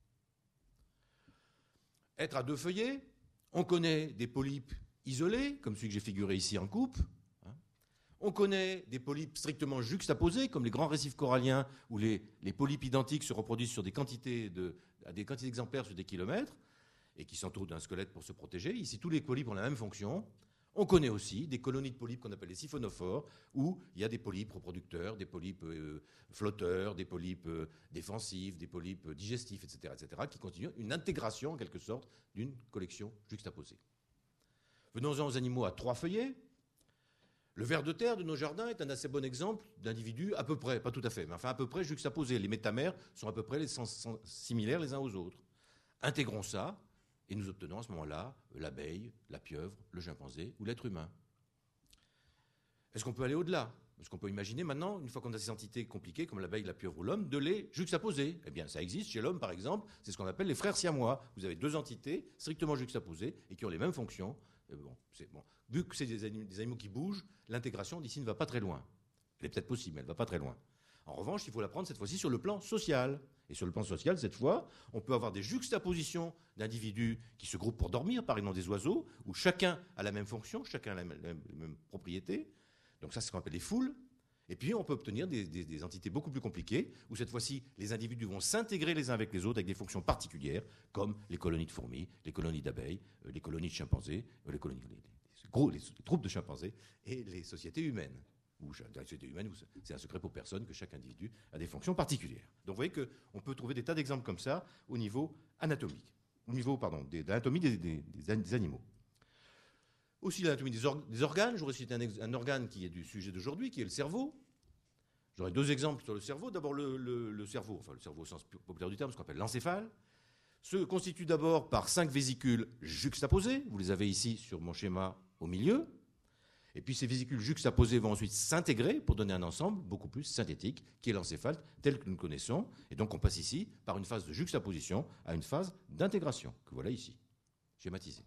Être à deux feuillets, on connaît des polypes isolés, comme celui que j'ai figuré ici en coupe. On connaît des polypes strictement juxtaposés, comme les grands récifs coralliens, où les polypes identiques se reproduisent sur des quantités d'exemplaires sur des kilomètres, et qui s'entourent d'un squelette pour se protéger. Ici, tous les polypes ont la même fonction. On connaît aussi des colonies de polypes qu'on appelle les siphonophores, où il y a des polypes reproducteurs, des polypes flotteurs, des polypes défensifs, des polypes digestifs, etc., qui continuent une intégration, en quelque sorte, d'une collection juxtaposée. Venons-en aux animaux à trois feuillets. Le ver de terre de nos jardins est un assez bon exemple d'individus à peu près, pas tout à fait, mais enfin à peu près juxtaposés. Les métamères sont à peu près similaires les uns aux autres. Intégrons ça, et nous obtenons à ce moment-là l'abeille, la pieuvre, le chimpanzé ou l'être humain. Est-ce qu'on peut aller au-delà ? Est-ce qu'on peut imaginer maintenant, une fois qu'on a ces entités compliquées comme l'abeille, la pieuvre ou l'homme, de les juxtaposer ? Eh bien, ça existe chez l'homme, par exemple, c'est ce qu'on appelle les frères siamois. Vous avez deux entités strictement juxtaposées et qui ont les mêmes fonctions. Vu que c'est des animaux qui bougent, l'intégration d'ici ne va pas très loin. Elle est peut-être possible, mais elle ne va pas très loin. En revanche, il faut la prendre cette fois-ci sur le plan social. Et sur le plan social, cette fois, on peut avoir des juxtapositions d'individus qui se groupent pour dormir, par exemple des oiseaux, où chacun a la même fonction, chacun a la même propriété. Donc ça, c'est ce qu'on appelle les foules. Et puis, on peut obtenir des entités beaucoup plus compliquées, où cette fois-ci, les individus vont s'intégrer les uns avec les autres avec des fonctions particulières, comme les colonies de fourmis, les colonies d'abeilles, les colonies de chimpanzés, les troupes de chimpanzés et les sociétés humaines. Dans les sociétés humaines, c'est un secret pour personne que chaque individu a des fonctions particulières. Donc vous voyez qu'on peut trouver des tas d'exemples comme ça au niveau anatomique, de l'anatomie des animaux. Aussi l'anatomie des organes. J'aurais cité un organe qui est du sujet d'aujourd'hui, qui est le cerveau. J'aurais deux exemples sur le cerveau. D'abord le cerveau, enfin le cerveau au sens populaire du terme, ce qu'on appelle l'encéphale, se constitue d'abord par 5 vésicules juxtaposées. Vous les avez ici sur mon schéma au milieu. Et puis ces vésicules juxtaposées vont ensuite s'intégrer pour donner un ensemble beaucoup plus synthétique, qui est l'encéphale tel que nous le connaissons. Et donc on passe ici par une phase de juxtaposition à une phase d'intégration, que voilà ici, schématisée.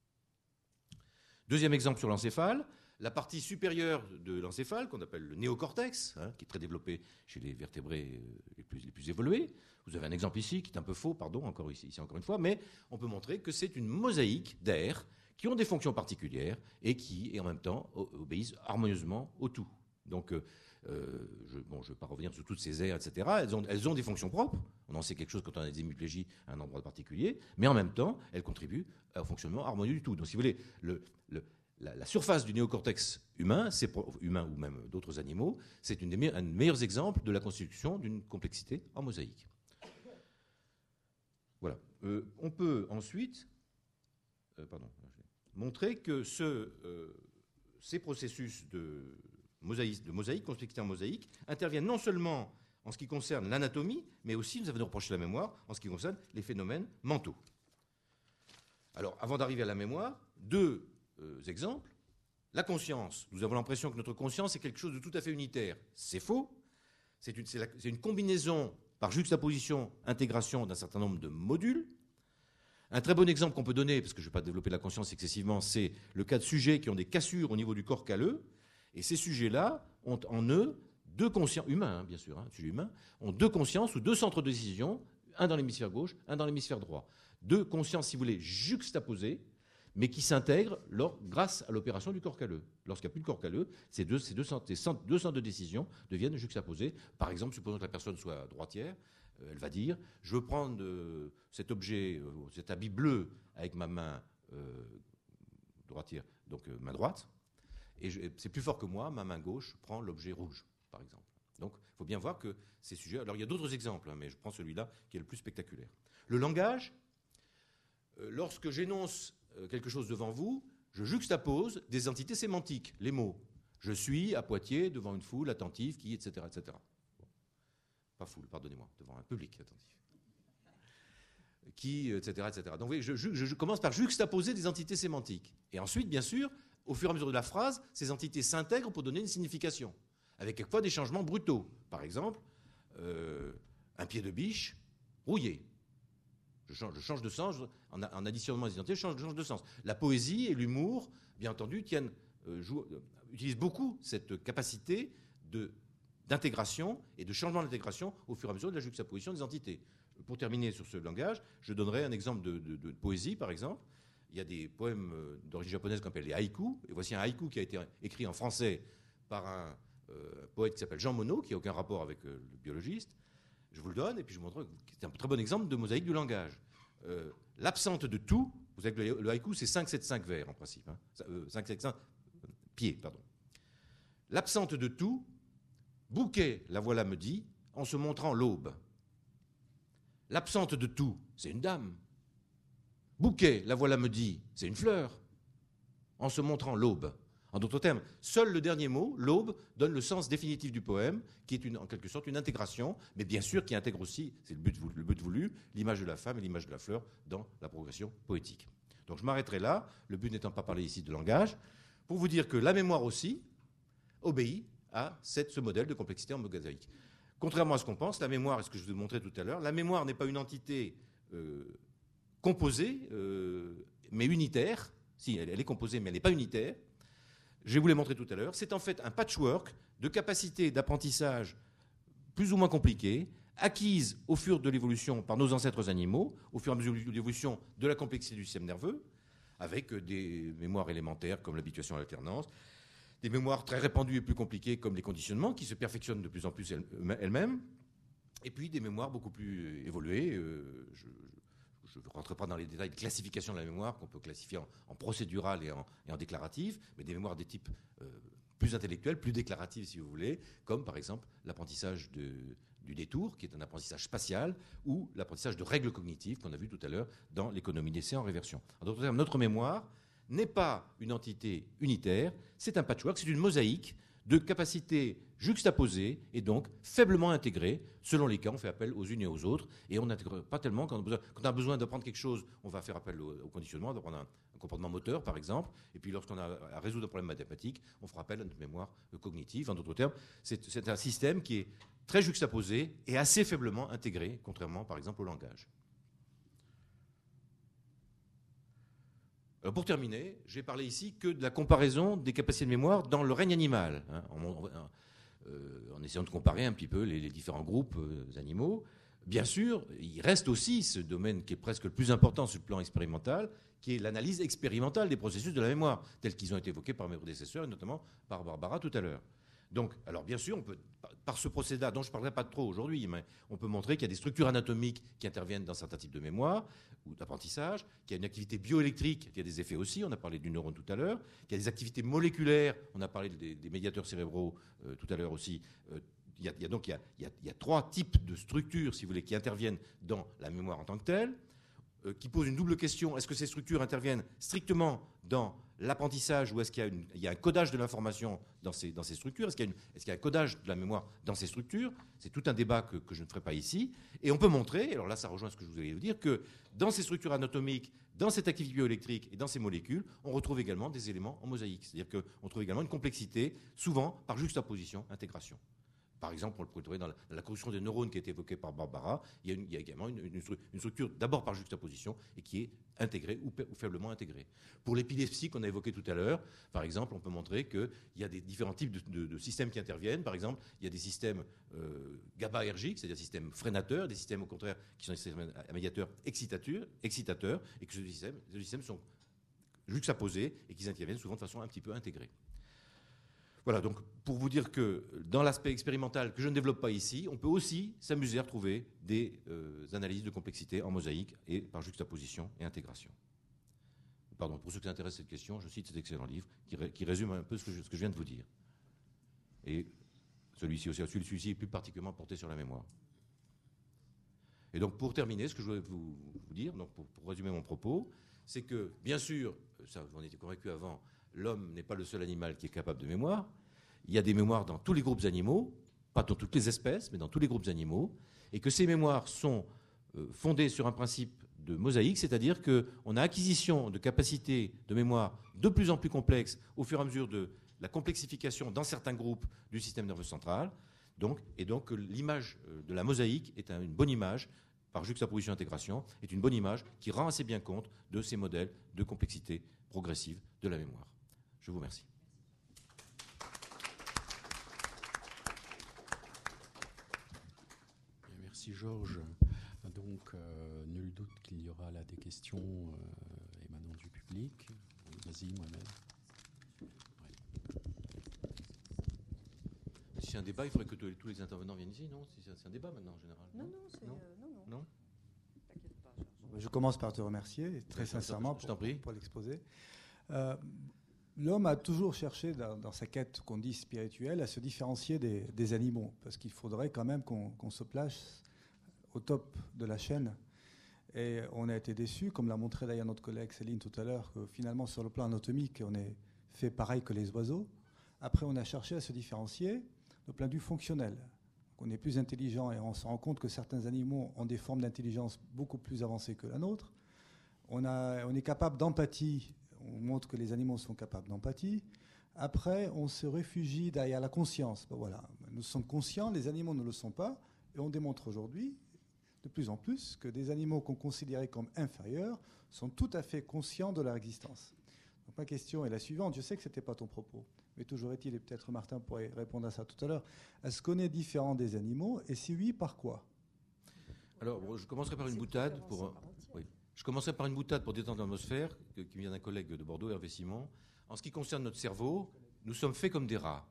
Deuxième exemple sur l'encéphale, la partie supérieure de l'encéphale, qu'on appelle le néocortex, qui est très développé chez les vertébrés les plus évolués. Vous avez un exemple ici qui est un peu faux, pardon, encore une fois, mais on peut montrer que c'est une mosaïque d'aires qui ont des fonctions particulières et qui, en même temps, obéissent harmonieusement au tout. Donc, je ne vais pas revenir sur toutes ces aires, etc. Elles ont des fonctions propres. On en sait quelque chose quand on a des hémiplégies à un endroit particulier, mais en même temps, elles contribuent au fonctionnement harmonieux du tout. Donc, si vous voulez, la surface du néocortex humain ou même d'autres animaux, c'est un des meilleurs exemples de la constitution d'une complexité en mosaïque. Voilà. On peut ensuite montrer que ces processus de mosaïque, complexité en mosaïque, interviennent non seulement en ce qui concerne l'anatomie, mais aussi, nous avons reproché la mémoire, en ce qui concerne les phénomènes mentaux. Alors, avant d'arriver à la mémoire, deux exemples. La conscience. Nous avons l'impression que notre conscience est quelque chose de tout à fait unitaire. C'est faux. C'est une combinaison par juxtaposition, intégration d'un certain nombre de modules. Un très bon exemple qu'on peut donner, parce que je ne vais pas développer la conscience excessivement, c'est le cas de sujets qui ont des cassures au niveau du corps calleux. Et ces sujets-là ont en eux deux consciences, humains bien sûr, sujets humains, ont deux consciences ou deux centres de décision, un dans l'hémisphère gauche, un dans l'hémisphère droit. Deux consciences, si vous voulez, juxtaposées, mais qui s'intègrent grâce à l'opération du corps calleux. Lorsqu'il n'y a plus de corps calleux, ces deux centres de décision deviennent juxtaposés. Par exemple, supposons que la personne soit droitière, elle va dire « je veux prendre cet objet, cet habit bleu avec ma main droitière, donc main droite, et c'est plus fort que moi, ma main gauche prend l'objet rouge, par exemple. » Donc, il faut bien voir que ces sujets... Alors, il y a d'autres exemples, mais je prends celui-là qui est le plus spectaculaire. Le langage, lorsque j'énonce quelque chose devant vous, je juxtapose des entités sémantiques, les mots. Je suis à Poitiers devant une foule attentive qui, etc., etc. Bon. Pas foule, pardonnez-moi, devant un public attentif. Qui, etc., etc. Donc, vous voyez, je commence par juxtaposer des entités sémantiques. Et ensuite, bien sûr, au fur et à mesure de la phrase, ces entités s'intègrent pour donner une signification, avec quelquefois des changements brutaux. Par exemple, un pied de biche rouillé. Je change de sens, en additionnant les identités, je change de sens. La poésie et l'humour, bien entendu, utilisent beaucoup cette capacité d'intégration et de changement d'intégration au fur et à mesure de la juxtaposition des entités. Pour terminer sur ce langage, je donnerai un exemple de poésie, par exemple. Il y a des poèmes d'origine japonaise qu'on appelle les haïkus. Et voici un haïku qui a été écrit en français par un poète qui s'appelle Jean Monod, qui n'a aucun rapport avec le biologiste. Je vous le donne, et puis je vous montre que c'est un très bon exemple de mosaïque du langage. L'absente de tout, vous savez que le haïku, c'est 5-7-5 vers, en principe. 5-7-5 pieds, pardon. L'absente de tout, bouquet, la voilà me dit, en se montrant l'aube. L'absente de tout, c'est une dame. Bouquet, la voilà me dit, c'est une fleur, en se montrant l'aube. En d'autres termes, seul le dernier mot, l'aube, donne le sens définitif du poème, qui est en quelque sorte une intégration, mais bien sûr qui intègre aussi, c'est le but voulu, l'image de la femme et l'image de la fleur dans la progression poétique. Donc je m'arrêterai là, le but n'étant pas parler ici de langage, pour vous dire que la mémoire aussi obéit à ce modèle de complexité en mosaïque. Contrairement à ce qu'on pense, la mémoire, et ce que je vous ai montré tout à l'heure, la mémoire n'est pas une entité composée, mais unitaire. Si, elle est composée, mais elle n'est pas unitaire. Je vous l'ai montré tout à l'heure. C'est en fait un patchwork de capacités d'apprentissage plus ou moins compliquées, acquises au fur de l'évolution par nos ancêtres animaux, au fur et à mesure de l'évolution de la complexité du système nerveux, avec des mémoires élémentaires comme l'habituation à l'alternance, des mémoires très répandues et plus compliquées comme les conditionnements qui se perfectionnent de plus en plus elles-mêmes, et puis des mémoires beaucoup plus évoluées. Je ne rentrerai pas dans les détails de classification de la mémoire qu'on peut classifier en procédurale et en déclarative, mais des mémoires des types plus intellectuels, plus déclaratifs si vous voulez, comme par exemple l'apprentissage du détour, qui est un apprentissage spatial, ou l'apprentissage de règles cognitives qu'on a vu tout à l'heure dans l'économie d'essai en réversion. En d'autres termes, notre mémoire n'est pas une entité unitaire, c'est un patchwork, c'est une mosaïque de capacités juxtaposées et donc faiblement intégrées. Selon les cas, on fait appel aux unes et aux autres et on n'intègre pas tellement. Quand on a besoin d'apprendre quelque chose, on va faire appel au conditionnement, d'apprendre un comportement moteur par exemple. Et puis lorsqu'on a à résoudre un problème mathématique, on fera appel à notre mémoire cognitive. En d'autres termes, c'est un système qui est très juxtaposé et assez faiblement intégré, contrairement par exemple au langage. Alors pour terminer, j'ai parlé ici que de la comparaison des capacités de mémoire dans le règne animal, en essayant de comparer un petit peu les différents groupes animaux. Bien sûr, il reste aussi ce domaine qui est presque le plus important sur le plan expérimental, qui est l'analyse expérimentale des processus de la mémoire, tels qu'ils ont été évoqués par mes prédécesseurs, et notamment par Barbara tout à l'heure. Donc, alors bien sûr, on peut, par ce procédé dont je ne parlerai pas trop aujourd'hui, mais on peut montrer qu'il y a des structures anatomiques qui interviennent dans certains types de mémoire ou d'apprentissage, qu'il y a une activité bioélectrique, qui a des effets aussi, on a parlé du neurone tout à l'heure, qu'il y a des activités moléculaires, on a parlé des médiateurs cérébraux tout à l'heure aussi. Il y a trois types de structures, si vous voulez, qui interviennent dans la mémoire en tant que telle, qui posent une double question. Est-ce que ces structures interviennent strictement dans l'apprentissage ou est-ce qu'il y a un codage de l'information dans ces structures? Est-ce qu'il y a un codage de la mémoire dans ces structures? C'est tout un débat que je ne ferai pas ici. Et on peut montrer, alors là ça rejoint ce que je voulais vous dire, que dans ces structures anatomiques, dans cette activité bioélectrique et dans ces molécules, on retrouve également des éléments en mosaïque. C'est-à-dire qu'on trouve également une complexité, souvent par juxtaposition, intégration. Par exemple, on le pourrait trouver dans la construction des neurones qui a été évoquée par Barbara. Il y a également une structure d'abord par juxtaposition et qui est intégrée ou faiblement intégrée. Pour l'épilepsie qu'on a évoquée tout à l'heure, par exemple, on peut montrer qu'il y a des différents types de systèmes qui interviennent. Par exemple, il y a des systèmes GABAergiques, c'est-à-dire des systèmes freinateurs, des systèmes au contraire qui sont des systèmes médiateurs excitateurs, et que ces systèmes sont juxtaposés et qu'ils interviennent souvent de façon un petit peu intégrée. Voilà, donc pour vous dire que dans l'aspect expérimental que je ne développe pas ici, on peut aussi s'amuser à retrouver des analyses de complexité en mosaïque et par juxtaposition et intégration. Pardon, pour ceux qui s'intéressent à cette question, je cite cet excellent livre qui résume un peu ce que je viens de vous dire. Et celui-ci aussi, celui-ci est plus particulièrement porté sur la mémoire. Et donc pour terminer, ce que je voulais vous dire, donc pour résumer mon propos, c'est que bien sûr, ça on était convaincu avant, l'homme n'est pas le seul animal qui est capable de mémoire. Il y a des mémoires dans tous les groupes animaux, pas dans toutes les espèces, mais dans tous les groupes animaux, et que ces mémoires sont fondées sur un principe de mosaïque, c'est-à-dire qu'on a acquisition de capacités de mémoire de plus en plus complexes au fur et à mesure de la complexification dans certains groupes du système nerveux central. Et donc l'image de la mosaïque est une bonne image, par juxtaposition intégration, est une bonne image qui rend assez bien compte de ces modèles de complexité progressive de la mémoire. Je vous remercie. Merci Georges. Donc, nul doute qu'il y aura là des questions émanant du public. Vas-y, Mohamed. Si c'est un débat, il faudrait que tous les intervenants viennent ici, non? C'est un débat maintenant en général. Non. T'inquiète pas, Georges. Je commence par te remercier, très sincèrement, pour l'exposer. L'homme a toujours cherché, dans sa quête qu'on dit spirituelle, à se différencier des animaux, parce qu'il faudrait quand même qu'on se place au top de la chaîne. Et on a été déçus, comme l'a montré d'ailleurs notre collègue Céline tout à l'heure, que finalement, sur le plan anatomique, on est fait pareil que les oiseaux. Après, on a cherché à se différencier au plan du fonctionnel. On est plus intelligent et on se rend compte que certains animaux ont des formes d'intelligence beaucoup plus avancées que la nôtre. On est capable d'empathie. On montre que les animaux sont capables d'empathie. Après, on se réfugie derrière la conscience. Ben voilà. Nous sommes conscients, les animaux ne le sont pas. Et on démontre aujourd'hui, de plus en plus, que des animaux qu'on considérait comme inférieurs sont tout à fait conscients de leur existence. Donc ma question est la suivante. Je sais que ce n'était pas ton propos, mais toujours est-il, et peut-être Martin pourrait répondre à ça tout à l'heure, est-ce qu'on est différent des animaux? Et si oui, par quoi? Alors, je commencerai par une boutade Je commencerai par une boutade pour détendre l'atmosphère, qui vient d'un collègue de Bordeaux, Hervé Simon. En ce qui concerne notre cerveau, nous sommes faits comme des rats.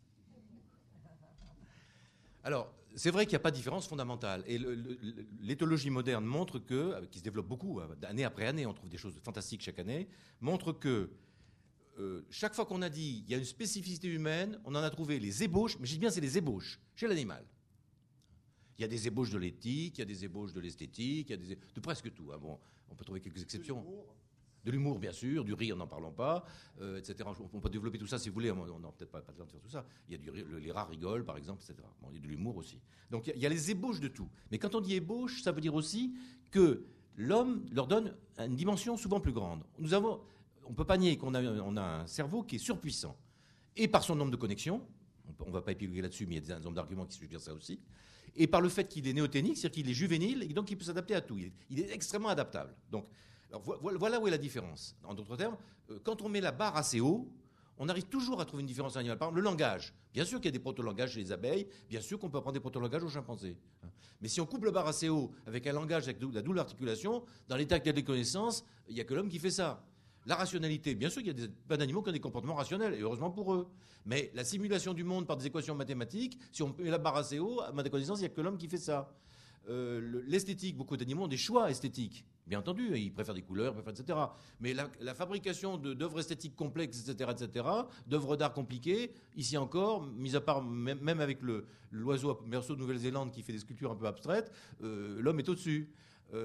Alors, c'est vrai qu'il n'y a pas de différence fondamentale. Et l'éthologie moderne montre qui se développe beaucoup, année après année, on trouve des choses fantastiques chaque année, montre que chaque fois qu'on a dit qu'il y a une spécificité humaine, on en a trouvé les ébauches, mais je dis bien c'est les ébauches, chez l'animal. Il y a des ébauches de l'éthique, il y a des ébauches de l'esthétique, il y a de presque tout. Hein. Bon, on peut trouver quelques exceptions. De l'humour, bien sûr, du rire, n'en parlons pas, etc. On peut développer tout ça si vous voulez, on n'a peut-être pas le temps de faire tout ça. Il y a du rire, les rats rigolent, par exemple, etc. Bon, il y a de l'humour aussi. Donc il y a les ébauches de tout. Mais quand on dit ébauche, ça veut dire aussi que l'homme leur donne une dimension souvent plus grande. On ne peut pas nier qu'on a un cerveau qui est surpuissant. Et par son nombre de connexions, on ne va pas épiloguer là-dessus, mais il y a un nombre d'arguments qui suggèrent ça aussi. Et par le fait qu'il est néoténique, c'est-à-dire qu'il est juvénile, et donc il peut s'adapter à tout. Il est extrêmement adaptable. Donc, alors, voilà où est la différence. En d'autres termes, quand on met la barre assez haut, on arrive toujours à trouver une différence animale. Par exemple, le langage. Bien sûr qu'il y a des proto-langages chez les abeilles, bien sûr qu'on peut apprendre des proto-langages aux chimpanzés. Mais si on coupe le barre assez haut avec un langage avec de la double articulation, dans l'état actuel des connaissances, il n'y a que l'homme qui fait ça. La rationalité, bien sûr qu'il y a plein d'animaux qui ont des comportements rationnels, et heureusement pour eux. Mais la simulation du monde par des équations mathématiques, si on met la barre assez haut, à ma connaissance, il n'y a que l'homme qui fait ça. L'esthétique, beaucoup d'animaux ont des choix esthétiques. Bien entendu, ils préfèrent des couleurs, etc. Mais la fabrication d'œuvres esthétiques complexes, etc., d'œuvres d'art compliquées, ici encore, mis à part même avec l'oiseau berceau de Nouvelle-Zélande qui fait des sculptures un peu abstraites, l'homme est au-dessus.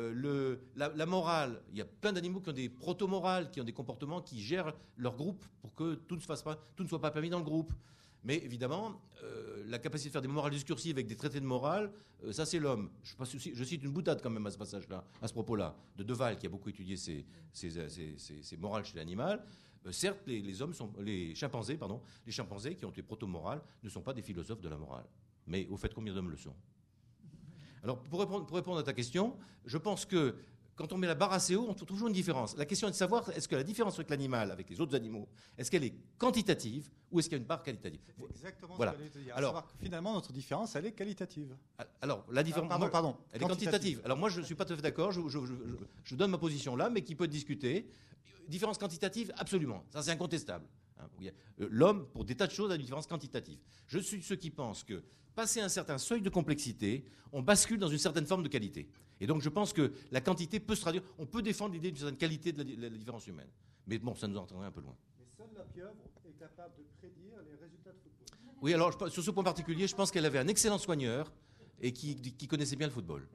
La morale, il y a plein d'animaux qui ont des proto-morales, qui ont des comportements qui gèrent leur groupe pour que tout ne soit pas permis dans le groupe. Mais évidemment, la capacité de faire des morales discursives avec des traités de morale, ça c'est l'homme. Je cite une boutade quand même à ce passage-là, à ce propos-là, de Deval qui a beaucoup étudié ces morales chez l'animal. Certes, les chimpanzés qui ont des proto-morales ne sont pas des philosophes de la morale. Mais au fait, combien d'hommes le sont? Alors, pour répondre à ta question, je pense que quand on met la barre assez haut, on trouve toujours une différence. La question est de savoir, est-ce que la différence avec l'animal, avec les autres animaux, est-ce qu'elle est quantitative ou est-ce qu'il y a une part qualitative? C'est exactement voilà. ce que j'allais te dire. Alors, savoir que finalement, notre différence, elle est qualitative. Alors, la différence... Pardon. Elle est quantitative. Alors, moi, je ne suis pas tout à fait d'accord. Je donne ma position là, mais qui peut être discutée. Différence quantitative, absolument. Ça, c'est incontestable. L'homme, pour des tas de choses, a une différence quantitative. Je suis de ceux qui pensent que, passé un certain seuil de complexité, on bascule dans une certaine forme de qualité. Et donc je pense que la quantité peut se traduire. On peut défendre l'idée d'une certaine qualité de la différence humaine. Mais bon, ça nous entraînerait un peu loin. Mais seule la pieuvre est capable de prédire les résultats de football. Oui, alors sur ce point particulier, je pense qu'elle avait un excellent soigneur et qui connaissait bien le football.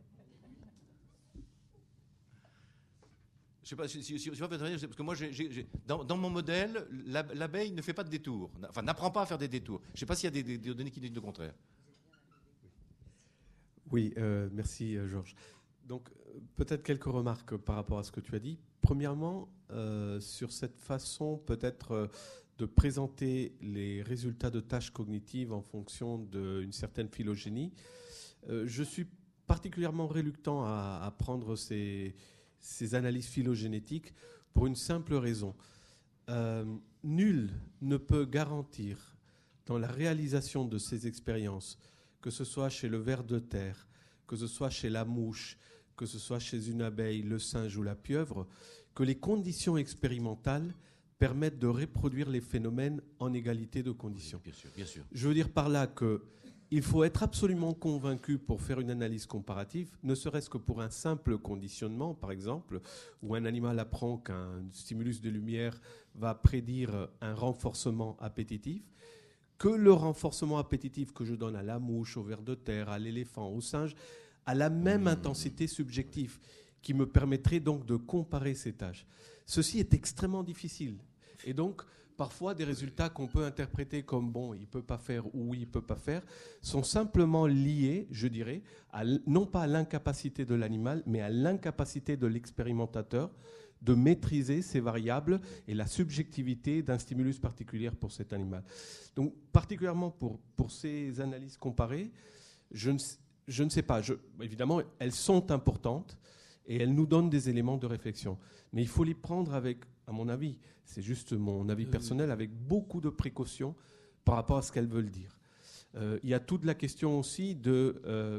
Je sais pas si parce que moi, dans mon modèle, l'abeille ne fait pas de détours. Enfin, n'apprend pas à faire des détours. Je ne sais pas s'il y a des données qui disent le contraire. Oui, merci Georges. Donc, peut-être quelques remarques par rapport à ce que tu as dit. Premièrement, sur cette façon peut-être de présenter les résultats de tâches cognitives en fonction d'une certaine phylogénie, je suis particulièrement reluctant à prendre ces analyses phylogénétiques pour une simple raison. Nul ne peut garantir dans la réalisation de ces expériences, que ce soit chez le ver de terre, que ce soit chez la mouche, que ce soit chez une abeille, le singe ou la pieuvre, que les conditions expérimentales permettent de reproduire les phénomènes en égalité de conditions. Bien sûr, bien sûr. Je veux dire par là qu'il faut être absolument convaincu pour faire une analyse comparative, ne serait-ce que pour un simple conditionnement, par exemple, où un animal apprend qu'un stimulus de lumière va prédire un renforcement appétitif, que le renforcement appétitif que je donne à la mouche, au ver de terre, à l'éléphant, au singe, a la même intensité subjective, qui me permettrait donc de comparer ces tâches. Ceci est extrêmement difficile. Et donc, parfois, des résultats qu'on peut interpréter comme bon, il ne peut pas faire ou oui, il ne peut pas faire, sont simplement liés, je dirais, non pas à l'incapacité de l'animal, mais à l'incapacité de l'expérimentateur de maîtriser ces variables et la subjectivité d'un stimulus particulier pour cet animal. Donc, particulièrement pour ces analyses comparées, je ne sais pas. Évidemment, elles sont importantes et elles nous donnent des éléments de réflexion. Mais il faut les prendre avec, à mon avis, c'est juste mon avis personnel, avec beaucoup de précautions par rapport à ce qu'elles veulent dire. Il y a toute la question aussi de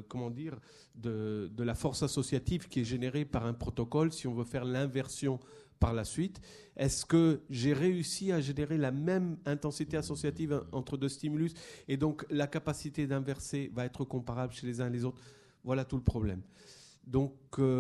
la force associative qui est générée par un protocole si on veut faire l'inversion par la suite. Est-ce que j'ai réussi à générer la même intensité associative entre deux stimulus et donc la capacité d'inverser va être comparable chez les uns et les autres? Voilà tout le problème. Donc,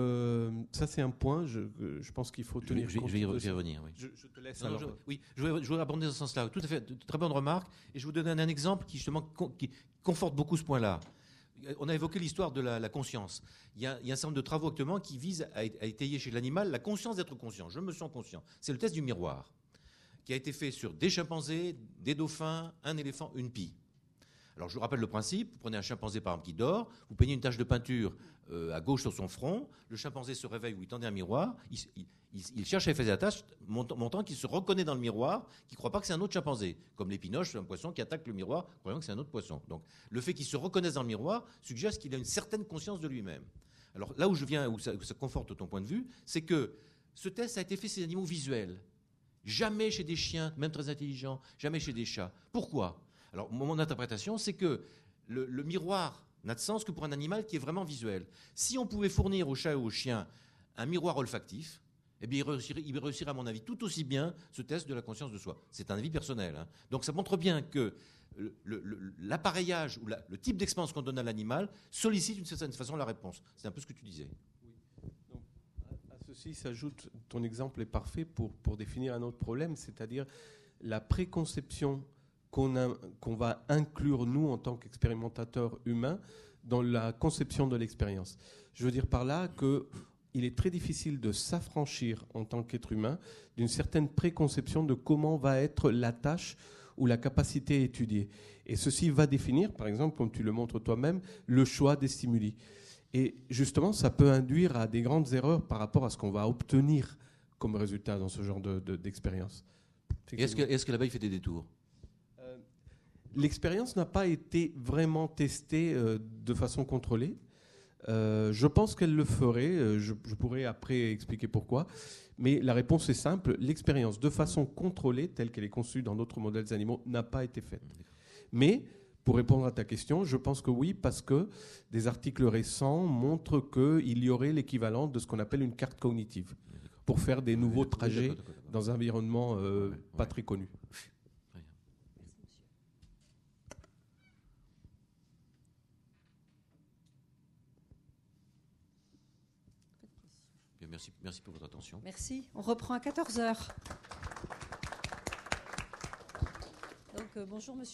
ça, c'est un point. Je pense qu'il faut tenir compte. Je vais y revenir. Oui. Je te laisse. Je voudrais aborder dans ce sens-là. Tout à fait, très bonne remarque. Et je vais vous donner un exemple qui, justement, qui conforte beaucoup ce point-là. On a évoqué l'histoire de la conscience. Il y a un certain nombre de travaux actuellement qui visent à étayer chez l'animal la conscience d'être conscient. Je me sens conscient. C'est le test du miroir, qui a été fait sur des chimpanzés, des dauphins, un éléphant, une pie. Alors, je vous rappelle le principe. Vous prenez un chimpanzé, par exemple, qui dort. Vous peignez une tache de peinture à gauche sur son front. Le chimpanzé se réveille, vous lui tendez un miroir. Il cherche à effacer la tache, montrant qu'il se reconnaît dans le miroir, qu'il ne croit pas que c'est un autre chimpanzé. Comme l'épinoche, un poisson qui attaque le miroir, croyant que c'est un autre poisson. Donc, le fait qu'il se reconnaisse dans le miroir suggère qu'il a une certaine conscience de lui-même. Alors, là où ça conforte ton point de vue, c'est que ce test a été fait chez des animaux visuels. Jamais chez des chiens, même très intelligents, jamais chez des chats. Pourquoi ? Alors, mon interprétation, c'est que le miroir n'a de sens que pour un animal qui est vraiment visuel. Si on pouvait fournir aux chats et aux chiens un miroir olfactif, eh bien, il réussirait, à mon avis, tout aussi bien ce test de la conscience de soi. C'est un avis personnel. Hein. Donc, ça montre bien que l'appareillage ou le type d'expérience qu'on donne à l'animal sollicite d'une certaine façon la réponse. C'est un peu ce que tu disais. Oui. Donc, à ceci s'ajoute, ton exemple est parfait pour définir un autre problème, c'est-à-dire la préconception qu'on va inclure, nous, en tant qu'expérimentateurs humains, dans la conception de l'expérience. Je veux dire par là qu'il est très difficile de s'affranchir, en tant qu'être humain, d'une certaine préconception de comment va être la tâche ou la capacité étudiée. Et ceci va définir, par exemple, comme tu le montres toi-même, le choix des stimuli. Et justement, ça peut induire à des grandes erreurs par rapport à ce qu'on va obtenir comme résultat dans ce genre d'expérience. Est-ce que l'abeille fait des détours ? L'expérience n'a pas été vraiment testée de façon contrôlée. Je pense qu'elle le ferait. Je pourrais après expliquer pourquoi. Mais la réponse est simple. L'expérience de façon contrôlée, telle qu'elle est conçue dans d'autres modèles animaux, n'a pas été faite. Mais, pour répondre à ta question, je pense que oui, parce que des articles récents montrent qu'il y aurait l'équivalent de ce qu'on appelle une carte cognitive pour faire des nouveaux trajets dans un environnement pas très connu. Merci pour votre attention. Merci. On reprend à 14h. Donc, bonjour, monsieur.